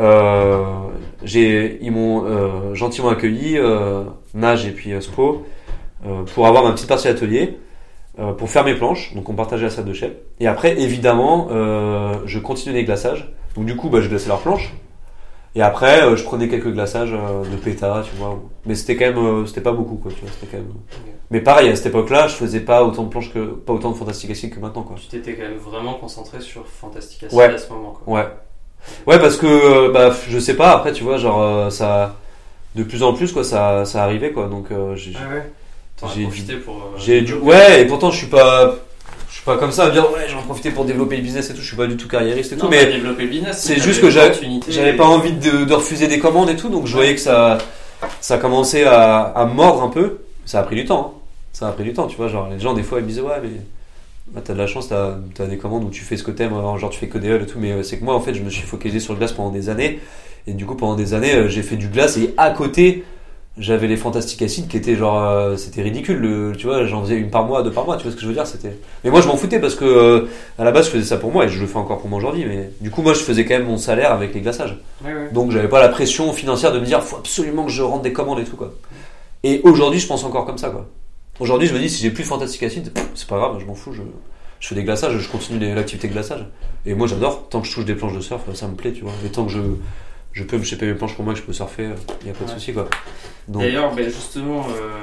Ils m'ont gentiment accueilli, Nage et puis Spo, pour avoir ma petite partie d'atelier, pour faire mes planches. Donc on partageait la salle de chef. Et après, évidemment, je continuais les glaçages. Donc du coup, je glaçais leurs planches. Et après, je prenais quelques glaçages de péta, tu vois. Mais c'était quand même, c'était pas beaucoup, quoi. Tu vois, c'était quand même. Okay. Mais pareil, à cette époque-là, je faisais pas autant de planches pas autant de Fantastic Acid que maintenant, quoi. Tu t'étais quand même vraiment concentré sur Fantastic Acid à ce moment, quoi. Ouais. Ouais, parce que je sais pas, après tu vois, genre ça de plus en plus quoi, ça arrivait quoi, donc j'ai profité pour ouais, et pourtant je suis pas comme ça à dire ouais, j'en profité pour développer le business et tout, je suis pas du tout carriériste et tout, mais développer le business, c'est juste que j'avais pas envie de refuser des commandes et tout, donc je voyais que ça commençait à mordre un peu, ça a pris du temps. Hein. ça a pris du temps, tu vois. Genre, les gens, des fois, ils me disaient, ouais, mais bah, t'as de la chance, t'as des commandes où tu fais ce que t'aimes, genre tu fais que des hulls et tout, mais c'est que moi, en fait, je me suis focalisé sur le glace pendant des années. Et du coup, pendant des années, j'ai fait du glace et à côté, j'avais les Fantastic Acid qui étaient genre, c'était ridicule, tu vois, j'en faisais une par mois, deux par mois, tu vois ce que je veux dire, c'était. Mais moi, je m'en foutais parce que, à la base, je faisais ça pour moi et je le fais encore pour moi aujourd'hui, mais du coup, moi, je faisais quand même mon salaire avec les glaçages. Ouais. Donc, j'avais pas la pression financière de me dire, faut absolument que je rentre des commandes et tout, quoi. Et aujourd'hui, je pense encore comme ça, quoi. Aujourd'hui, je me dis, si j'ai plus Fantastic Acid, c'est pas grave, je m'en fous, je fais des glaçages, je continue l'activité de glaçage. Et moi, j'adore, tant que je touche des planches de surf, ça me plaît, tu vois. Et tant que je peux me shaper mes planches pour moi, que je peux surfer, il y a pas de souci, quoi. Donc... D'ailleurs, justement,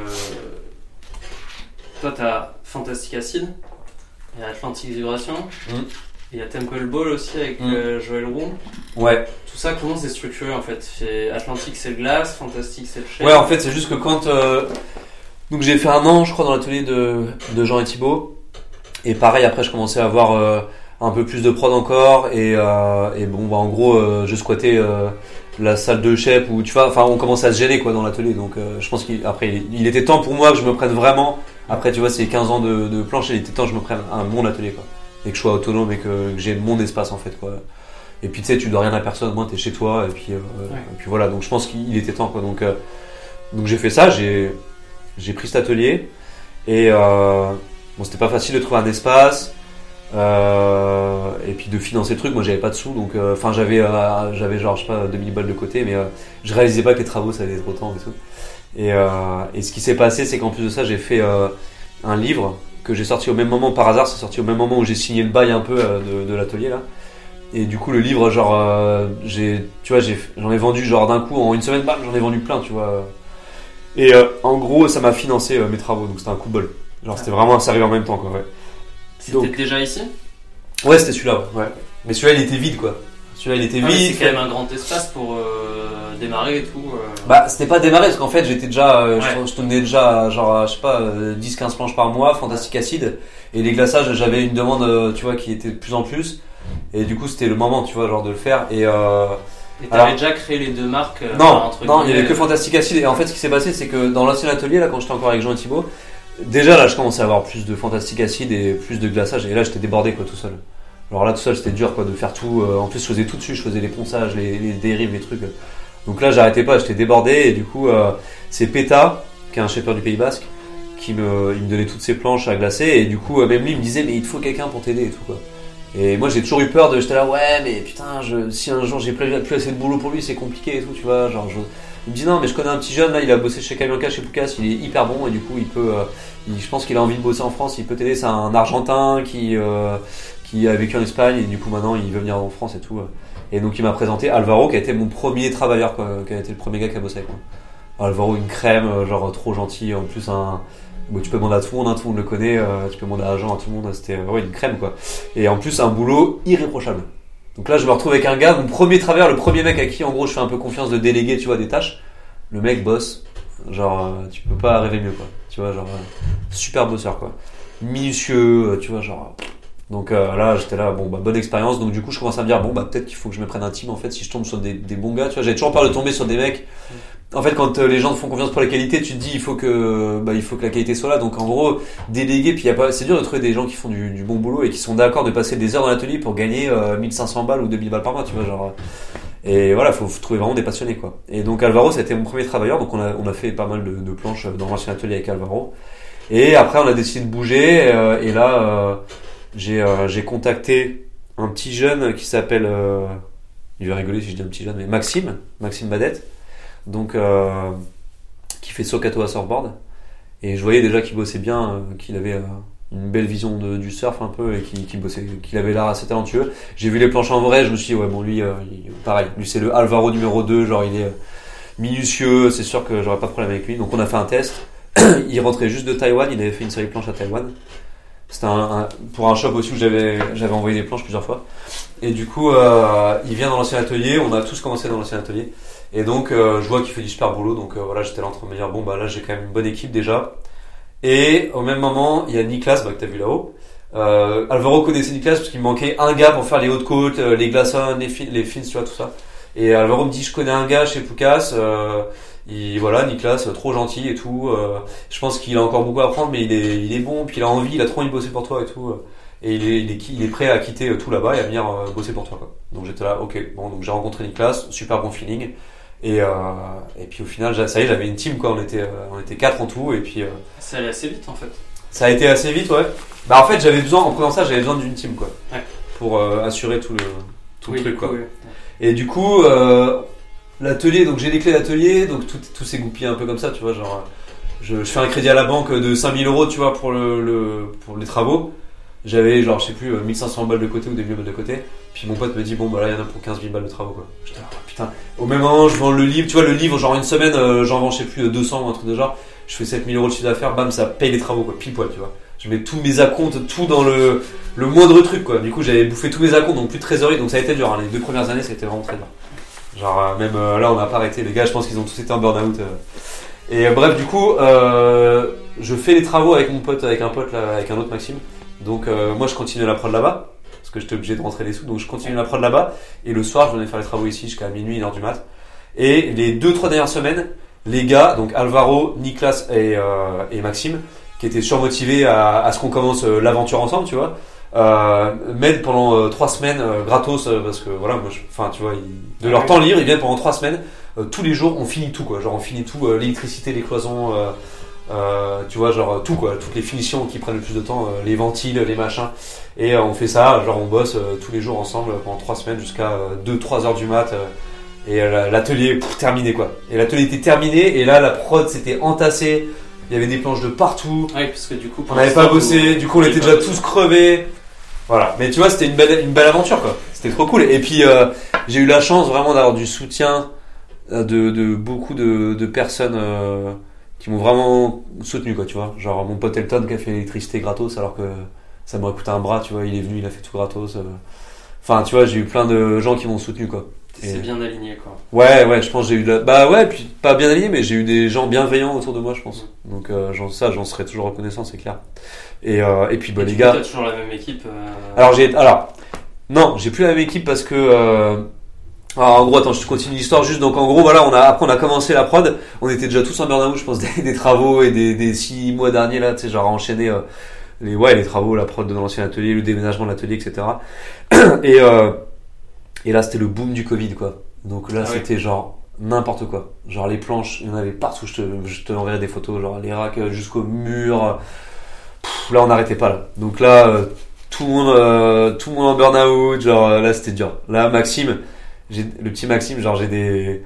toi, t'as Fantastic Acid, il y a Atlantic Vibration, il y a Temple Ball aussi avec Joël Roux. Ouais. Tout ça, comment c'est structuré en fait? Atlantic, c'est le glace, Fantastic, c'est le shape. Ouais, en fait, c'est juste que quand. Donc, j'ai fait 1 an, je crois, dans l'atelier de Jean et Thibaut. Et pareil, après, je commençais à avoir un peu plus de prod encore. Et bon, bah, en gros, je squattais la salle de shape où, tu vois, enfin, on commençait à se gêner, quoi, dans l'atelier. Donc, je pense qu'après, il était temps pour moi que je me prenne vraiment. Après, tu vois, c'est 15 ans de planche et il était temps que je me prenne mon atelier, quoi. Et que je sois autonome et que j'ai mon espace, en fait, quoi. Et puis, tu sais, tu dois rien à personne, moi, t'es chez toi. Et puis voilà. Donc, je pense qu'il était temps, quoi. Donc j'ai fait ça, j'ai pris cet atelier. Et, bon, c'était pas facile de trouver un espace. Et puis de financer le truc, moi j'avais pas de sous, donc enfin j'avais genre je sais pas 2000 balles de côté, mais je réalisais pas que les travaux ça allait être autant et tout. Et ce qui s'est passé, c'est qu'en plus de ça, j'ai fait un livre que j'ai sorti au même moment, par hasard, c'est sorti au même moment où j'ai signé le bail un peu de l'atelier là. Et du coup le livre, genre j'en ai vendu genre d'un coup en une semaine, bam, j'en ai vendu plein, tu vois. Et en gros ça m'a financé mes travaux, donc c'était un coup de bol. Genre c'était vraiment, ça arrivait en même temps, quoi, ouais. C'était déjà ici? Ouais, c'était celui-là, ouais. Mais celui-là, il était vide, quoi. Celui-là, il était vide. C'est quand même un grand espace pour démarrer et tout. Bah, c'était pas démarrer, parce qu'en fait, j'étais déjà, je tenais déjà, genre, je sais pas, 10-15 planches par mois, Fantastic Acid. Et les glaçages, j'avais une demande, tu vois, qui était de plus en plus. Et du coup, c'était le moment, tu vois, genre, de le faire. Et t'avais déjà créé les deux marques? Non, il y avait que Fantastic Acid. Et en fait, ce qui s'est passé, c'est que dans l'ancien atelier, là, quand j'étais encore avec Jean et Thibaut, déjà là je commençais à avoir plus de Fantastic Acid et plus de glaçage, et là j'étais débordé, quoi, tout seul. Alors là tout seul c'était dur, quoi, de faire tout, en plus je faisais tout dessus, je faisais les ponçages, les dérives, les trucs. Donc là j'arrêtais pas, j'étais débordé, et du coup c'est Peta, qui est un shaper du Pays Basque, il me donnait toutes ses planches à glacer, et du coup même lui il me disait mais il te faut quelqu'un pour t'aider et tout, quoi. Et moi j'ai toujours eu peur j'étais là, ouais mais putain, si un jour j'ai plus assez de boulot pour lui, c'est compliqué et tout, tu vois, genre il me dit non mais je connais un petit jeune là, il a bossé chez Kamionka, chez Poucas, il est hyper bon, et du coup il peut je pense qu'il a envie de bosser en France, il peut t'aider, c'est un Argentin qui a vécu en Espagne, et du coup maintenant il veut venir en France et tout. Et donc il m'a présenté Alvaro, qui a été mon premier travailleur, quoi, qui a été le premier gars qui a bossé avec moi. Alvaro, une crème, genre trop gentil, en plus tu peux demander à tout le monde le connaît, tu peux demander à Jean, à tout le monde, c'était une crème, quoi. Et en plus un boulot irréprochable. Donc là je me retrouve avec un gars, mon premier travailleur, le premier mec à qui en gros je fais un peu confiance de déléguer, tu vois, des tâches. Le mec bosse, genre tu peux pas rêver mieux, quoi. Tu vois, genre super bosseur, quoi. Minutieux, tu vois, genre. Donc là j'étais là, bon bah bonne expérience. Donc du coup je commence à me dire bon bah peut-être qu'il faut que je me prenne un team, en fait, si je tombe sur des bons gars, tu vois. J'avais toujours peur de tomber sur des mecs. En fait, quand les gens te font confiance pour la qualité, tu te dis il faut que la qualité soit là. Donc en gros, déléguer, puis c'est dur de trouver des gens qui font du bon boulot et qui sont d'accord de passer des heures dans l'atelier pour gagner 1500 balles ou 2000 balles par mois, tu vois, genre. Et voilà, faut trouver vraiment des passionnés, quoi. Et donc Alvaro, ça a été mon premier travailleur, donc on a fait pas mal de planches dans l'ancien atelier avec Alvaro. Et après on a décidé de bouger, et là j'ai contacté un petit jeune qui s'appelle, il va rigoler si je dis un petit jeune, mais Maxime Badette. Donc qui fait Socato à surfboard, et je voyais déjà qu'il bossait bien, qu'il avait une belle vision du surf un peu, et qu'il bossait, qu'il avait l'air assez talentueux. J'ai vu les planches en vrai, je me suis dit ouais bon lui pareil, lui c'est le Alvaro numéro 2, genre il est minutieux, c'est sûr que j'aurais pas de problème avec lui. Donc on a fait un test. Il rentrait juste de Taïwan, il avait fait une série de planches à Taïwan. C'était pour un shop aussi où j'avais envoyé des planches plusieurs fois. Et du coup il vient dans l'ancien atelier, on a tous commencé dans l'ancien atelier. Et donc je vois qu'il fait du super boulot, donc voilà, j'étais là en train de me dire bon bah là j'ai quand même une bonne équipe déjà. Et au même moment il y a Niklas, que t'as vu là-haut. Alvaro connaissait Niklas parce qu'il me manquait un gars pour faire les hautes côtes, les glaçons, les fins, tu vois, tout ça. Et Alvaro me dit je connais un gars chez Poucas, Voilà, Nicolas, trop gentil et tout. Je pense qu'il a encore beaucoup à apprendre, mais il est bon, puis il a envie, il a trop envie de bosser pour toi et tout. Et il est prêt à quitter tout là-bas et à venir bosser pour toi, quoi. Donc j'étais là, ok. Bon, donc j'ai rencontré Nicolas, super bon feeling. Et puis au final, ça y est, j'avais une team, quoi. On était 4 en tout, et puis. Ça allait assez vite, en fait. Ça a été assez vite, ouais. Bah en fait, en prenant ça, j'avais besoin d'une team, quoi. Ouais. Pour assurer tout le truc, quoi. Oui. Et du coup, l'atelier, donc j'ai les clés d'atelier, donc tout s'est goupillé un peu comme ça, tu vois, genre je fais un crédit à la banque de 5000 €, tu vois, pour les travaux. J'avais genre, je sais plus, 1500 balles de côté ou 2000 balles de côté. Puis mon pote me dit, bon bah là il y en a pour 15 000 balles de travaux, quoi. J'étais là, putain. Au même moment, je vends le livre, tu vois, le livre, genre une semaine, j'en vends, je sais plus, 200 ou un truc de genre. Je fais 7000 € de chiffre d'affaires, bam, ça paye les travaux, quoi, pile poil, tu vois. Je mets tous mes acomptes, tout dans le moindre truc, quoi. Du coup, j'avais bouffé tous mes acomptes, donc plus de trésorerie, donc ça a été dur, hein. Les 2 premières années, ça a été vraiment très dur. Genre, même là, on n'a pas arrêté. Les gars, je pense qu'ils ont tous été en burn-out. Et bref, du coup, je fais les travaux avec mon pote, avec un pote là, avec un autre Maxime. Donc, moi, je continue la prod là-bas, parce que j'étais obligé de rentrer les sous, donc je continue la prod là-bas. Et le soir, je venais faire les travaux ici jusqu'à minuit, 1h du mat. Et les 2-3 dernières semaines, les gars, donc Alvaro, Nicolas et Maxime, qui étaient surmotivés à ce qu'on commence l'aventure ensemble, tu vois, m'aident pendant 3 semaines gratos, parce que voilà, moi, tu vois, de leur temps libre, ils viennent pendant 3 semaines. Tous les jours, on finit tout, quoi. Genre, on finit tout, l'électricité, les cloisons, tu vois, genre tout, quoi. Toutes les finitions qui prennent le plus de temps, les ventiles, les machins. Et on fait ça, genre, on bosse tous les jours ensemble pendant 3 semaines jusqu'à 2-3 heures du mat. Et l'atelier, terminé, quoi. Et l'atelier était terminé, et là, la prod s'était entassée. Il y avait des planches de partout. Oui, parce que du coup, on n'avait pas bossé, du coup, on était déjà tous crevés. Voilà. Mais tu vois, c'était une belle aventure, quoi. C'était trop cool. Et puis, j'ai eu la chance vraiment d'avoir du soutien de beaucoup de personnes qui m'ont vraiment soutenu, quoi, tu vois. Genre, mon pote Elton qui a fait l'électricité gratos, alors que ça m'aurait coûté un bras, tu vois. Il est venu, il a fait tout gratos. Enfin, tu vois, j'ai eu plein de gens qui m'ont soutenu, quoi. C'est bien aligné, quoi. Ouais, je pense que j'ai eu bah ouais, puis pas bien aligné, mais j'ai eu des gens bienveillants autour de moi, je pense. Donc j'en serai toujours reconnaissant, c'est clair. Et puis bah, les gars, t'as toujours la même équipe. Alors non, j'ai plus la même équipe parce que alors en gros, attends, je continue l'histoire juste. Donc en gros, voilà, après on a commencé la prod, on était déjà tous en burn-out, je pense, des travaux et des 6 mois derniers là, tu sais, genre enchaîner les travaux, la prod de l'ancien atelier, le déménagement de l'atelier, etc. Et là, c'était le boom du Covid, quoi. Donc là, c'était genre n'importe quoi. Genre les planches, il y en avait partout. Je te enverrai des photos, genre les racks jusqu'au mur. Là, on n'arrêtait pas, là. Donc là, tout le monde en burn-out. Genre là, c'était dur. Là, Maxime, le petit Maxime, genre j'ai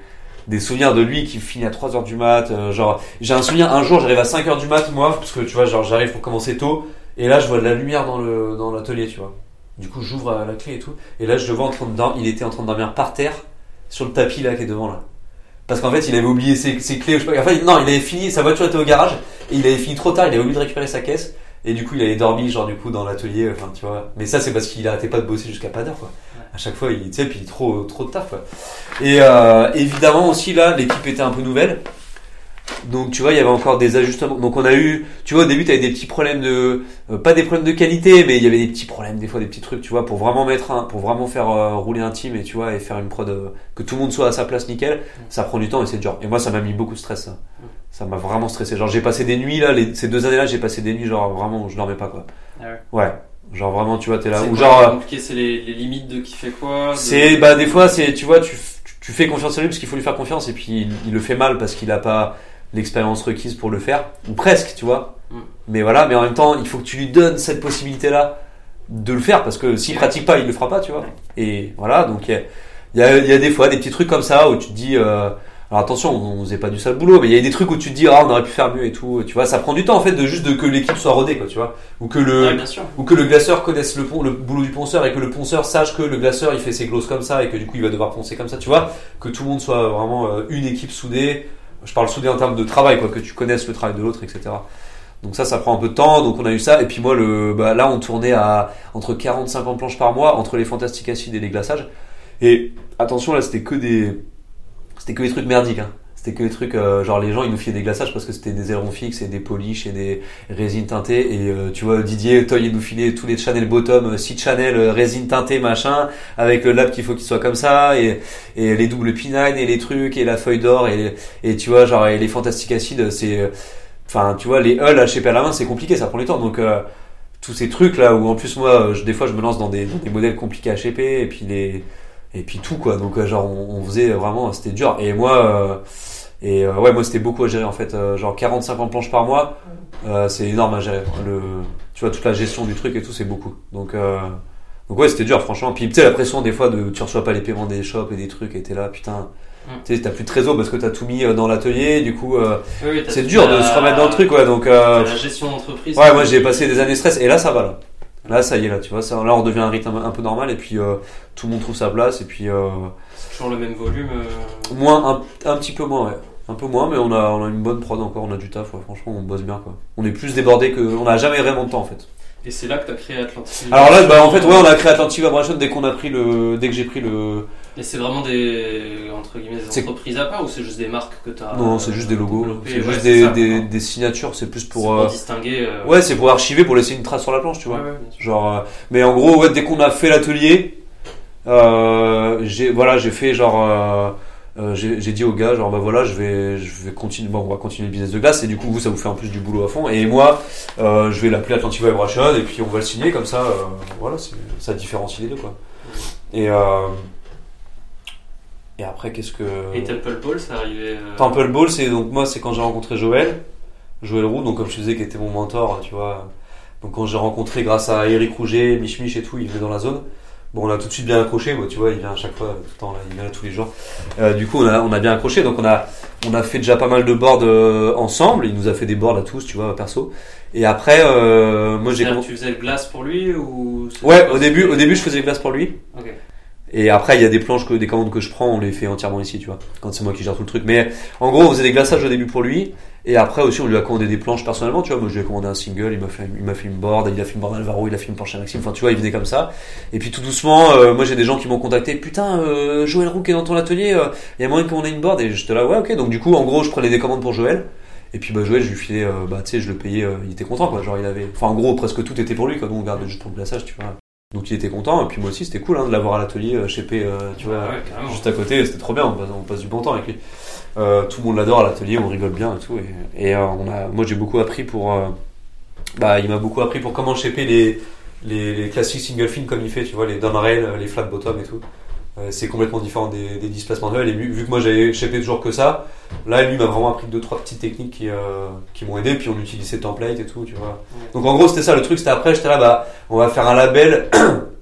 des souvenirs de lui qui finit à 3h du mat. Genre, j'ai un souvenir, un jour, j'arrive à 5h du mat, moi, parce que tu vois, genre j'arrive pour commencer tôt. Et là, je vois de la lumière dans l'atelier, tu vois. Du coup, j'ouvre la clé et tout. Et là, je le vois en train de dormir. Il était en train de dormir par terre, sur le tapis là qui est devant là. Parce qu'en fait, il avait oublié ses clés. Je sais pas. Enfin, non, il avait fini. Sa voiture était au garage. Et il avait fini trop tard. Il avait oublié de récupérer sa caisse. Et du coup, il avait dormi, genre, du coup, dans l'atelier. Enfin, tu vois. Mais ça, c'est parce qu'il arrêtait pas de bosser jusqu'à pas d'heure, quoi. À chaque fois, tu sais, puis trop de taf, quoi. Et évidemment, aussi, là, l'équipe était un peu nouvelle. Donc tu vois, il y avait encore des ajustements. Donc on a eu, tu vois, au début t'avais des petits problèmes pas des problèmes de qualité, mais il y avait des petits problèmes, des fois des petits trucs, tu vois, pour vraiment faire rouler un team et tu vois, et faire une prod que tout le monde soit à sa place nickel. Ça prend du temps et c'est dur. Et moi, ça m'a mis beaucoup de stress, ça. Ça m'a vraiment stressé. Genre j'ai passé des nuits là, ces 2 années-là, j'ai passé des nuits genre vraiment où je dormais pas, quoi. Ah ouais. Ouais. Genre vraiment, tu vois, t'es là. C'est ou genre compliqué, c'est les limites de qui fait quoi. C'est bah des fois c'est, tu vois, tu fais confiance à lui parce qu'il faut lui faire confiance et puis il le fait mal parce qu'il a pas l'expérience requise pour le faire, ou presque, tu vois. Mais voilà, mais en même temps, il faut que tu lui donnes cette possibilité-là de le faire, parce que s'il pratique pas, il le fera pas, tu vois. Et voilà, donc il y a des fois des petits trucs comme ça où tu te dis, alors attention, on faisait pas du sale boulot, mais il y a des trucs où tu te dis, on aurait pu faire mieux et tout, tu vois. Ça prend du temps en fait que l'équipe soit rodée, quoi, tu vois. Ou que le glaceur connaisse le boulot du ponceur et que le ponceur sache que le glaceur il fait ses glosses comme ça et que du coup il va devoir poncer comme ça, tu vois. Que tout le monde soit vraiment une équipe soudée. Je parle soudé en termes de travail, quoi, que tu connaisses le travail de l'autre, etc. Donc ça prend un peu de temps, donc on a eu ça. Et puis moi, là, on tournait à entre 40 et 50 planches par mois, entre les fantastiques acides et les glaçages. Et attention, là, c'était que des trucs merdiques, hein. C'était que des trucs, genre les gens ils nous filaient des glaçages parce que c'était des ailerons fixes et des polishes et des résines teintées. Et tu vois, Didier Toy il nous filait tous les Chanel Bottom, 6 Chanel résine teintée machin, avec le lab qu'il faut qu'il soit comme ça, et les doubles P9 et les trucs, et la feuille d'or, et tu vois, genre, et les Fantastic Acid, c'est, enfin, tu vois, les hulls à chez à la main, c'est compliqué, ça prend du temps. Donc, tous ces trucs là où en plus moi, des fois je me lance dans des modèles compliqués à shaper, et puis tout quoi. Donc, genre, on faisait vraiment, c'était dur. Et moi, ouais, moi c'était beaucoup à gérer en fait, genre 40-50 planches par mois, c'est énorme à gérer. Tu vois, toute la gestion du truc et tout, c'est beaucoup. Donc ouais, c'était dur franchement. Puis tu sais, la pression des fois tu reçois pas les paiements des shops et des trucs, et t'es là, putain, tu sais, t'as plus de trésor parce que t'as tout mis dans l'atelier, du coup oui, c'est dur de se remettre dans le truc, ouais. Donc la gestion d'entreprise. Ouais, moi j'ai passé des années de stress, et là ça va là. Là ça y est, là tu vois, ça, là on devient un rythme un peu normal, et puis tout le monde trouve sa place, et puis c'est toujours le même volume. Moins, un petit peu moins, ouais. Un peu moins, mais on a une bonne prod encore, on a du taf, ouais. Franchement on bosse bien quoi. On est plus débordé que, on a jamais vraiment de temps en fait. Et c'est là que t'as créé Atlantic. Alors là, bah en fait, ouais, on a créé Atlantic Vibration dès que j'ai pris le. Et c'est vraiment des, entre guillemets, des entreprises à part, ou c'est juste des marques que t'as? Non, c'est juste des logos, c'est juste des signatures, c'est plus pour. C'est pour distinguer. Ouais, c'est pour archiver, pour laisser une trace sur la planche, tu vois. Ouais, genre, mais en gros, ouais, dès qu'on a fait l'atelier, j'ai fait genre. J'ai dit aux gars, genre, bah voilà, je vais continuer, bon, on va continuer le business de glace, et du coup, vous, ça vous fait en plus du boulot à fond, et moi, je vais l'appeler Atlantic Vibration, et puis on va le signer, comme ça, voilà, ça différencie les deux, quoi. Et après, qu'est-ce que. Et Temple Ball, c'est arrivé. Temple Ball, c'est quand j'ai rencontré Joël Roux, donc comme je te disais, qui était mon mentor, tu vois. Donc quand j'ai rencontré grâce à Eric Rouget, Mich et tout, il venait dans la zone. Bon, on a tout de suite bien accroché, tu vois, il vient à chaque fois, tout le temps, là, il vient là tous les jours. Du coup, on a bien accroché, donc on a fait déjà pas mal de boards ensemble. Il nous a fait des boards à tous, tu vois, perso. Et après, moi j'ai. Tu faisais le glace pour lui ou? Ouais, au début, je faisais le glace pour lui. Ok. Et après, il y a des planches des commandes que je prends, on les fait entièrement ici, tu vois, quand c'est moi qui gère tout le truc. Mais en gros, on faisait des glaçages au début pour lui, et après aussi, on lui a commandé des planches personnellement, tu vois. Moi, je lui ai commandé un single, il m'a fait une board, il a fait une board Alvaro, il a fait une planche à Maxime, enfin, tu vois, il venait comme ça. Et puis tout doucement, moi, j'ai des gens qui m'ont contacté, putain, Joël Roux qui est dans ton atelier, il y a moyen de commander une board, et j'étais là, ouais, ok. Donc du coup, en gros, je prenais des commandes pour Joël. Et puis Joël, je lui filais, tu sais, je le payais, il était content, quoi. Genre, en gros, presque tout était pour lui, quoi. Donc on gardait juste pour le glaçage, tu vois. Donc il était content, et puis moi aussi c'était cool de l'avoir à l'atelier chez P, tu vois, juste à côté, c'était trop bien, on passe du bon temps avec lui. Tout le monde l'adore à l'atelier, on rigole bien et tout, et moi j'ai beaucoup appris il m'a beaucoup appris pour comment shaper les classiques single fin comme il fait, tu vois, les down rail, les flat bottom et tout. C'est complètement différent des displacements de hull, et vu que moi j'avais shapé toujours que ça, là lui m'a vraiment appris 2-3 petites techniques qui m'ont aidé, puis on utilisait templates et tout, tu vois. Donc en gros c'était ça le truc, c'était après j'étais là, on va faire un label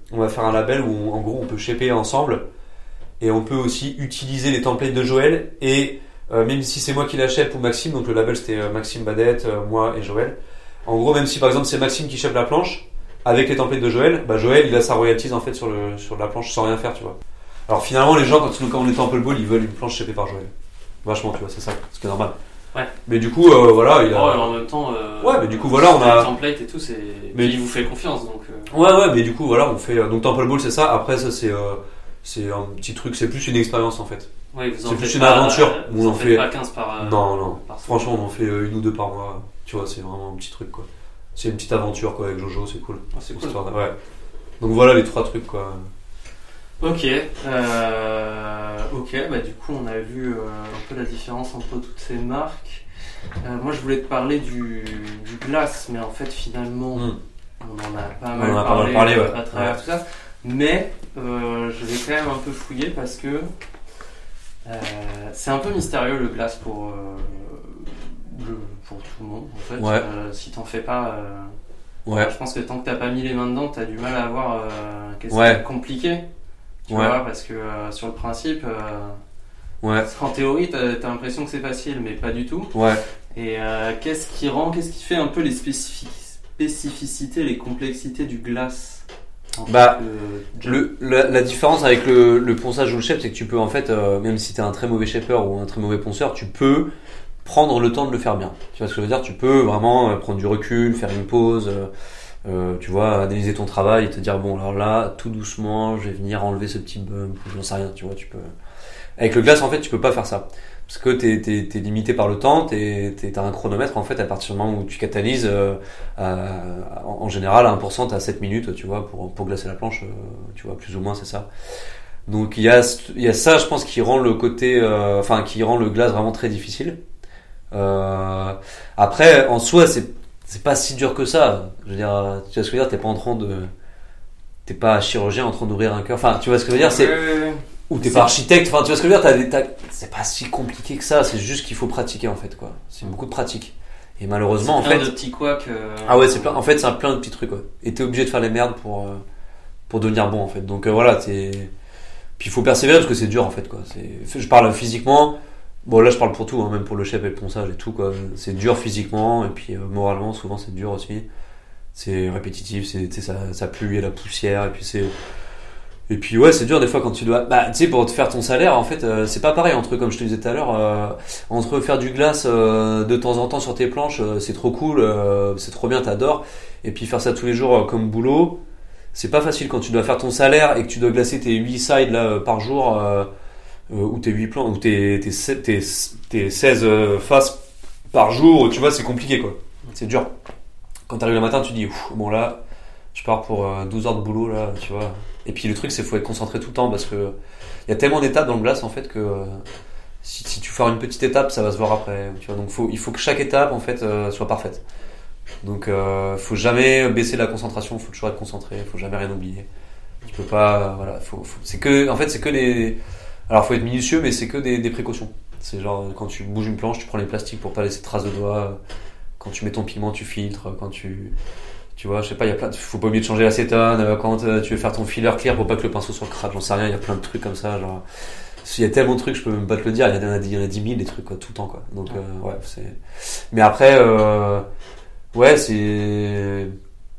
où en gros on peut shaper ensemble, et on peut aussi utiliser les templates de Joël, et même si c'est moi qui l'achète ou Maxime, donc le label c'était Maxime Badette, moi et Joël. En gros, même si par exemple c'est Maxime qui shape la planche avec les templates de Joël, Joël il a sa royalties en fait sur la planche sans rien faire, tu vois. Alors finalement les gens quand ils nous commandent les Temple Ball, ils veulent une planche shapée par Joël. Vachement, tu vois, c'est ça, ce qui est normal. Ouais. Mais du coup voilà, il a. Ouais, en même temps. Ouais, mais du coup voilà, on a. Les templates et tout, c'est. Mais il vous fait confiance donc. Ouais, mais du coup voilà, on fait donc Temple Ball, c'est ça. Après ça c'est un petit truc, c'est plus une expérience en fait. Ouais, c'est plus une aventure. Vous en faites pas 15 par. Non. Franchement, on en fait une ou deux par mois. Tu vois, c'est vraiment un petit truc quoi. C'est une petite aventure quoi avec Jojo, c'est cool. Ah, c'est cool. Ouais. Donc voilà les 3 trucs quoi. Ok, du coup on a vu un peu la différence entre toutes ces marques. Moi je voulais te parler du glace, mais en fait finalement on en a pas mal parlé à travers tout ça. Mais je vais quand même un peu fouiller parce que c'est un peu mystérieux le glace pour tout le monde en fait. Ouais. Si t'en fais pas, je pense que tant que t'as pas mis les mains dedans, t'as du mal à voir qu'est-ce qui est compliqué. Tu vois, parce que sur le principe, en théorie, t'as l'impression que c'est facile, mais pas du tout. Ouais. Et qu'est-ce qui fait un peu les spécificités, les complexités du glace la différence avec le ponçage ou le shape, c'est que tu peux en fait, même si t'es un très mauvais shaper ou un très mauvais ponceur, tu peux prendre le temps de le faire bien. Tu vois ce que je veux dire ? Tu peux vraiment prendre du recul, faire une pause. tu vois, analyser ton travail et te dire bon alors là tout doucement je vais venir enlever ce petit bump ou j'en sais rien, tu vois, tu peux. Avec le glace en fait tu peux pas faire ça parce que t'es limité par le temps, t'as un chronomètre en fait à partir du moment où tu catalyses en général à 1% t'as 7 minutes, tu vois, pour glacer la planche, tu vois, plus ou moins c'est ça. Donc il y a ça je pense qui rend le côté qui rend le glace vraiment très difficile. Après en soi c'est pas si dur que ça. Je veux dire, tu vois ce que je veux dire, t'es pas chirurgien en train d'ouvrir un cœur. Enfin, tu vois ce que je veux dire, c'est ou t'es pas architecte. Enfin, tu vois ce que je veux dire, c'est pas si compliqué que ça. C'est juste qu'il faut pratiquer en fait, quoi. C'est beaucoup de pratique. Et malheureusement, c'est plein de petits couacs. Ah ouais, c'est plein. En fait, c'est plein de petits trucs, quoi. Et t'es obligé de faire les merdes pour devenir bon, en fait. Donc voilà, puis il faut persévérer parce que c'est dur, en fait, quoi. Je parle physiquement. Bon là je parle pour tout, hein, même pour le shape et le ponçage et tout quoi. C'est dur physiquement et puis moralement souvent c'est dur aussi. C'est répétitif, ça pue, il y a la poussière et puis ouais c'est dur des fois quand tu dois. Bah tu sais pour te faire ton salaire en fait c'est pas pareil entre comme je te disais tout à l'heure entre faire du glace de temps en temps sur tes planches c'est trop cool, c'est trop bien, t'adores, et puis faire ça tous les jours comme boulot c'est pas facile quand tu dois faire ton salaire et que tu dois glacer tes 8 sides là par jour. Ou tes 8 plans, ou tes 16 faces par jour, tu vois, c'est compliqué quoi. C'est dur. Quand t'arrives le matin, tu dis, bon là, je pars pour 12 heures de boulot là, tu vois. Et puis le truc, c'est qu'il faut être concentré tout le temps parce que il y a tellement d'étapes dans le glace en fait que si tu fais une petite étape, ça va se voir après, tu vois. Donc il faut que chaque étape en fait soit parfaite. Donc faut jamais baisser la concentration, faut toujours être concentré, faut jamais rien oublier. Tu peux pas, voilà, c'est que les. Alors faut être minutieux mais c'est que des précautions. C'est genre quand tu bouges une planche, tu prends les plastiques pour pas laisser de traces de doigts. Quand tu mets ton piment, tu filtres. Quand tu vois, je sais pas, il y a faut pas oublier de changer l'acétone. Quand tu veux faire ton filler clear pour pas que le pinceau soit crabe, j'en sais rien. Il y a plein de trucs comme ça. Genre, il y a tellement de trucs, je peux même pas te le dire. Il y en a 10 000 des trucs quoi, tout le temps quoi. Donc ouais, c'est. Mais après, ouais, c'est.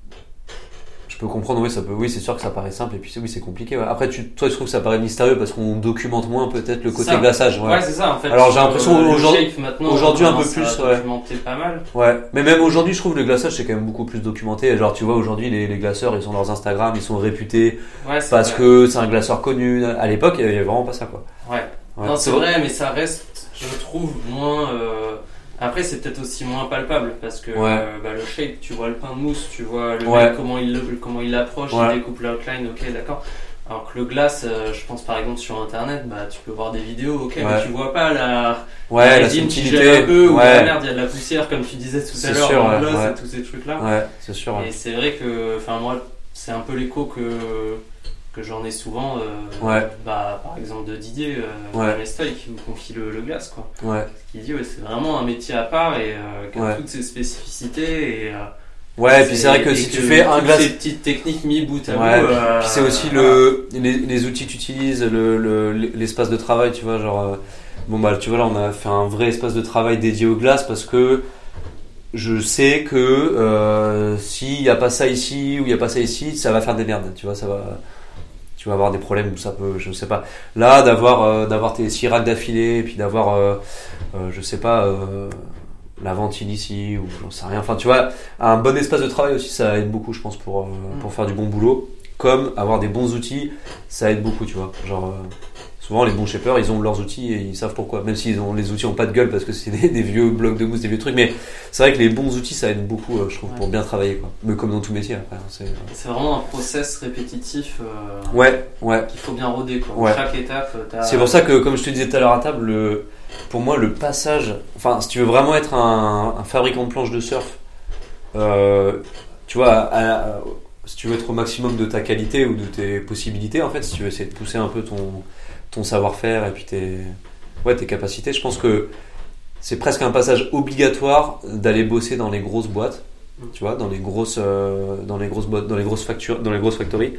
Je peux comprendre, oui, c'est sûr que ça paraît simple et puis oui, c'est compliqué. Ouais. Après, toi, tu trouves que ça paraît mystérieux parce qu'on documente moins peut-être le côté glaçage. Ouais, c'est ça en fait. Alors j'ai l'impression aujourd'hui un peu plus. Documenté pas mal. Ouais, mais même aujourd'hui, je trouve le glaçage c'est quand même beaucoup plus documenté. Genre, tu vois, aujourd'hui, les glaceurs, ils ont leurs Instagram, ils sont réputés parce que c'est un glaceur connu. À l'époque, il y avait vraiment pas ça quoi. Ouais. Non, c'est vrai, mais ça reste, je trouve, moins. Après, c'est peut-être aussi moins palpable parce que le shape, tu vois le pain de mousse, tu vois le mec, comment il l'approche, il découpe l'outline, ok, d'accord. Alors que le glace, je pense par exemple sur internet, tu peux voir des vidéos, ok, mais tu vois pas la résine qui gèle un peu, ou la merde, il y a de la poussière comme tu disais tout à l'heure, dans le glace et tous ces trucs-là. Ouais, c'est sûr. Et c'est vrai que, moi, c'est un peu l'écho que j'en ai souvent, par exemple de Didier, Mestoy qui me confie le glace, quoi. Ouais. Qui dit c'est vraiment un métier à part et qui a toutes ses spécificités et et puis c'est vrai que si tu fais un glace, ces petites techniques mis bout à bout. Puis c'est aussi les outils que tu utilises, l'espace de travail, tu vois, genre tu vois là on a fait un vrai espace de travail dédié aux glaces parce que je sais que s'il y a pas ça ici ou il y a pas ça ici, ça va faire des merdes, tu vois, tu vas avoir des problèmes où ça peut, je sais pas. Là, d'avoir tes 6 racks d'affilée et puis d'avoir, je sais pas, la ventile ici ou j'en sais rien. Enfin, tu vois, un bon espace de travail aussi, ça aide beaucoup, je pense, pour faire du bon boulot. Comme avoir des bons outils, ça aide beaucoup, tu vois. Genre, souvent les bons shapers, ils ont leurs outils et ils savent pourquoi. Même si les outils ont pas de gueule parce que c'est des vieux blocs de mousse, des vieux trucs. Mais c'est vrai que les bons outils, ça aide beaucoup, je trouve, pour bien travailler, quoi. Mais comme dans tout métier, après. C'est vraiment un process répétitif. Qu'il faut bien roder, quoi. Ouais. Chaque étape, c'est pour ça que, comme je te disais tout à l'heure à table, pour moi, le passage. Enfin, si tu veux vraiment être un fabricant de planches de surf, tu vois, si tu veux être au maximum de ta qualité ou de tes possibilités, en fait, si tu veux essayer de pousser un peu ton savoir-faire et puis tes capacités, je pense que c'est presque un passage obligatoire d'aller bosser dans les grosses boîtes, tu vois, dans les grosses boîtes, dans les grosses factories.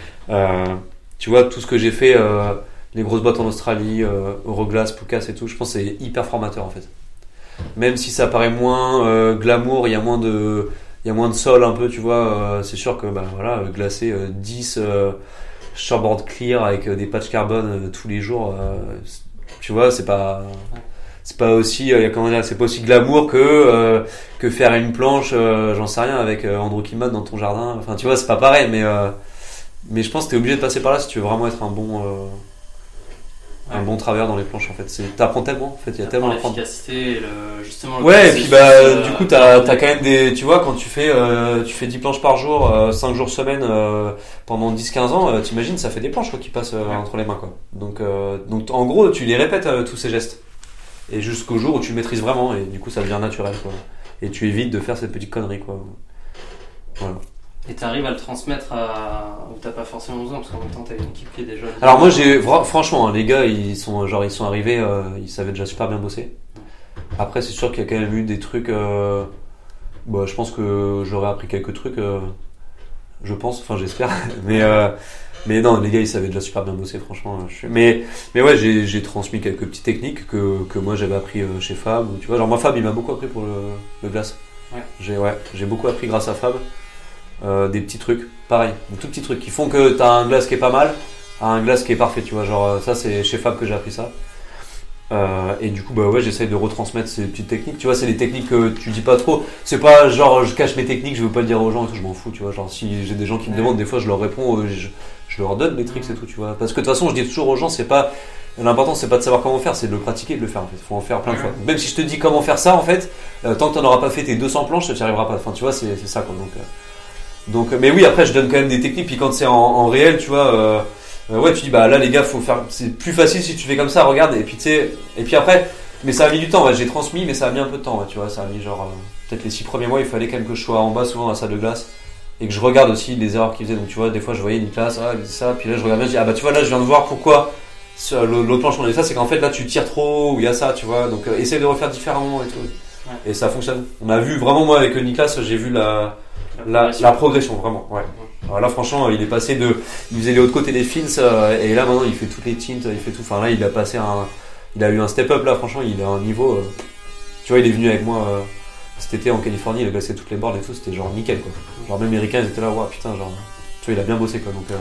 Tu vois, tout ce que j'ai fait, les grosses boîtes en Australie, Euroglass, Pukas et tout, je pense que c'est hyper formateur en fait. Même si ça paraît moins glamour, il y a moins de sol un peu, tu vois, c'est sûr que glacer 10 shortboard clear avec des patchs carbone tous les jours, tu vois, c'est pas c'est pas aussi c'est pas aussi glamour que faire une planche j'en sais rien avec Andrew Kimmad dans ton jardin. Enfin tu vois, c'est pas pareil, mais je pense que t'es obligé de passer par là si tu veux vraiment être un bon travailleur dans les planches en fait. T'apprends tellement en fait, il y a tellement à apprendre. L'efficacité, justement. Ouais, et puis du coup t'as quand même tu vois, quand tu fais 10 planches par jour, 5 jours semaine pendant 10-15 ans, t'imagines, ça fait des planches quoi, qui passent entre les mains quoi. Donc en gros tu les répètes tous ces gestes. Et jusqu'au jour où tu le maîtrises vraiment, et du coup ça devient naturel quoi. Et tu évites de faire cette petite connerie quoi. Voilà. Et t'arrives à le transmettre où t'as pas forcément besoin, parce qu'en même temps t'as une équipe qui est déjà... Alors moi franchement, les gars ils sont arrivés, ils savaient déjà super bien bosser. Après c'est sûr qu'il y a quand même eu des trucs, je pense que j'aurais appris quelques trucs, je pense, enfin j'espère, mais non, les gars ils savaient déjà super bien bosser franchement. Mais ouais, j'ai transmis quelques petites techniques que moi j'avais appris chez Fab, tu vois, genre moi Fab il m'a beaucoup appris pour le glace. Ouais. J'ai beaucoup appris grâce à Fab. Des petits trucs, pareil, des tout petits trucs qui font que t'as un glace qui est pas mal à un glace qui est parfait, tu vois, genre ça c'est chez Fab que j'ai appris ça. Et du coup j'essaye de retransmettre ces petites techniques, tu vois, c'est des techniques que tu dis pas trop, c'est pas genre je cache mes techniques, je veux pas le dire aux gens et tout, je m'en fous, tu vois, genre si j'ai des gens qui me demandent, des fois je leur réponds, je leur donne mes tricks et tout, tu vois, parce que de toute façon je dis toujours aux gens, l'important c'est pas de savoir comment faire, c'est de le pratiquer et de le faire en fait, faut en faire plein de fois. Même si je te dis comment faire ça en fait, tant que t'en auras pas fait tes 200 planches, ça t'y arrivera pas, enfin tu vois, c'est ça quoi, donc mais oui, après je donne quand même des techniques, puis quand c'est en réel, tu vois, tu dis là les gars, faut faire, c'est plus facile si tu fais comme ça, regarde, et puis tu sais, et puis après, mais ça a mis du temps, j'ai transmis, mais ça a mis un peu de temps, tu vois, ça a mis genre peut-être les 6 premiers mois, il fallait quand même que je sois en bas souvent dans la salle de glace et que je regarde aussi les erreurs qu'ils faisaient, donc tu vois, des fois je voyais Nicolas, il dit ça, puis là je regardais, je dis tu vois, là je viens de voir pourquoi sur l'autre planche on a dit ça, c'est qu'en fait là tu tires trop, ou il y a ça, tu vois, donc essaye de refaire différemment et tout, et ça fonctionne. On a vu vraiment, moi avec Nicolas, j'ai vu la progression vraiment, ouais. Alors là franchement il est passé il faisait les hauts de côté des fins, et là maintenant il fait toutes les tintes, il fait tout, enfin là il a eu un step up, là franchement il a un niveau, tu vois, il est venu avec moi cet été en Californie, il a glacé toutes les boards et tout, c'était genre nickel quoi, genre même Erika ils étaient là, putain, genre tu vois, il a bien bossé quoi, donc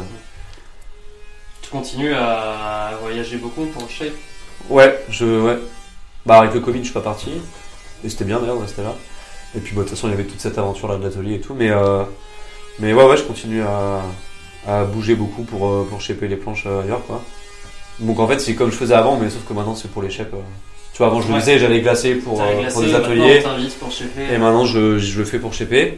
Tu continues à voyager beaucoup pour le shape? Ouais, avec le Covid je suis pas parti, et c'était bien d'ailleurs de rester là. Et puis de toute façon il y avait toute cette aventure là de l'atelier et tout, mais ouais je continue à bouger beaucoup pour shaper les planches ailleurs quoi. Donc en fait c'est comme je faisais avant, mais sauf que maintenant c'est pour les shapes. Tu vois, avant je le faisais, j'allais glacer pour des ateliers, pour shaper, et maintenant je le fais pour shaper.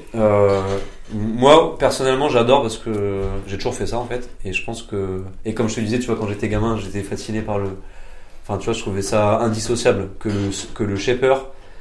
Moi personnellement j'adore parce que j'ai toujours fait ça en fait, et je pense que, et comme je te disais, tu vois, quand j'étais gamin j'étais fasciné par enfin tu vois, je trouvais ça indissociable que le shaper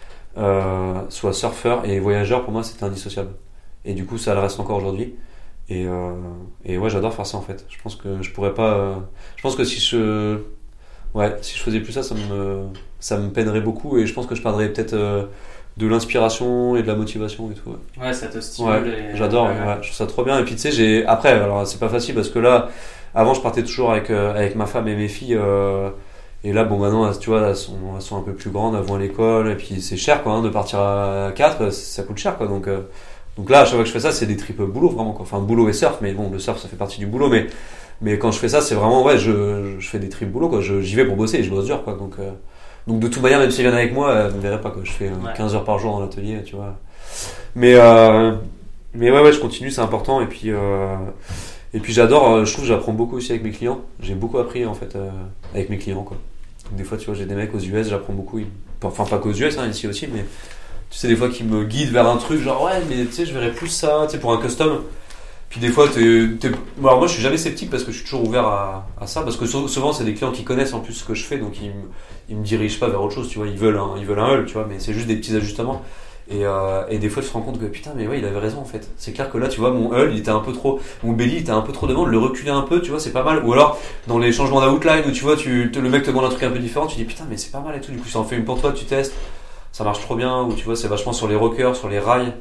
soit surfeur et voyageur, pour moi c'était indissociable, et du coup ça le reste encore aujourd'hui, et ouais j'adore faire ça en fait. Je pense que je pourrais pas, je pense que si je faisais plus ça, ça me peinerait beaucoup, et je pense que je perdrais peut-être de l'inspiration et de la motivation et tout. Ouais, ça te stimule. Ouais, j'adore, je trouve ça trop bien. Et puis tu sais, après, alors c'est pas facile parce que là, avant je partais toujours avec ma femme et mes filles, et là maintenant tu vois, elles sont un peu plus grandes, elles vont à l'école, et puis c'est cher quoi, de partir à 4, ça coûte cher quoi, donc là à chaque fois que je fais ça, c'est des trips boulot vraiment quoi, enfin boulot et surf, mais bon, le surf ça fait partie du boulot, mais quand je fais ça, c'est vraiment je fais des trips boulot quoi, j'y vais pour bosser et je bosse dur quoi, donc de toute manière, même s'ils viennent avec moi, elles ne me verraient pas quoi, je fais 15 heures par jour dans l'atelier, tu vois, mais ouais je continue, c'est important, et puis j'adore, je trouve que j'apprends beaucoup aussi avec mes clients, j'ai beaucoup appris en fait avec mes clients quoi. Des fois tu vois, j'ai des mecs aux US, j'apprends beaucoup, enfin pas qu'aux US, ici aussi, mais tu sais, des fois qui me guident vers un truc genre mais tu sais, je verrais plus ça, tu sais, pour un custom. Puis des fois alors moi je suis jamais sceptique parce que je suis toujours ouvert à ça, parce que souvent c'est des clients qui connaissent en plus ce que je fais, donc ils me dirigent pas vers autre chose, tu vois, ils veulent un hull, tu vois, mais c'est juste des petits ajustements. Et des fois tu te rends compte que putain, mais ouais, il avait raison en fait. C'est clair que là tu vois, mon hull il était un peu trop, mon belly il était un peu trop devant, de le reculer un peu, tu vois, c'est pas mal. Ou alors dans les changements d'outline où tu vois, le mec te demande un truc un peu différent, tu dis putain mais c'est pas mal et tout, du coup ça en fait une pour toi, tu testes, ça marche trop bien, ou tu vois c'est vachement sur les rockers, sur les rails,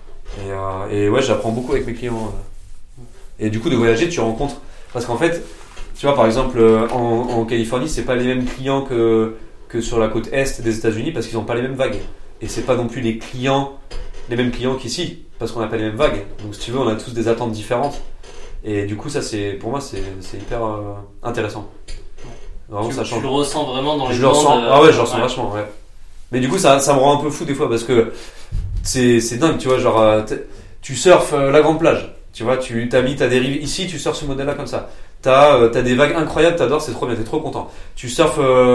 et ouais j'apprends beaucoup avec mes clients, et du coup de voyager tu rencontres, parce qu'en fait tu vois par exemple en Californie c'est pas les mêmes clients que sur la côte est des États-Unis, parce qu'ils ont pas les mêmes vagues. Et c'est pas non plus les mêmes clients qu'ici, parce qu'on n'a pas les mêmes vagues. Donc si tu veux, on a tous des attentes différentes. Et du coup, ça pour moi c'est hyper intéressant. Vraiment, ça change. Tu le ressens vraiment dans les bandes. Ah ouais, je le ressens vachement, ouais. Mais du coup, ça me rend un peu fou des fois parce que c'est dingue, tu vois, genre, tu surfes la grande plage. Tu vois, t'as des rives ici, tu surfes ce modèle-là comme ça. T'as des vagues incroyables, t'adores, c'est trop bien, t'es trop content. Tu surfes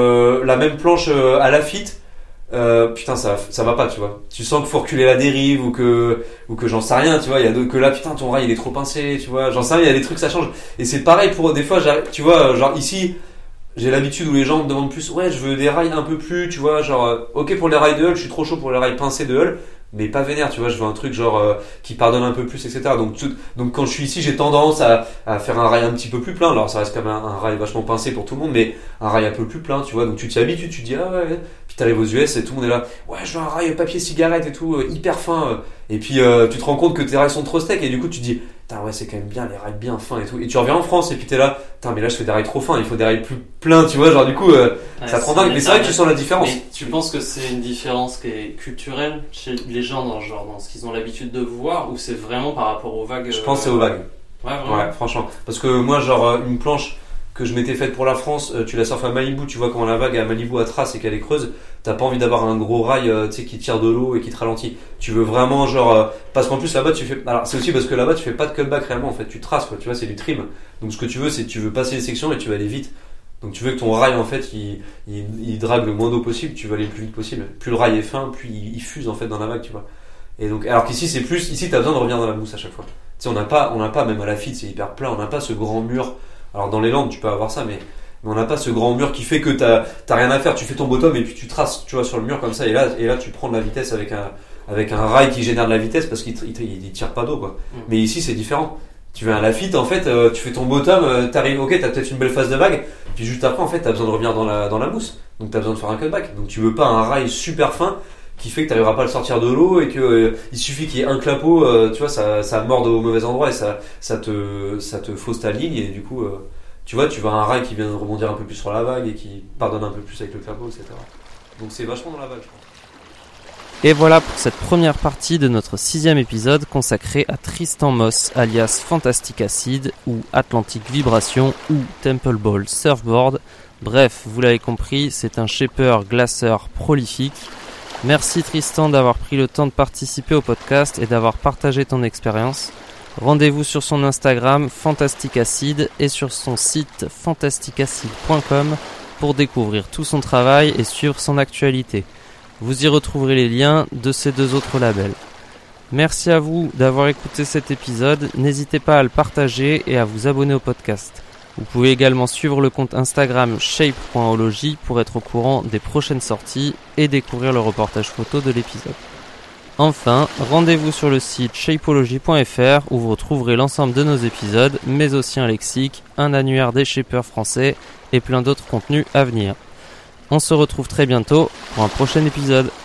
la même planche à Lafitte, putain, ça va pas, tu vois. Tu sens qu'il faut reculer la dérive ou que j'en sais rien, tu vois. Il y a d'autres que là, putain, ton rail il est trop pincé, tu vois. J'en sais rien, il y a des trucs, ça change. Et c'est pareil pour des fois, tu vois, genre ici, j'ai l'habitude où les gens me demandent plus, ouais, je veux des rails un peu plus, tu vois, genre, ok pour les rails de hull, je suis trop chaud pour les rails pincés de hull. Mais pas vénère, tu vois, je veux un truc genre qui pardonne un peu plus, etc. Donc quand je suis ici, j'ai tendance à faire un rail un petit peu plus plein. Alors ça reste quand même un rail vachement pincé pour tout le monde, mais un rail un peu plus plein, tu vois. Donc tu t'y habitues, tu te dis ah ouais. Puis t'arrives aux US et tout le monde est là, ouais, je veux un rail papier cigarette et tout, hyper fin. Et puis tu te rends compte que tes rails sont trop steak et du coup tu te dis, putain ouais, c'est quand même bien les rails bien fins et tout. Et tu reviens en France et puis t'es là, putain mais là je fais des rails trop fins, il faut des rails plus pleins, tu vois. Genre du coup ça te rend dingue. Mais c'est vrai que tu sens la différence. Mais tu penses que c'est une différence qui est culturelle chez les gens dans ce qu'ils ont l'habitude de voir, ou c'est vraiment par rapport aux vagues? Je pense que c'est aux vagues. Ouais, vraiment. Ouais, franchement. Parce que moi, genre, une planche que je m'étais faite pour la France, tu la surfes à Malibu, tu vois comment la vague à Malibu à trace et qu'elle est creuse, t'as pas envie d'avoir un gros rail, tu sais, qui tire de l'eau et qui te ralentit. Tu veux vraiment, genre, parce qu'en plus là-bas, alors c'est aussi parce que là-bas, tu fais pas de cutback réellement, en fait, tu traces, quoi, tu vois, c'est du trim. Donc ce que tu veux, c'est que tu veux passer les sections et tu vas aller vite. Donc tu veux que ton rail, en fait, il drague le moins d'eau possible, tu veux aller le plus vite possible. Plus le rail est fin, plus il fuse, en fait, dans la vague, tu vois. Et donc, alors qu'ici, ici, t'as besoin de revenir dans la mousse à chaque fois. Tu sais, on n'a pas, même à Lafitte, c'est hyper plat, on n'a pas ce grand mur. Alors dans les Landes, tu peux avoir ça, mais on n'a pas ce grand mur qui fait que t'as rien à faire. Tu fais ton bottom et puis tu traces, tu vois, sur le mur comme ça. Et là, tu prends de la vitesse avec un rail qui génère de la vitesse parce qu'il tire pas d'eau, quoi. Mais ici, c'est différent. Tu vas à Lafitte, en fait, tu fais ton bottom, t'arrives, ok, t'as peut-être une belle phase de vague, puis juste après, en fait, t'as besoin de revenir dans la mousse. Donc t'as besoin de faire un cutback. Donc tu veux pas un rail super fin qui fait que t'arriveras pas à le sortir de l'eau et que il suffit qu'il y ait un clapot, tu vois, ça morde au mauvais endroit et ça te fausse ta ligne et du coup, tu vois, tu vas un rail qui vient de rebondir un peu plus sur la vague et qui pardonne un peu plus avec le clapot, etc. Donc c'est vachement dans la vague, je pense. Et voilà pour cette première partie de notre 6e épisode consacré à Tristan Moss, alias Fantastic Acid, ou Atlantic Vibration, ou Temple Ball Surfboard. Bref, vous l'avez compris, c'est un shaper glaceur prolifique. Merci Tristan d'avoir pris le temps de participer au podcast et d'avoir partagé ton expérience. Rendez-vous sur son Instagram Fantastic Acid et sur son site fantasticacid.com pour découvrir tout son travail et suivre son actualité. Vous y retrouverez les liens de ces 2 autres labels. Merci à vous d'avoir écouté cet épisode. N'hésitez pas à le partager et à vous abonner au podcast. Vous pouvez également suivre le compte Instagram shape.ology pour être au courant des prochaines sorties et découvrir le reportage photo de l'épisode. Enfin, rendez-vous sur le site shapeology.fr où vous retrouverez l'ensemble de nos épisodes, mais aussi un lexique, un annuaire des shapers français et plein d'autres contenus à venir. On se retrouve très bientôt pour un prochain épisode.